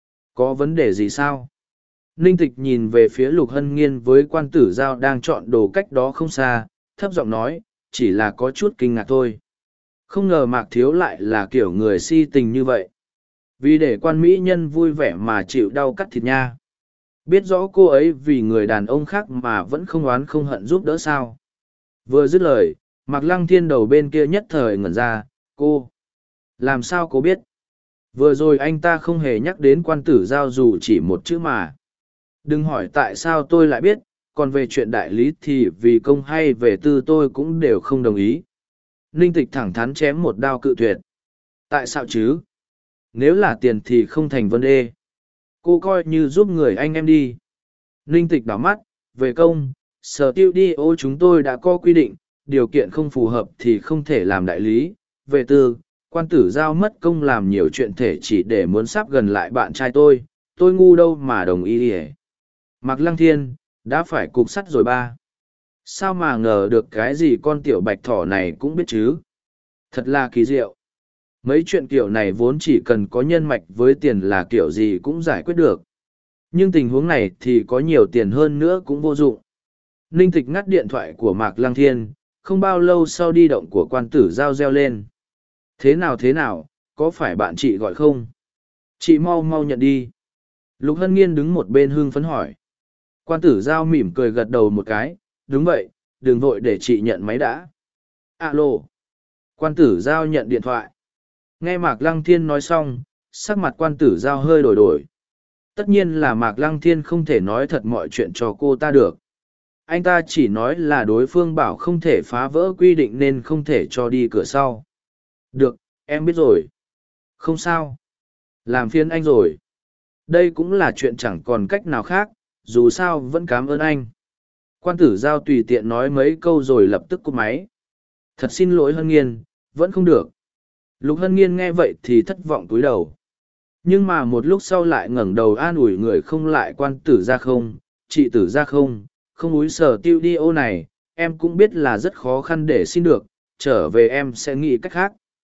Có vấn đề gì sao? Ninh Tịch nhìn về phía Lục Hân Nghiên với quan Tử Giao đang chọn đồ cách đó không xa, thấp giọng nói, chỉ là có chút kinh ngạc thôi. Không ngờ Mạc Thiếu lại là kiểu người si tình như vậy. Vì để quan mỹ nhân vui vẻ mà chịu đau cắt thịt nha. Biết rõ cô ấy vì người đàn ông khác mà vẫn không oán không hận giúp đỡ sao. Vừa dứt lời, Mạc Lăng Thiên đầu bên kia nhất thời ngẩn ra, cô. Làm sao cô biết? Vừa rồi anh ta không hề nhắc đến quan Tử Giao dù chỉ một chữ mà. Đừng hỏi tại sao tôi lại biết, còn về chuyện đại lý thì vì công hay về tư tôi cũng đều không đồng ý. Ninh Tịch thẳng thắn chém một đao cự tuyệt. Tại sao chứ? Nếu là tiền thì không thành vấn đề. Cô coi như giúp người anh em đi. Ninh Tịch đảo mắt, về công, sở tiêu đi ô chúng tôi đã có quy định, điều kiện không phù hợp thì không thể làm đại lý. Về tư, Quan tử giao mất công làm nhiều chuyện thể chỉ để muốn sắp gần lại bạn trai tôi, tôi ngu đâu mà đồng ý ỉa. Mạc Lăng Thiên, đã phải cục sắt rồi ba. Sao mà ngờ được cái gì con tiểu bạch thỏ này cũng biết chứ? Thật là kỳ diệu. Mấy chuyện kiểu này vốn chỉ cần có nhân mạch với tiền là kiểu gì cũng giải quyết được. Nhưng tình huống này thì có nhiều tiền hơn nữa cũng vô dụng. Ninh Tịch ngắt điện thoại của Mạc Lăng Thiên, không bao lâu sau đi động của quan tử giao reo lên. Thế nào thế nào, có phải bạn chị gọi không? Chị mau mau nhận đi. Lục Hân Nghiên đứng một bên hưng phấn hỏi. Quan tử giao mỉm cười gật đầu một cái, đúng vậy, đừng vội để chị nhận máy đã. Alo. Quan tử giao nhận điện thoại. Nghe Mạc Lăng Thiên nói xong, sắc mặt quan tử giao hơi đổi đổi. Tất nhiên là Mạc Lăng Thiên không thể nói thật mọi chuyện cho cô ta được. Anh ta chỉ nói là đối phương bảo không thể phá vỡ quy định nên không thể cho đi cửa sau. Được, em biết rồi. Không sao. Làm phiền anh rồi. Đây cũng là chuyện chẳng còn cách nào khác, dù sao vẫn cảm ơn anh. Quan tử giao tùy tiện nói mấy câu rồi lập tức cúp máy. Thật xin lỗi Hân Nghiên, vẫn không được. Lục Hân Nghiên nghe vậy thì thất vọng cúi đầu. Nhưng mà một lúc sau lại ngẩng đầu an ủi người không lại quan tử ra không, chị tử ra không, không úi sở tiêu đi ô này, em cũng biết là rất khó khăn để xin được, trở về em sẽ nghĩ cách khác.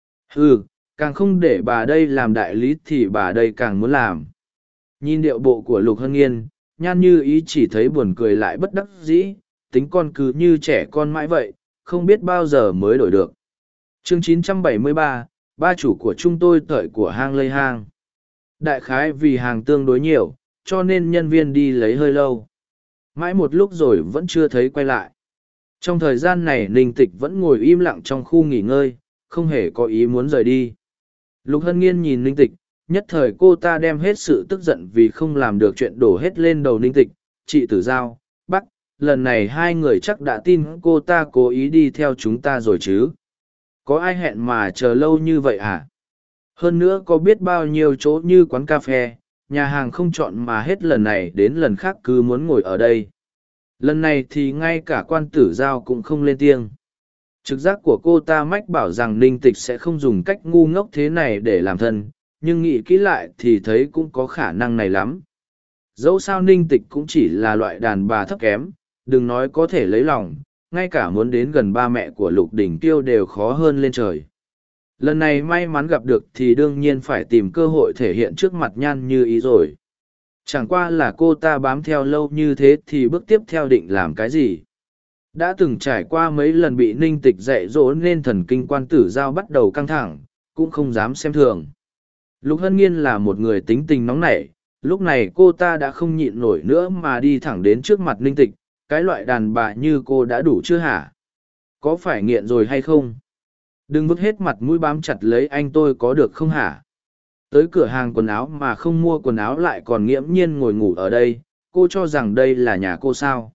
Ừ, càng không để bà đây làm đại lý thì bà đây càng muốn làm. Nhìn điệu bộ của Lục Hân Nghiên, Nhan Như Ý chỉ thấy buồn cười lại bất đắc dĩ, tính con cứ như trẻ con mãi vậy, không biết bao giờ mới đổi được. Chương chín trăm bảy mươi ba, ba chủ của chúng tôi tợi của hang lây hang. Đại khái vì hàng tương đối nhiều, cho nên nhân viên đi lấy hơi lâu. Mãi một lúc rồi vẫn chưa thấy quay lại. Trong thời gian này Ninh Tịch vẫn ngồi im lặng trong khu nghỉ ngơi, không hề có ý muốn rời đi. Lục Hân Nghiên nhìn Ninh Tịch, nhất thời cô ta đem hết sự tức giận vì không làm được chuyện đổ hết lên đầu Ninh Tịch. Chị Tử Giao, Bắc, lần này hai người chắc đã tin cô ta cố ý đi theo chúng ta rồi chứ. Có ai hẹn mà chờ lâu như vậy à? Hơn nữa có biết bao nhiêu chỗ như quán cà phê, nhà hàng không chọn mà hết lần này đến lần khác cứ muốn ngồi ở đây. Lần này thì ngay cả quan tử giao cũng không lên tiếng. Trực giác của cô ta mách bảo rằng Ninh Tịch sẽ không dùng cách ngu ngốc thế này để làm thân, nhưng nghĩ kỹ lại thì thấy cũng có khả năng này lắm. Dẫu sao Ninh Tịch cũng chỉ là loại đàn bà thấp kém, đừng nói có thể lấy lòng, ngay cả muốn đến gần ba mẹ của Lục Đỉnh Tiêu đều khó hơn lên trời. Lần này may mắn gặp được thì đương nhiên phải tìm cơ hội thể hiện trước mặt Nhan Như Ý rồi. Chẳng qua là cô ta bám theo lâu như thế thì bước tiếp theo định làm cái gì. Đã từng trải qua mấy lần bị Ninh Tịch dạy dỗ nên thần kinh quan tử giao bắt đầu căng thẳng, cũng không dám xem thường. Lục Hân Nghiên là một người tính tình nóng nảy, lúc này cô ta đã không nhịn nổi nữa mà đi thẳng đến trước mặt Ninh Tịch, cái loại đàn bà như cô đã đủ chưa hả? Có phải nghiện rồi hay không? Đừng vứt hết mặt mũi bám chặt lấy anh tôi có được không hả? Tới cửa hàng quần áo mà không mua quần áo lại còn nghiễm nhiên ngồi ngủ ở đây, cô cho rằng đây là nhà cô sao?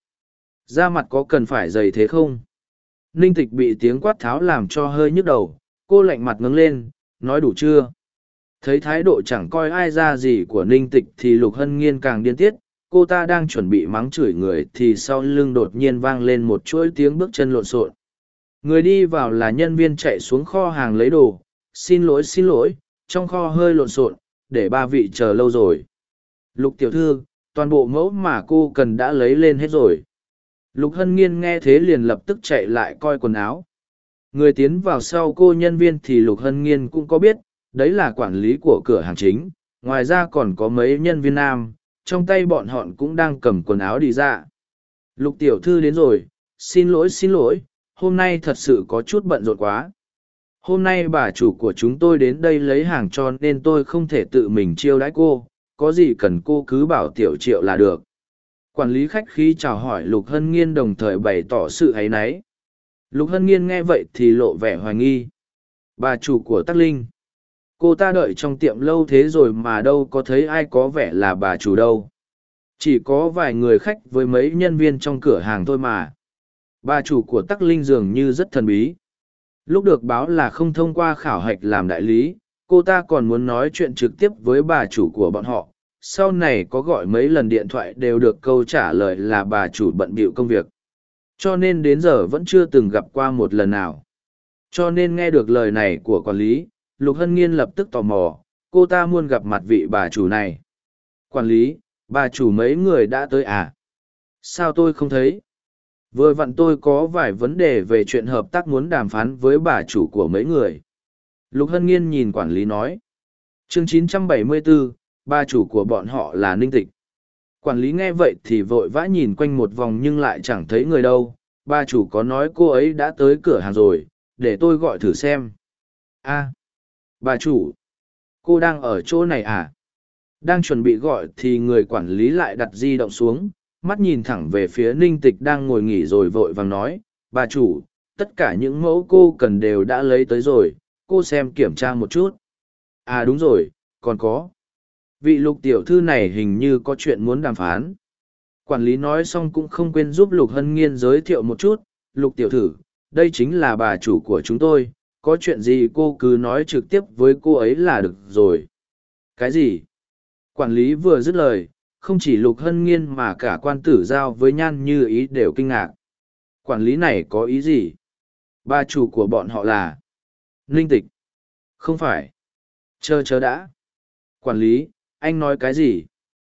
Da mặt có cần phải dày thế không? Ninh Tịch bị tiếng quát tháo làm cho hơi nhức đầu, cô lạnh mặt ngẩng lên, nói đủ chưa? Thấy thái độ chẳng coi ai ra gì của Ninh Tịch thì Lục Hân Nghiên càng điên tiết, cô ta đang chuẩn bị mắng chửi người thì sau lưng đột nhiên vang lên một chuỗi tiếng bước chân lộn xộn. Người đi vào là nhân viên chạy xuống kho hàng lấy đồ, xin lỗi xin lỗi, trong kho hơi lộn xộn, để ba vị chờ lâu rồi. Lục tiểu thư, toàn bộ mẫu mà cô cần đã lấy lên hết rồi. Lục Hân Nghiên nghe thế liền lập tức chạy lại coi quần áo. Người tiến vào sau cô nhân viên thì Lục Hân Nghiên cũng có biết, đấy là quản lý của cửa hàng chính, ngoài ra còn có mấy nhân viên nam, trong tay bọn họ cũng đang cầm quần áo đi ra. Lục tiểu thư đến rồi, xin lỗi xin lỗi, hôm nay thật sự có chút bận rộn quá. Hôm nay bà chủ của chúng tôi đến đây lấy hàng cho nên tôi không thể tự mình chiêu đãi cô, có gì cần cô cứ bảo tiểu triệu là được. Quản lý khách khí chào hỏi Lục Hân Nghiên đồng thời bày tỏ sự áy náy. Lục Hân Nghiên nghe vậy thì lộ vẻ hoài nghi. Bà chủ của Tắc Linh. Cô ta đợi trong tiệm lâu thế rồi mà đâu có thấy ai có vẻ là bà chủ đâu. Chỉ có vài người khách với mấy nhân viên trong cửa hàng thôi mà. Bà chủ của Tắc Linh dường như rất thần bí. Lúc được báo là không thông qua khảo hạch làm đại lý, cô ta còn muốn nói chuyện trực tiếp với bà chủ của bọn họ. Sau này có gọi mấy lần điện thoại đều được câu trả lời là bà chủ bận bịu công việc. Cho nên đến giờ vẫn chưa từng gặp qua một lần nào. Cho nên nghe được lời này của quản lý, Lục Hân Nghiên lập tức tò mò, cô ta muốn gặp mặt vị bà chủ này. Quản lý, bà chủ mấy người đã tới à? Sao tôi không thấy? Vừa vặn tôi có vài vấn đề về chuyện hợp tác muốn đàm phán với bà chủ của mấy người. Lục Hân Nghiên nhìn quản lý nói. Chương chín trăm bảy mươi bốn, bà chủ của bọn họ là Ninh Tịch. Quản lý nghe vậy thì vội vã nhìn quanh một vòng nhưng lại chẳng thấy người đâu. Bà chủ có nói cô ấy đã tới cửa hàng rồi, để tôi gọi thử xem. À, bà chủ, cô đang ở chỗ này à? Đang chuẩn bị gọi thì người quản lý lại đặt di động xuống, mắt nhìn thẳng về phía Ninh Tịch đang ngồi nghỉ rồi vội vàng nói, bà chủ, tất cả những mẫu cô cần đều đã lấy tới rồi, cô xem kiểm tra một chút. À đúng rồi, còn có. Vị Lục tiểu thư này hình như có chuyện muốn đàm phán. Quản lý nói xong cũng không quên giúp Lục Hân Nghiên giới thiệu một chút, Lục tiểu thư, đây chính là bà chủ của chúng tôi, có chuyện gì cô cứ nói trực tiếp với cô ấy là được rồi. Cái gì? Quản lý vừa dứt lời, không chỉ Lục Hân Nghiên mà cả Quan Tử Giao với Nhan Như Ý đều kinh ngạc. Quản lý này có ý gì? Bà chủ của bọn họ là Ninh Tịch. Không phải. Chờ chờ đã. Quản lý, anh nói cái gì?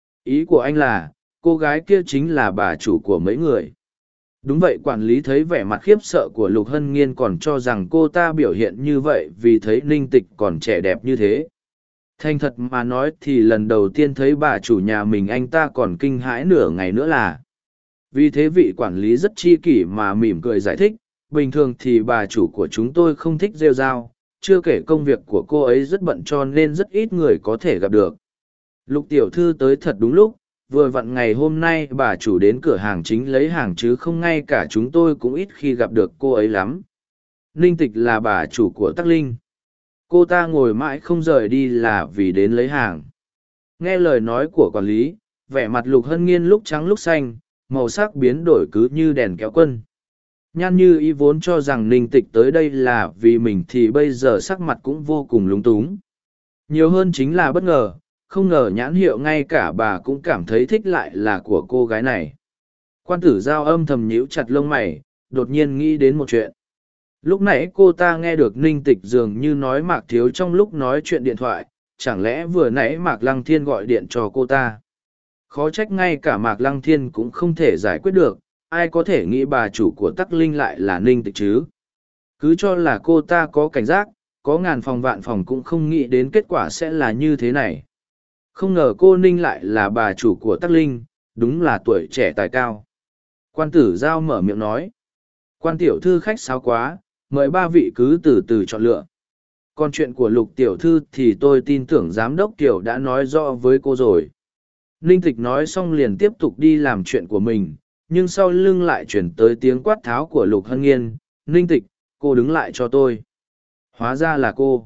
Ý của anh là, cô gái kia chính là bà chủ của mấy người. Đúng vậy, quản lý thấy vẻ mặt khiếp sợ của Lục Hân Nghiên còn cho rằng cô ta biểu hiện như vậy vì thấy Ninh Tịch còn trẻ đẹp như thế. Thành thật mà nói thì lần đầu tiên thấy bà chủ nhà mình anh ta còn kinh hãi nửa ngày nữa là. Vì thế vị quản lý rất chi kỷ mà mỉm cười giải thích, bình thường thì bà chủ của chúng tôi không thích rêu rao, chưa kể công việc của cô ấy rất bận cho nên rất ít người có thể gặp được. Lục tiểu thư tới thật đúng lúc, vừa vặn ngày hôm nay bà chủ đến cửa hàng chính lấy hàng chứ không ngay cả chúng tôi cũng ít khi gặp được cô ấy lắm. Ninh Tịch là bà chủ của Tắc Linh. Cô ta ngồi mãi không rời đi là vì đến lấy hàng. Nghe lời nói của quản lý, vẻ mặt Lục Hân Nghiên lúc trắng lúc xanh, màu sắc biến đổi cứ như đèn kéo quân. Nhan Như Ý vốn cho rằng Ninh Tịch tới đây là vì mình thì bây giờ sắc mặt cũng vô cùng lúng túng. Nhiều hơn chính là bất ngờ, không ngờ nhãn hiệu ngay cả bà cũng cảm thấy thích lại là của cô gái này. Quan Tử Giao âm thầm nhíu chặt lông mày, đột nhiên nghĩ đến một chuyện. Lúc nãy cô ta nghe được Ninh Tịch dường như nói Mạc Thiếu trong lúc nói chuyện điện thoại, chẳng lẽ vừa nãy Mạc Lăng Thiên gọi điện cho cô ta. Khó trách ngay cả Mạc Lăng Thiên cũng không thể giải quyết được, ai có thể nghĩ bà chủ của Tắc Linh lại là Ninh Tịch chứ. Cứ cho là cô ta có cảnh giác, có ngàn phòng vạn phòng cũng không nghĩ đến kết quả sẽ là như thế này. Không ngờ cô Ninh lại là bà chủ của Tắc Linh, đúng là tuổi trẻ tài cao. Quan Tử Giao mở miệng nói. Quan tiểu thư khách sáo quá, mời ba vị cứ từ từ chọn lựa. Còn chuyện của Lục tiểu thư thì tôi tin tưởng giám đốc Kiều đã nói rõ với cô rồi. Ninh Tịch nói xong liền tiếp tục đi làm chuyện của mình, nhưng sau lưng lại chuyển tới tiếng quát tháo của Lục Hân Nghiên. Ninh Tịch, cô đứng lại cho tôi. Hóa ra là cô.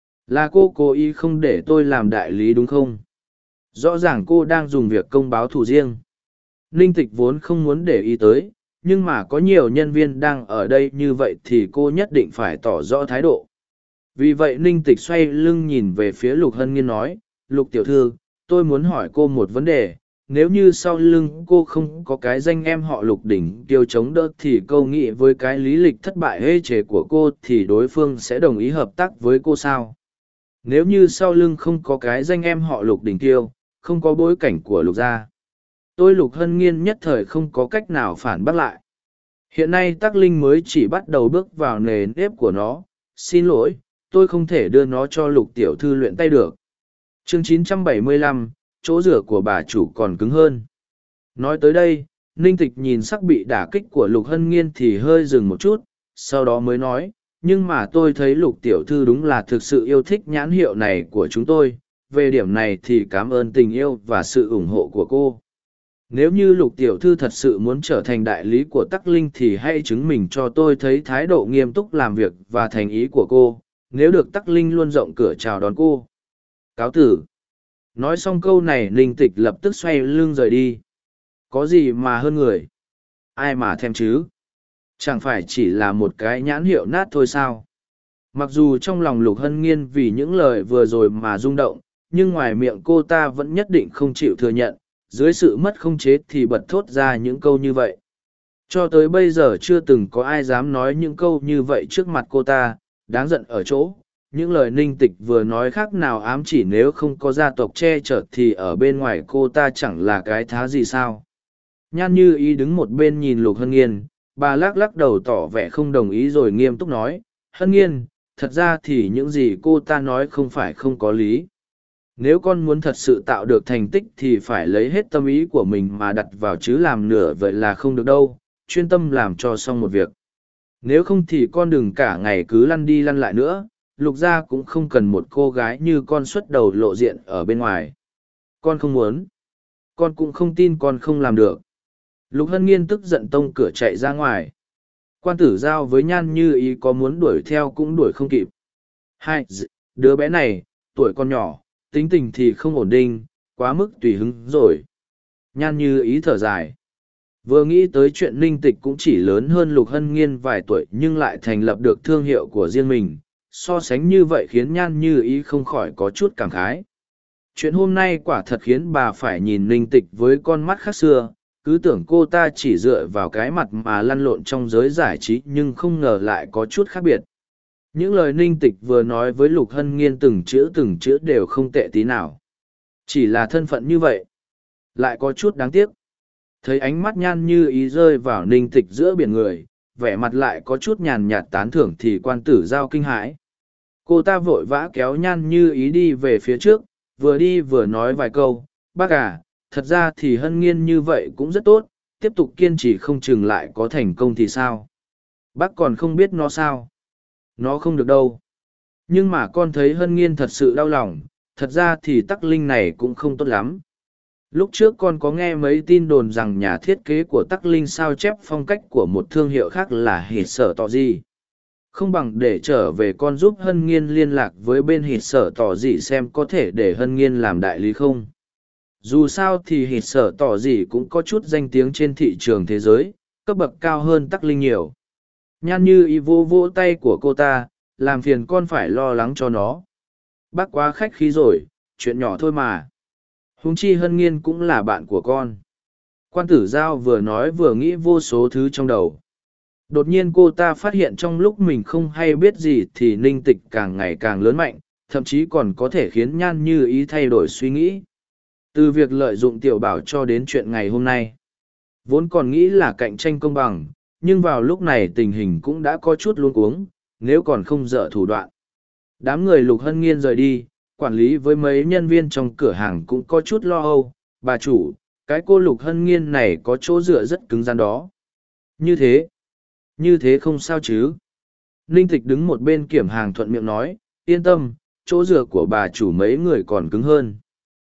Là cô cố ý không để tôi làm đại lý đúng không? Rõ ràng cô đang dùng việc công báo thù riêng. Ninh Tịch vốn không muốn để ý tới, nhưng mà có nhiều nhân viên đang ở đây như vậy thì cô nhất định phải tỏ rõ thái độ. Vì vậy Ninh Tịch xoay lưng nhìn về phía Lục Hân Nghiên nói, Lục tiểu thư, tôi muốn hỏi cô một vấn đề, nếu như sau lưng cô không có cái danh em họ Lục đỉnh tiêu chống đỡ thì câu nghĩ với cái lý lịch thất bại hê trề của cô thì đối phương sẽ đồng ý hợp tác với cô sao? Nếu như sau lưng không có cái danh em họ Lục đỉnh tiêu, không có bối cảnh của Lục gia, tôi Lục Hân Nghiên nhất thời không có cách nào phản bác lại. Hiện nay Tắc Linh mới chỉ bắt đầu bước vào nề nếp của nó, xin lỗi, tôi không thể đưa nó cho Lục tiểu thư luyện tay được. Chương chín trăm bảy mươi lăm, chỗ rửa của bà chủ còn cứng hơn. Nói tới đây, Ninh Tịch nhìn sắc bị đả kích của Lục Hân Nghiên thì hơi dừng một chút, sau đó mới nói, nhưng mà tôi thấy Lục tiểu thư đúng là thực sự yêu thích nhãn hiệu này của chúng tôi, về điểm này thì cảm ơn tình yêu và sự ủng hộ của cô. Nếu như Lục tiểu thư thật sự muốn trở thành đại lý của Tắc Linh thì hãy chứng minh cho tôi thấy thái độ nghiêm túc làm việc và thành ý của cô, nếu được Tắc Linh luôn rộng cửa chào đón cô. Cáo tử. Nói xong câu này Ninh Tịch lập tức xoay lưng rời đi. Có gì mà hơn người? Ai mà thèm chứ? Chẳng phải chỉ là một cái nhãn hiệu nát thôi sao? Mặc dù trong lòng Lục Hân Nghiên vì những lời vừa rồi mà rung động, nhưng ngoài miệng cô ta vẫn nhất định không chịu thừa nhận, dưới sự mất khống chế thì bật thốt ra những câu như vậy. Cho tới bây giờ chưa từng có ai dám nói những câu như vậy trước mặt cô ta, đáng giận ở chỗ, những lời ninh tịch vừa nói khác nào ám chỉ nếu không có gia tộc che chở thì ở bên ngoài cô ta chẳng là cái thá gì sao. Nhan Như Ý đứng một bên nhìn Lục Hân Nghiên, bà lắc lắc đầu tỏ vẻ không đồng ý rồi nghiêm túc nói, Hân Nghiên, thật ra thì những gì cô ta nói không phải không có lý. Nếu con muốn thật sự tạo được thành tích thì phải lấy hết tâm ý của mình mà đặt vào chứ làm nửa vậy là không được đâu, chuyên tâm làm cho xong một việc. Nếu không thì con đừng cả ngày cứ lăn đi lăn lại nữa, Lục gia cũng không cần một cô gái như con xuất đầu lộ diện ở bên ngoài. Con không muốn. Con cũng không tin con không làm được. Lục Hân Nghiên tức giận tông cửa chạy ra ngoài. Quan tử giao với Nhan Như Ý có muốn đuổi theo cũng đuổi không kịp. Hai, đứa bé này, tuổi con nhỏ, tính tình thì không ổn định, quá mức tùy hứng rồi. Nhan Như Ý thở dài. Vừa nghĩ tới chuyện Ninh Tịch cũng chỉ lớn hơn Lục Hân Nghiên vài tuổi nhưng lại thành lập được thương hiệu của riêng mình. So sánh như vậy khiến Nhan Như Ý không khỏi có chút cảm khái. Chuyện hôm nay quả thật khiến bà phải nhìn Ninh Tịch với con mắt khác xưa, cứ tưởng cô ta chỉ dựa vào cái mặt mà lăn lộn trong giới giải trí nhưng không ngờ lại có chút khác biệt. Những lời Ninh Tịch vừa nói với Lục Hân Nghiên từng chữ từng chữ đều không tệ tí nào. Chỉ là thân phận như vậy, lại có chút đáng tiếc. Thấy ánh mắt Nhan Như Ý rơi vào Ninh Tịch giữa biển người, vẻ mặt lại có chút nhàn nhạt tán thưởng thì quan tử giao kinh hãi. Cô ta vội vã kéo Nhan Như Ý đi về phía trước, vừa đi vừa nói vài câu, bác à, thật ra thì Hân Nghiên như vậy cũng rất tốt, tiếp tục kiên trì không chừng lại có thành công thì sao. Bác còn không biết nó sao. Nó không được đâu. Nhưng mà con thấy Hân Nghiên thật sự đau lòng, thật ra thì Tắc Linh này cũng không tốt lắm. Lúc trước con có nghe mấy tin đồn rằng nhà thiết kế của Tắc Linh sao chép phong cách của một thương hiệu khác là Hịt Sở Tỏ Gì. Không bằng để trở về con giúp Hân Nghiên liên lạc với bên Hịt Sở Tỏ Gì xem có thể để Hân Nghiên làm đại lý không. Dù sao thì Hịt Sở Tỏ Gì cũng có chút danh tiếng trên thị trường thế giới, cấp bậc cao hơn Tắc Linh nhiều. Nhan Như Ý vô vỗ tay của cô ta, làm phiền con phải lo lắng cho nó. Bác quá khách khí rồi, chuyện nhỏ thôi mà. Huống chi Hân Nghiên cũng là bạn của con. Quan tử giao vừa nói vừa nghĩ vô số thứ trong đầu. Đột nhiên cô ta phát hiện trong lúc mình không hay biết gì thì Ninh Tịch càng ngày càng lớn mạnh, thậm chí còn có thể khiến Nhan Như Ý thay đổi suy nghĩ. Từ việc lợi dụng tiểu bảo cho đến chuyện ngày hôm nay. Vốn còn nghĩ là cạnh tranh công bằng, nhưng vào lúc này tình hình cũng đã có chút luống cuống, nếu còn không dở thủ đoạn. Đám người Lục Hân Nghiên rời đi, quản lý với mấy nhân viên trong cửa hàng cũng có chút lo âu. Bà chủ, cái cô Lục Hân Nghiên này có chỗ dựa rất cứng rắn đó. Như thế, như thế không sao chứ. Ninh Tịch đứng một bên kiểm hàng thuận miệng nói, yên tâm, chỗ dựa của bà chủ mấy người còn cứng hơn.